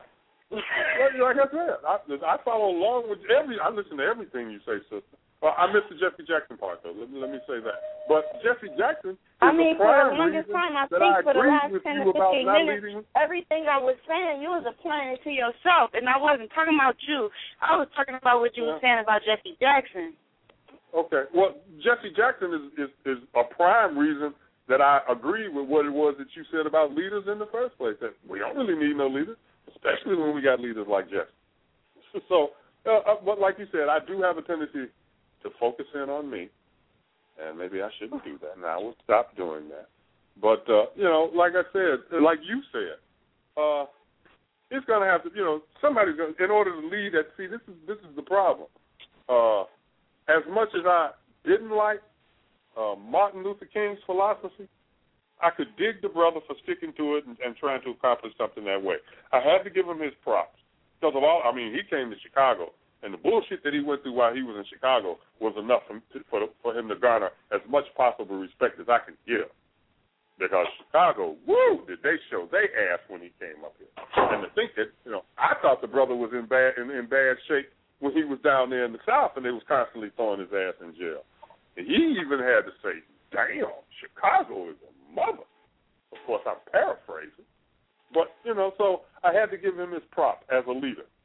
Well, like I said, I, I follow along with every. I listen to everything you say, sister. Well, I missed the Jesse Jackson part though. Let me, let me say that. But Jesse Jackson is I mean, the for prime the longest reason time, I that think I for the agree last with ten you to about fifteen not minutes, leading. everything I was saying, you was applying it to yourself, and I wasn't talking about you. I was talking about what you yeah. were saying about Jesse Jackson. Okay. Well, Jesse Jackson is, is, is a prime reason that I agree with what it was that you said about leaders in the first place, that we don't really need no leaders, especially when we got leaders like Jesse. So, uh, but like you said, I do have a tendency to focus in on me, and maybe I shouldn't do that, and I will stop doing that. But, uh, you know, like I said, like you said, uh, it's going to have to, you know, somebody's going to, in order to lead that, see, this is this is the problem. Uh, as much as I didn't like uh, Martin Luther King's philosophy, I could dig the brother for sticking to it and, and trying to accomplish something that way. I had to give him his props. Because of all, I mean, he came to Chicago, and the bullshit that he went through while he was in Chicago was enough for, for, for him to garner as much possible respect as I could give. Because Chicago, woo, did they show they ass when he came up here. And to think that, you know, I thought the brother was in bad in, in bad shape when he was down there in the South, and they was constantly throwing his ass in jail. And he even had to say, damn, Chicago is a mother. Of course, I'm paraphrasing. But, you know, so I had to give him his prop as a leader.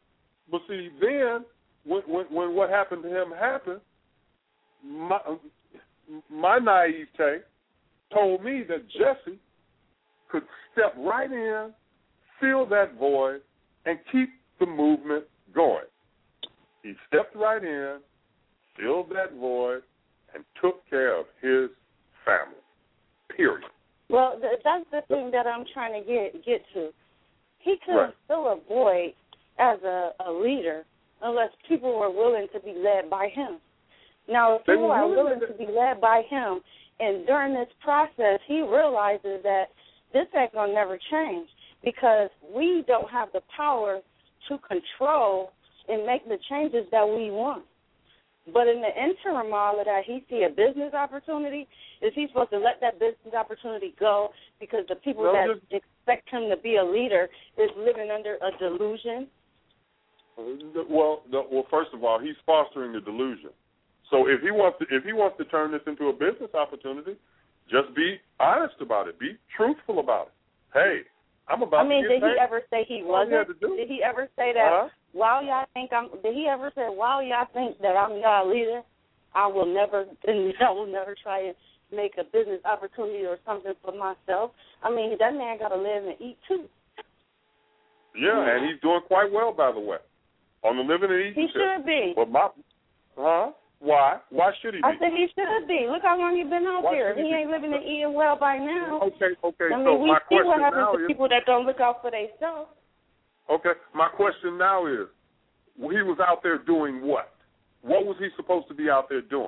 but see, then when, when, when what happened to him happened, my, my naivete told me that Jesse could step right in, fill that void, and keep the movement going. He stepped right in, filled that void, and took care of his family, period. Well, th- that's the thing that I'm trying to get get to. He couldn't Right. fill a void as a, a leader unless people were willing to be led by him. Now, if They people were are willing willing to- to be led by him, and during this process he realizes that this ain't going to never change because we don't have the power to control and make the changes that we want. But in the interim, all of that, he see a business opportunity. Is he supposed to let that business opportunity go because the people No, that just- expect him to be a leader is living under a delusion? Well, the, well, first of all, he's fostering a delusion. So if he wants to, if he wants to turn this into a business opportunity, just be honest about it. Be truthful about it. Hey, I'm about I mean, to get did he paid. ever say he All he had wasn't? to do. Did he ever say that? Uh-huh. While y'all think I'm, did he ever say while y'all think that I'm y'all leader, I will never, I will never try and make a business opportunity or something for myself. I mean, that man got to live and eat too. Yeah, and he's doing quite well, by the way, on the living and eating He tip. should be. But my, huh? Why? Why should he be? I said he should be. Look how long he been out Why there. should He he ain't be? living and eating well by now. Okay, okay. I mean, so we my see question what happens now to is, people that don't look out for themselves. okay, my question now is, he was out there doing what? What was he supposed to be out there doing?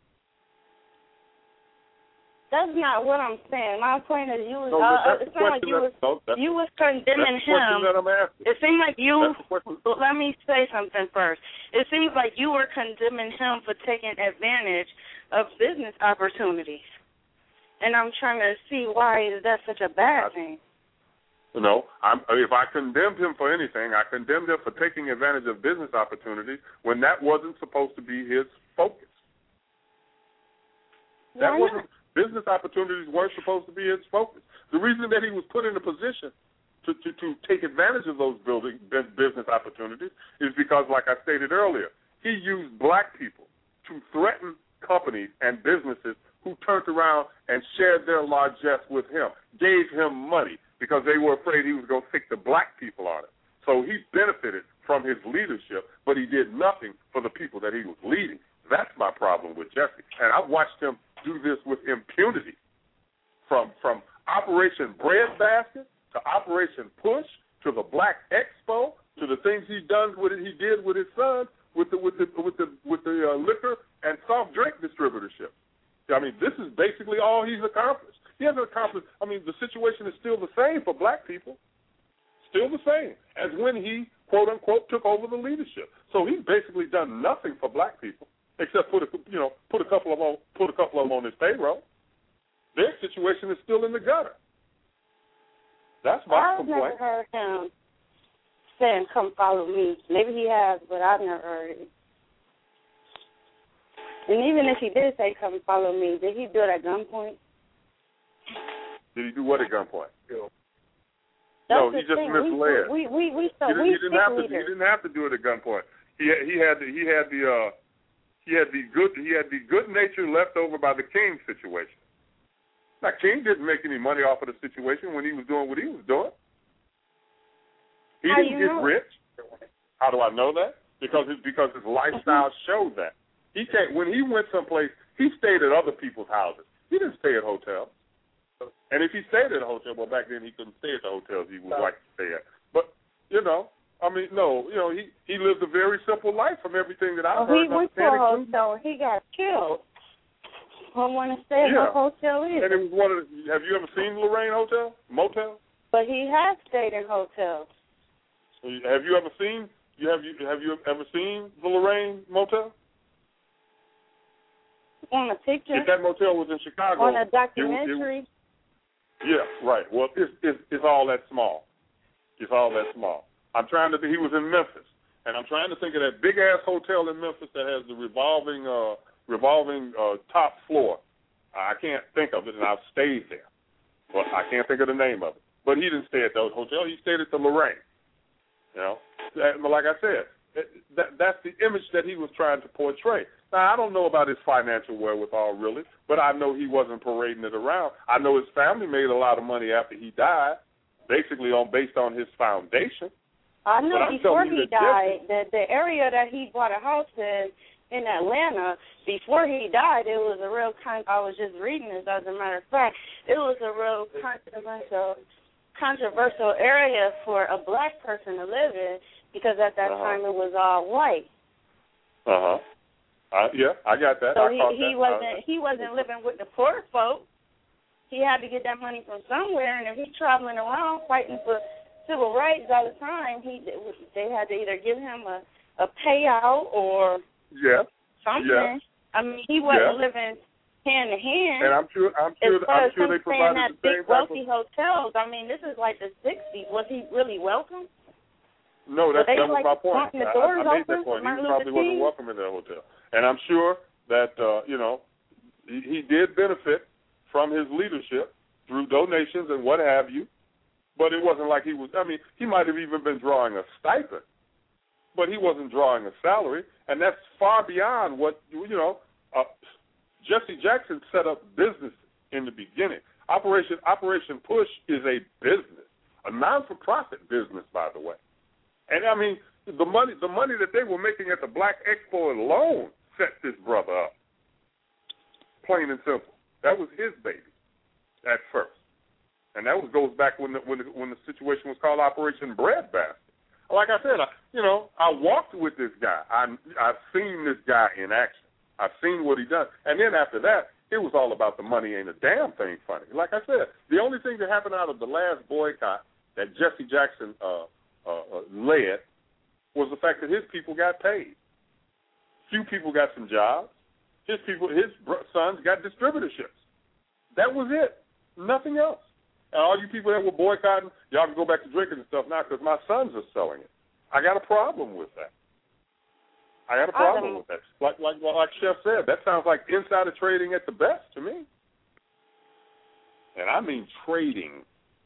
That's not what I'm saying. My point is, you was No, uh, that's it the sounded like question you was that- no, that's- you was condemning That's the question him. that I'm asking. It seemed like you. That's the question. Let me say something first. It seems like you were condemning him for taking advantage of business opportunities, and I'm trying to see why is that such a bad thing. You know, I'm, if I condemned him for anything, I condemned him for taking advantage of business opportunities when that wasn't supposed to be his focus. That Why wasn't not? business opportunities weren't supposed to be his focus. The reason that he was put in a position to, to, to take advantage of those building business opportunities is because, like I stated earlier, he used black people to threaten companies and businesses who turned around and shared their largesse with him, gave him money because they were afraid he was going to stick the black people on it. So he benefited from his leadership, but he did nothing for the people that he was leading. That's my problem with Jesse. And I've watched him do this with impunity. From from Operation Breadbasket to Operation Push to the Black Expo to the things he done with it, he did with his son with the with the with the with the uh, liquor and soft drink distributorship. I mean, this is basically all he's accomplished. He hasn't accomplished. I mean, the situation is still the same for black people, still the same as when he quote unquote took over the leadership. So he's basically done nothing for black people except put a you know put a couple of them on, put a couple of them on his payroll. Their situation is still in the gutter. That's my I've complaint. never heard him saying, "Come follow me." Maybe he has, but I've never heard it. And even if he did say, "Come follow me," did he do it at gunpoint? Did he do what at gunpoint? That's No, the he just thing. misled. We we we we, so He didn't, we he didn't have to. He leaders. didn't have to do it at gunpoint. He had, he had the, he had the uh, he had the good he had the good nature left over by the King situation. Now King didn't make any money off of the situation when he was doing what he was doing. He How didn't you get know? rich. How do I know that? Because his because his lifestyle showed that. He can't. When he went someplace, he stayed at other people's houses. He didn't stay at hotels. And if he stayed at a hotel, well, back then he couldn't stay at the hotels he would like to stay at. But you know, I mean, no, you know, he he lived a very simple life from everything that I've Well, heard. he went to a hotel and he got killed. I want to say Yeah. what hotel is. And it was one of the, have you ever seen Lorraine Hotel? Motel? But he has stayed in hotels. Have you ever seen you have you have you ever seen the Lorraine Motel? On a picture. If that motel was in Chicago, On a it- documentary. it- yeah, right. Well, it's, it's it's all that small. It's all that small. I'm trying to. He was in Memphis, and I'm trying to think of that big ass hotel in Memphis that has the revolving uh, revolving uh, top floor. I can't think of it, and I've stayed there, but I can't think of the name of it. But he didn't stay at the hotel. He stayed at the Lorraine. You know, and like I said, that, that's the image that he was trying to portray. Now, I don't know about his financial wherewithal, really, but I know he wasn't parading it around. I know his family made a lot of money after he died, basically on based on his foundation. I know before he died, the, the area that he bought a house in, in Atlanta, before he died, it was a real kind, I was just reading this, as a matter of fact, it was a real controversial, controversial area for a black person to live in, because at that uh-huh. time it was all white. Uh-huh. Uh, yeah, I got that. So I he, he that. wasn't he wasn't living with the poor folk. He had to get that money from somewhere, and if he's traveling around fighting for civil rights all the time, he they had to either give him a, a payout or yeah. something. Yeah. I mean, he wasn't yeah. living hand to hand. And I'm sure I'm sure as I'm sure as they provided that the same big wealthy of... hotels. I mean, this is like the sixties. Was he really welcome? No, that's, that was like my point. The I, doors I made open that point. He Martin probably Luther wasn't King. welcome in that hotel. And I'm sure that, uh, you know, he, he did benefit from his leadership through donations and what have you. But it wasn't like he was, I mean, he might have even been drawing a stipend, but he wasn't drawing a salary. And that's far beyond what, you know, uh, Jesse Jackson set up business in the beginning. Operation Operation Push is a business, a non-for-profit business, by the way. And, I mean, the money the money that they were making at the Black Expo alone set this brother up, plain and simple. That was his baby at first. And that was, goes back when the, when, the, when the situation was called Operation Breadbasket. Like I said, I, you know, I walked with this guy. I, I've seen this guy in action. I've seen what he does. And then after that, it was all about the money. Ain't a damn thing funny. Like I said, the only thing that happened out of the last boycott that Jesse Jackson uh, uh, uh, led was the fact that his people got paid. Few people got some jobs. His people, his sons got distributorships. That was it. Nothing else. And all you people that were boycotting, y'all can go back to drinking and stuff now because my sons are selling it. I got a problem with that. I got a problem with that. Like like like Chef said, that sounds like insider trading at the best to me. And I mean trading.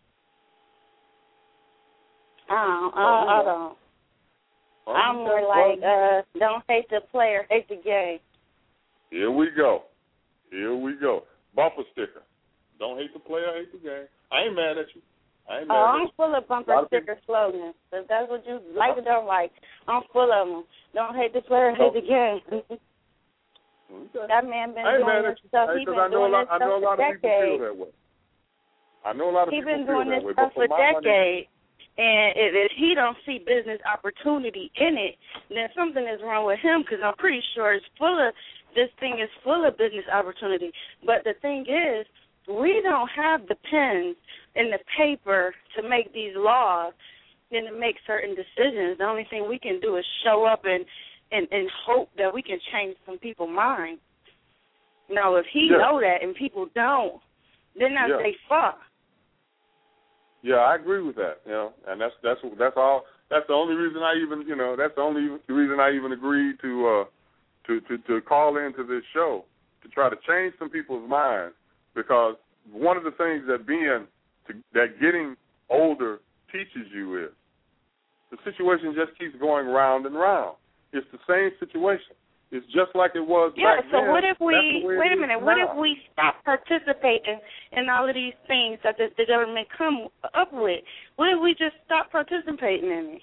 Oh, I, I don't. Oh, I'm more like, uh, don't hate the player, hate the game. Here we go. Here we go. Bumper sticker. Don't hate the player, hate the game. I ain't mad at you. I ain't mad oh, at I'm you. full of bumper of sticker slogans. If that's what you like or don't like, I'm full of them. Don't hate the player, hate the game. Okay. That man been I ain't doing mad this at stuff. you. He's been I know doing a lot, this I know a lot stuff of for people decades. feel that way. I know a lot of He's people been feel doing that this way. stuff But for for decades. And if, if he don't see business opportunity in it, then something is wrong with him because I'm pretty sure it's full of, this thing is full of business opportunity. But the thing is, we don't have the pens and the paper to make these laws and to make certain decisions. The only thing we can do is show up and, and, and hope that we can change some people's minds. Now, if he yeah. know that and people don't, then I yeah. say fuck. Yeah, I agree with that. You know, and that's that's that's all. That's the only reason I even you know that's the only reason I even agreed to uh, to, to to call into this show to try to change some people's minds, because one of the things that being to, that getting older teaches you is the situation just keeps going round and round. It's the same situation. It's just like it was yeah, back so then. what if we, wait a minute, now. what if we stop participating in all of these things that the, the government come up with? What if we just stop participating in it?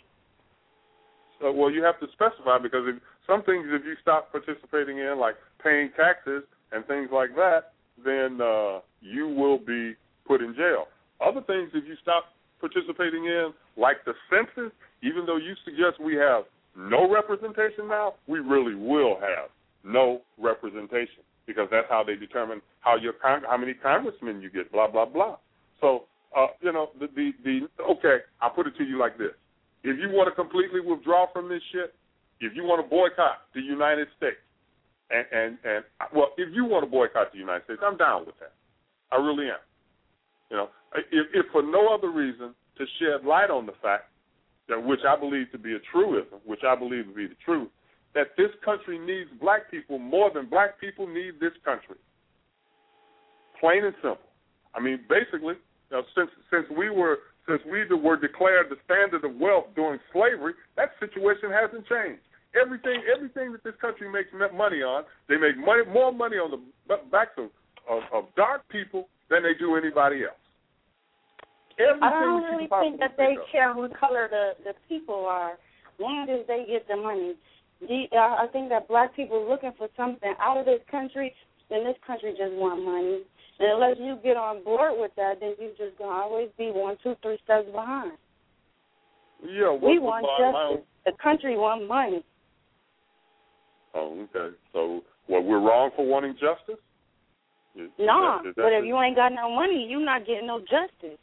So, well, you have to specify, because if, some things if you stop participating in, like paying taxes and things like that, then uh, you will be put in jail. Other things, if you stop participating in, like the census, even though you suggest we have no representation now, we really will have no representation, because that's how they determine how your con- how many congressmen you get, blah, blah, blah. So, uh, you know, the, the, the okay, I'll put it to you like this. If you want to completely withdraw from this shit, if you want to boycott the United States, and, and, and well, if you want to boycott the United States, I'm down with that. I really am. You know, if, if for no other reason to shed light on the fact that, which I believe to be a truism, which I believe to be the truth, that this country needs black people more than black people need this country. Plain and simple. I mean, basically, you know, since since we were since we were declared the standard of wealth during slavery, that situation hasn't changed. Everything, everything that this country makes money on, they make money, more money on the backs of, of, of dark people than they do anybody else. Everything I don't really think that they of. care what color the, the people are, as long as they get the money. The, uh, I think that black people are looking for something out of this country, then this country just want money. And unless you get on board with that, then you're just going to always be one, two, three steps behind. Yeah, we want justice. The country want money. Oh, okay. So, well, we're wrong for wanting justice? Is, no, nah, is that, is but if you ain't got no money, you're not getting no justice.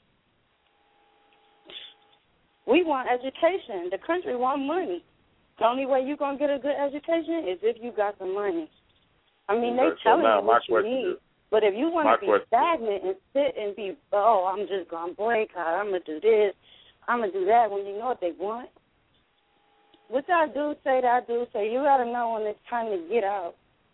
We want education. The country want money. The only way you're going to get a good education is if you got some money. I mean, okay, they telling so you what you need. Is, but if you want to be question. stagnant and sit and be, oh, I'm just going to boycott, I'm going to do this, I'm going to do that, when you know what they want. What that dude say, that dude say, you got to know when it's time to get out.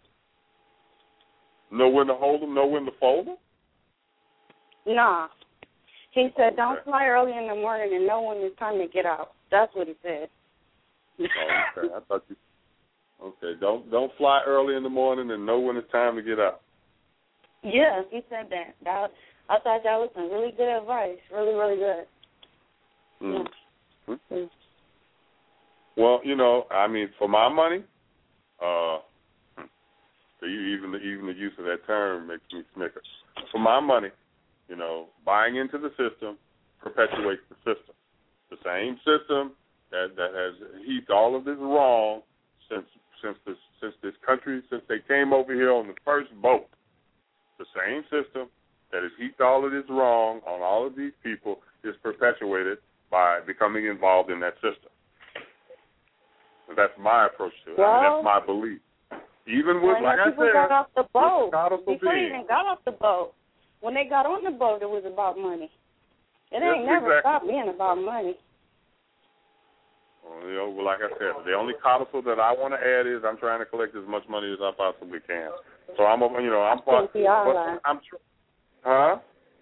Know when to hold them, know when to fold them? Nah. He said, don't okay. fly early in the morning and know when it's time to get out. That's what he said. Oh, okay. I thought you. Okay. Don't don't fly early in the morning and know when it's time to get out. Yeah, he said that. that I thought that was some really good advice. Really, really good. Mm. Yeah. Mm. Well, you know, I mean, for my money, uh, even the, even the use of that term makes me snicker. For my money, you know, buying into the system perpetuates the system. The same system that, that has heaped all of this wrong since since this since this country since they came over here on the first boat. The same system that has heaped all of this wrong on all of these people is perpetuated by becoming involved in that system. And that's my approach to it. Well, I mean, that's my belief. Even with, like I people said, got off the boat. Before they even got off the boat. When they got on the boat, it was about money. It yes, ain't never exactly. stopped being about money. Well, you know, like I said, the only codicil that I want to add is I'm trying to collect as much money as I possibly can. So I'm, you know, I'm, I think but I'm, tr- huh?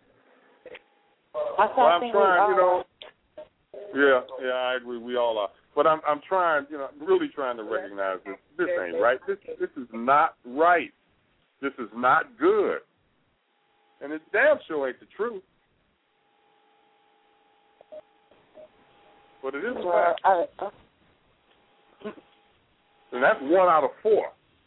I well, I'm think trying, we you know. Yeah, yeah, I agree. We all are. But I'm, I'm trying, you know, really trying to recognize this. This ain't right. This, this is not right. This is not good. And it damn sure ain't the truth. But it is well, right. Uh, uh, and that's one out of four.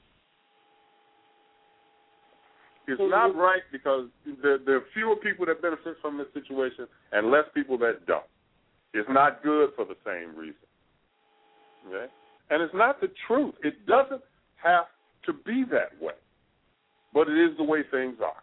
It's mm-hmm. not right because there, there are fewer people that benefit from this situation and less people that don't. It's not good for the same reason. Okay? And it's not the truth. It doesn't have to be that way. But it is the way things are.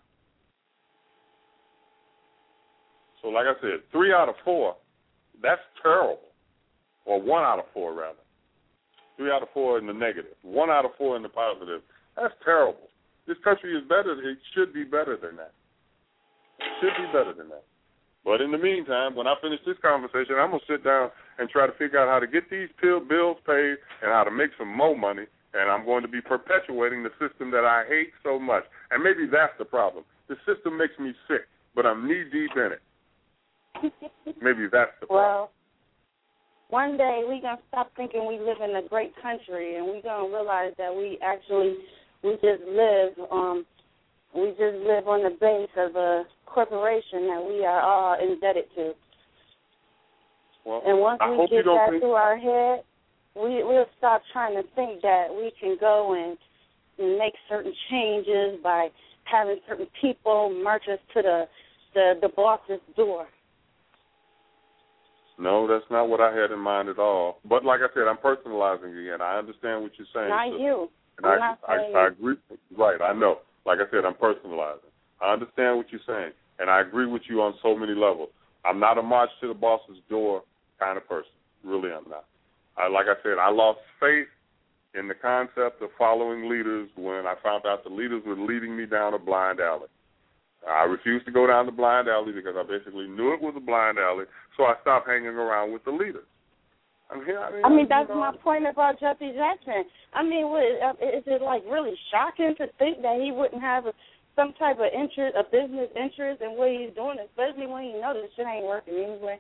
So like I said, three out of four, that's terrible. Or one out of four, rather. Three out of four in the negative. One out of four in the positive. That's terrible. This country is better. It should be better than that. It should be better than that. But in the meantime, when I finish this conversation, I'm going to sit down and try to figure out how to get these bills paid and how to make some more money, and I'm going to be perpetuating the system that I hate so much. And maybe that's the problem. The system makes me sick, but I'm knee-deep in it. Maybe that's the problem. Well, one day we're going to stop thinking we live in a great country, and we're going to realize that we actually, we just live, um, we just live on the base of a corporation that we are all indebted to. Well, and once I we hope get you don't that think... through our head, we, we'll stop trying to think that we can go and, and make certain changes by having certain people march us to the, the, the boss's door. No, that's not what I had in mind at all. But like I said, I'm personalizing again. I understand what you're saying. Not so, you. And I'm I, not I, saying I, I agree. Right, I know. Like I said, I'm personalizing. I understand what you're saying, and I agree with you on so many levels. I'm not a march to the boss's door kind of person. Really, I'm not. I, like I said, I lost faith in the concept of following leaders when I found out the leaders were leading me down a blind alley. I refused to go down the blind alley because I basically knew it was a blind alley, so I stopped hanging around with the leaders. I mean, I mean, I mean that's you know, my point about Jesse Jackson. I mean, what, is it like really shocking to think that he wouldn't have some type of interest, a business interest in what he's doing, especially when he knows this shit ain't working anyway.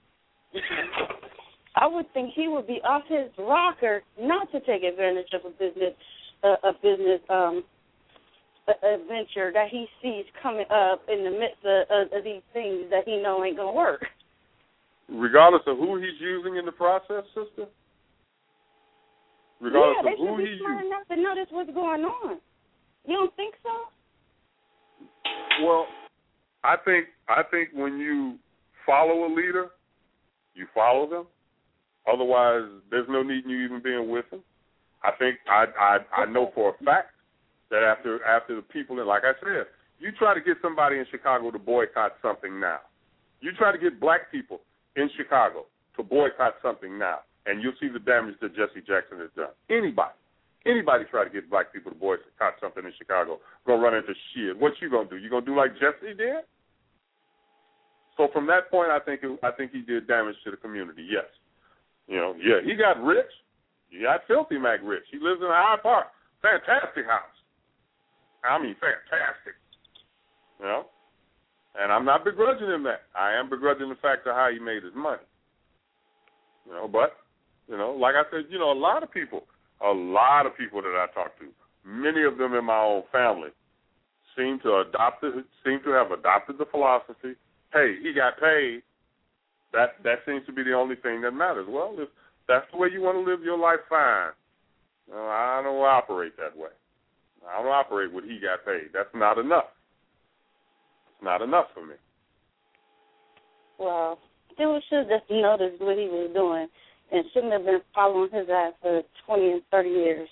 I would think he would be off his rocker not to take advantage of a business, uh, a business um, a, a venture that he sees coming up in the midst of, of, of these things that he know ain't gonna work. Regardless of who he's using in the process, sister. Regardless yeah, of who he's using. Yeah, they should be smart enough to notice what's going on. You don't think so? Well, I think I think when you follow a leader, you follow them. Otherwise, there's no need in you even being with them. I think I I, I know for a fact that after after the people, like I said, you try to get somebody in Chicago to boycott something now. You try to get black people in Chicago to boycott something now, and you'll see the damage that Jesse Jackson has done. Anybody. Anybody try to get black people to boycott something in Chicago, gonna run into shit. What you gonna do? You gonna do like Jesse did? So from that point, I think it, I think he did damage to the community. Yes, you know, yeah, he got rich. He got filthy Mac rich. He lives in Hyde Park, fantastic house. I mean, fantastic. You know, and I'm not begrudging him that. I am begrudging the fact of how he made his money. You know, but you know, like I said, you know, a lot of people. A lot of people that I talk to, many of them in my own family, seem to adopt it, seem to have adopted the philosophy. Hey, he got paid. That that seems to be the only thing that matters. Well, if that's the way you want to live your life, fine. No, I don't operate that way. I don't operate what he got paid. That's not enough. It's not enough for me. Well, they should have just noticed what he was doing. And shouldn't have been following his ass for twenty and thirty years.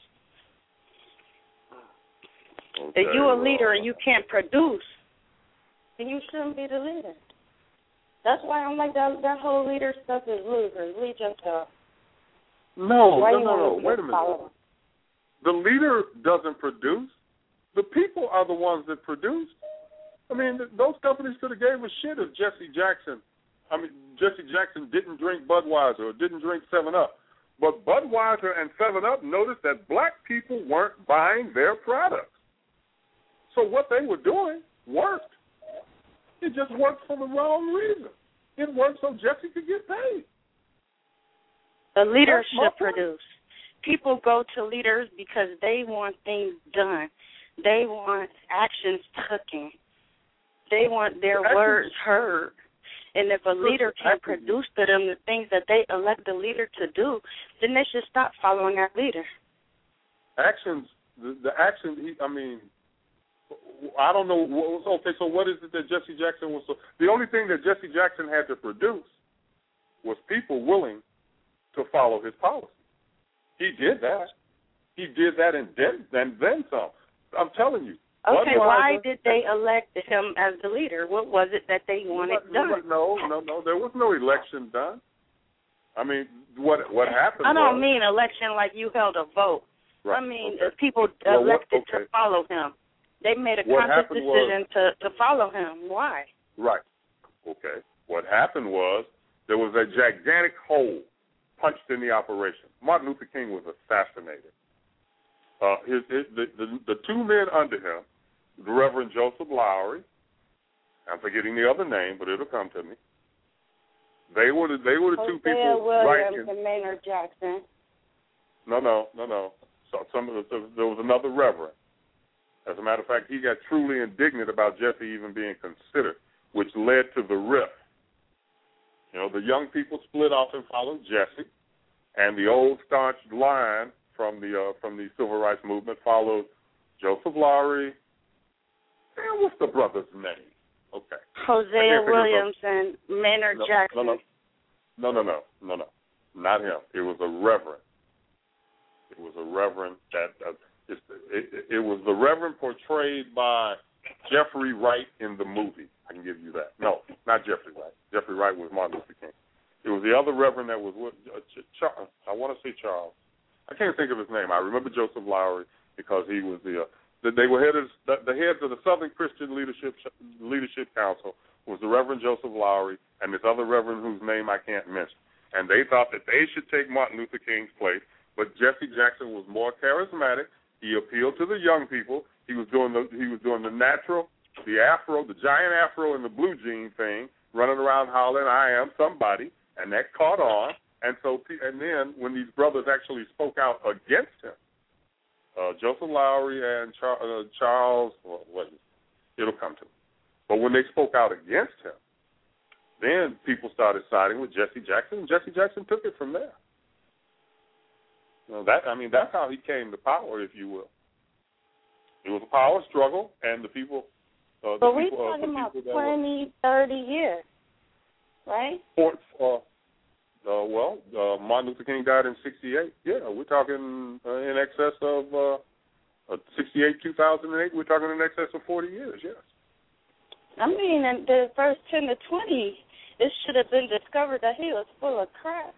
Okay, if you're a well, leader and you can't produce, then you shouldn't be the leader. That's why I'm like, that that whole leader stuff is losers. Lead yourself. No, why no, you no, no. Wait a minute. Follow? The leader doesn't produce. The people are the ones that produce. I mean, those companies could have gave a shit if Jesse Jackson I mean, Jesse Jackson didn't drink Budweiser or didn't drink seven up. But Budweiser and seven up noticed that black people weren't buying their products. So what they were doing worked. It just worked for the wrong reason. It worked so Jesse could get paid. The leader should produce. People go to leaders because they want things done. They want actions taken. They want their Actions. words heard. And if a leader can't produce to them the things that they elect the leader to do, then they should stop following that leader. Actions, the, the actions, he, I mean, I don't know. Okay, so what is it that Jesse Jackson was? So, the only thing that Jesse Jackson had to produce was people willing to follow his policy. He did that. He did that and then, and then some. I'm telling you. Okay, why did they elect him as the leader? What was it that they wanted done? No, no, no. There was no election done. I mean, what what happened I don't was, mean election like you held a vote. Right, I mean okay. people well, elected what, okay. to follow him. They made a what conscious decision was, to, to follow him. Why? Right. Okay. What happened was there was a gigantic hole punched in the operation. Martin Luther King was assassinated. Uh, his, his, the, the, the two men under him, the Reverend Joseph Lowry, I'm forgetting the other name, but it'll come to me. They were the, they were the two Hosea people Williams right in, and Maynard Jackson. No, no, no, no. So some of the, there was another reverend. As a matter of fact, he got truly indignant about Jesse even being considered, which led to the rift. You know, the young people split off and followed Jesse, and the old staunch line from the uh, from the civil rights movement followed Joseph Lowry. And what's the brother's name? Okay. Hosea Williams and Maynard no, Jackson. No, no, no, no, no, no, not him. It was a reverend. It was a reverend that uh, it, it, it was the reverend portrayed by Jeffrey Wright in the movie. I can give you that. No, not Jeffrey Wright. Jeffrey Wright was Martin Luther King. It was the other reverend that was with uh, Charles. I want to say Charles. I can't think of his name. I remember Joseph Lowry because he was the. Uh, the they were headed the, the heads of the Southern Christian Leadership Leadership Council was the Reverend Joseph Lowry and this other reverend whose name I can't mention. And they thought that they should take Martin Luther King's place, but Jesse Jackson was more charismatic He appealed to the young people. He was doing the he was doing the natural, the afro, the giant afro and the blue jean thing, running around hollering, "I am somebody," and that caught on. And so, and then when these brothers actually spoke out against him, uh, Joseph Lowery and Char- uh, Charles, well, what, it'll come to him. But when they spoke out against him, then people started siding with Jesse Jackson, and Jesse Jackson took it from there. You know, that I mean, that's how he came to power, if you will. It was a power struggle, and the people. Uh, the but we're people, talking uh, about twenty, thirty years, right? For, uh, uh, well, uh, Martin Luther King died in sixty-eight. Yeah, we're talking uh, in excess of uh, uh, sixty-eight, two thousand eight. We're talking in excess of forty years. Yes. I mean, in the first ten to twenty, it should have been discovered that he was full of crap.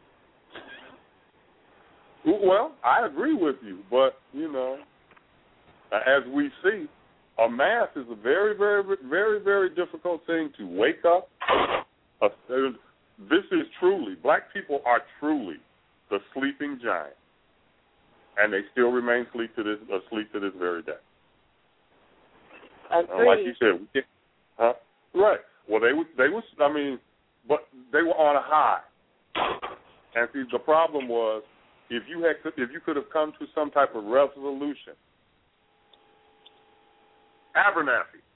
Well, I agree with you, but, you know, as we see, a mass is a very, very, very, very difficult thing to wake up. Uh, this is truly, black people are truly the sleeping giant, and they still remain asleep to this, asleep to this very day. Agreed. Uh, like you said, we can't, huh? Right. Well, they was, they was, I mean, but they were on a high. And see, the problem was, if you had, if you could have come to some type of resolution, Abernathy,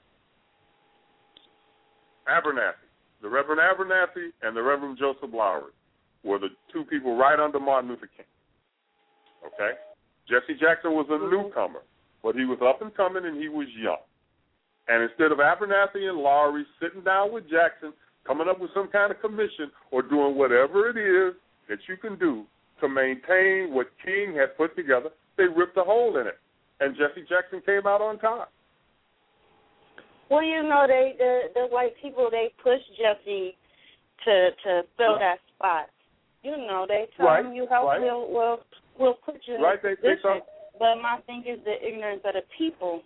Abernathy, the Reverend Abernathy and the Reverend Joseph Lowery were the two people right under Martin Luther King. Okay? Jesse Jackson was a newcomer, but he was up and coming and he was young. And instead of Abernathy and Lowery sitting down with Jackson, coming up with some kind of commission or doing whatever it is that you can do to maintain what King had put together, they ripped a hole in it. And Jesse Jackson came out on top. Well, you know, they the, the white people, they pushed Jesse to to fill that spot. You know, they told right, him, you help, right. we'll, we'll, we'll put you in right, a they, position. they thought, but my thing is the ignorance of the people.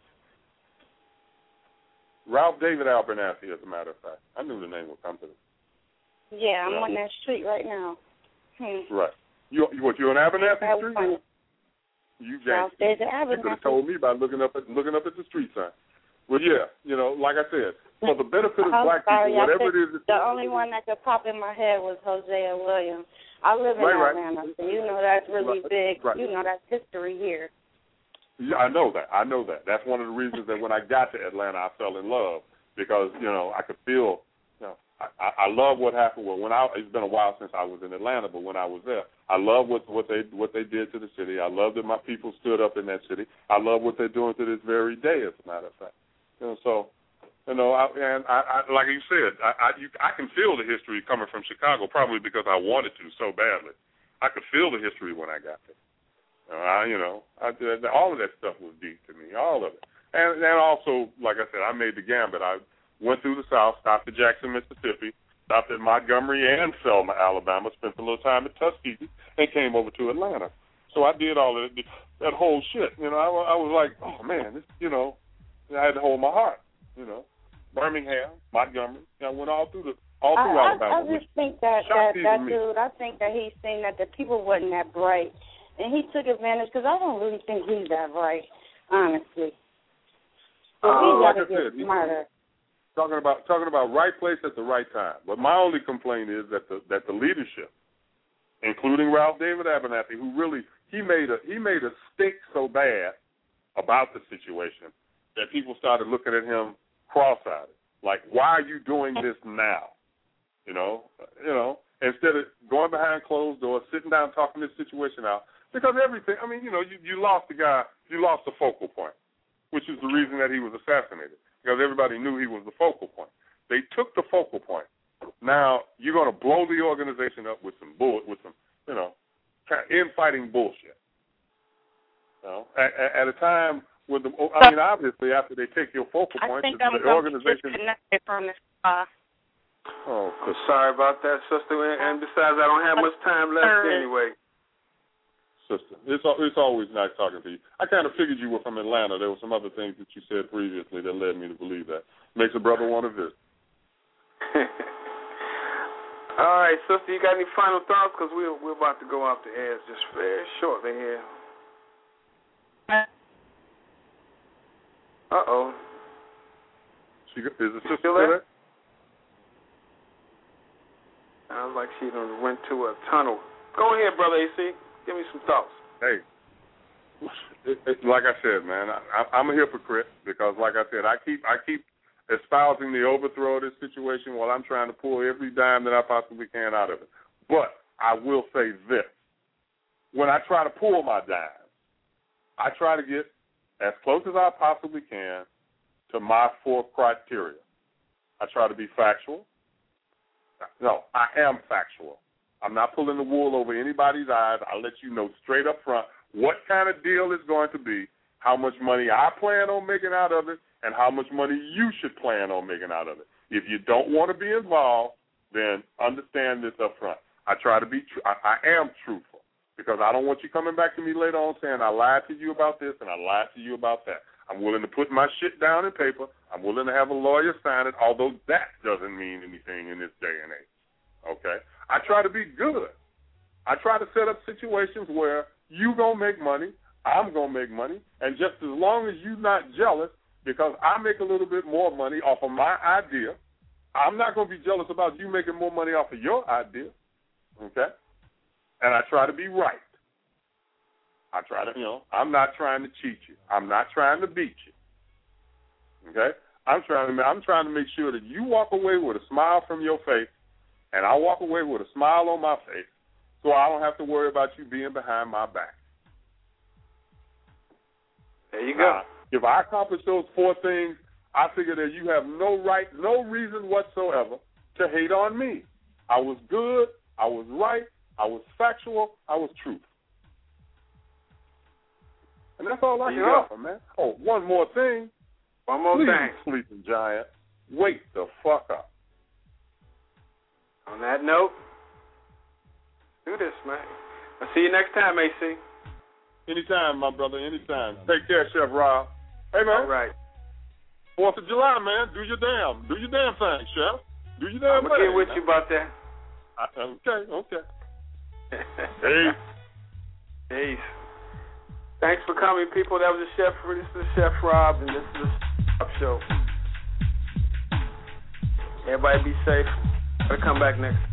Ralph David Abernathy, as a matter of fact. I knew the name would come to me. Yeah, I'm yeah. on that street right now. Hmm. Right. You, you what? You on Abernathy that Street? Funny. You Ralph gangster. David Abernathy. You could have told me by looking up at looking up at the street sign. Well, yeah, you know, like I said, for the benefit of I'm black sorry, people, whatever it is. The only one that could pop in my head was Hosea Williams. I live in right, Atlanta, right. so you know that's really right, big. right. You know that's history here. Yeah, I know that. I know that. That's one of the reasons that when I got to Atlanta, I fell in love because you know I could feel. You know, I, I love what happened. Well, when I it's been a while since I was in Atlanta, but when I was there, I love what what they what they did to the city. I love that my people stood up in that city. I love what they're doing to this very day, as a matter of fact. You know, so, you know, I, and I, I, like you said, I, I, you, I can feel the history coming from Chicago, probably because I wanted to so badly. I could feel the history when I got there. Uh, I, you know, I, all of that stuff was deep to me, all of it. And, and also, like I said, I made the gambit. I went through the South, stopped at Jackson, Mississippi, stopped at Montgomery and Selma, Alabama, spent a little time at Tuskegee, and came over to Atlanta. So I did all of it, that whole shit. You know, I, I was like, oh, man, this, you know, I had to hold my heart, you know. Birmingham, Montgomery, I went all through the all through I, Alabama. I, I just think that that, that dude, I think that he's saying that the people wasn't that bright, and he took advantage because I don't really think he's that bright, honestly. But uh, he like got to I get said, smarter. Talking about talking about right place at the right time. But my only complaint is that the that the leadership, including Ralph David Abernathy, who really he made a he made a stink so bad about the situation that people started looking at him cross-eyed, like, why are you doing this now? You know, you know, instead of going behind closed doors, sitting down, talking this situation out, because everything. I mean, you know, you, you lost the guy, you lost the focal point, which is the reason that he was assassinated, because everybody knew he was the focal point. They took the focal point. Now you're going to blow the organization up with some bull, with some, you know, kind of infighting bullshit. You know, at, at a time. With the, I mean, obviously, after they take your focal point, I think the, I'm the organization. disconnected from this. Uh, oh, sorry about that, sister. And besides, I don't have much time left anyway. Sister, it's it's always nice talking to you. I kind of figured you were from Atlanta. There were some other things that you said previously that led me to believe that. Makes a brother want to visit. All right, sister, you got any final thoughts? Because we're we're about to go off the air just very shortly here. Uh-oh. She, is the sister still there? there? Sounds like she done went to a tunnel. Go ahead, Brother A C. Give me some thoughts. Hey, it, it, like I said, man, I, I, I'm a hypocrite because, like I said, I keep I keep espousing the overthrow of this situation while I'm trying to pull every dime that I possibly can out of it. But I will say this. When I try to pull my dime, I try to get as close as I possibly can to my four criteria. I try to be factual. No, I am factual. I'm not pulling the wool over anybody's eyes. I let you know straight up front what kind of deal it's going to be, how much money I plan on making out of it, and how much money you should plan on making out of it. If you don't want to be involved, then understand this up front. I try to be tr- I, I am truthful because I don't want you coming back to me later on saying I lied to you about this and I lied to you about that. I'm willing to put my shit down in paper. I'm willing to have a lawyer sign it, although that doesn't mean anything in this day and age. Okay? I try to be good. I try to set up situations where you going to make money, I'm going to make money, and just as long as you're not jealous because I make a little bit more money off of my idea, I'm not going to be jealous about you making more money off of your idea. Okay? And I try to be right. I try to, you know, I'm not trying to cheat you. I'm not trying to beat you. Okay? I'm trying to I'm trying to make sure that you walk away with a smile from your face and I walk away with a smile on my face so I don't have to worry about you being behind my back. There you go. Now, if I accomplish those four things, I figure that you have no right, no reason whatsoever to hate on me. I was good. I was right. I was factual. I was truthful. And that's all I can offer, man. Oh, one more thing. One more Please, thing. Sleeping Giant, wake the fuck up. On that note, do this, man. I'll see you next time, A C. Anytime, my brother, anytime. Take care, Chef Rob. Hey, man. All right. Fourth of July, man. Do your damn. Do your damn thing, Chef. Do your damn I'm going to thing. get with you about that. I, okay, okay. Peace. Peace. Thanks for coming, people. That was the Chef. This is Chef Rob, and this is the Chef Show. Everybody be safe. I'll come back next.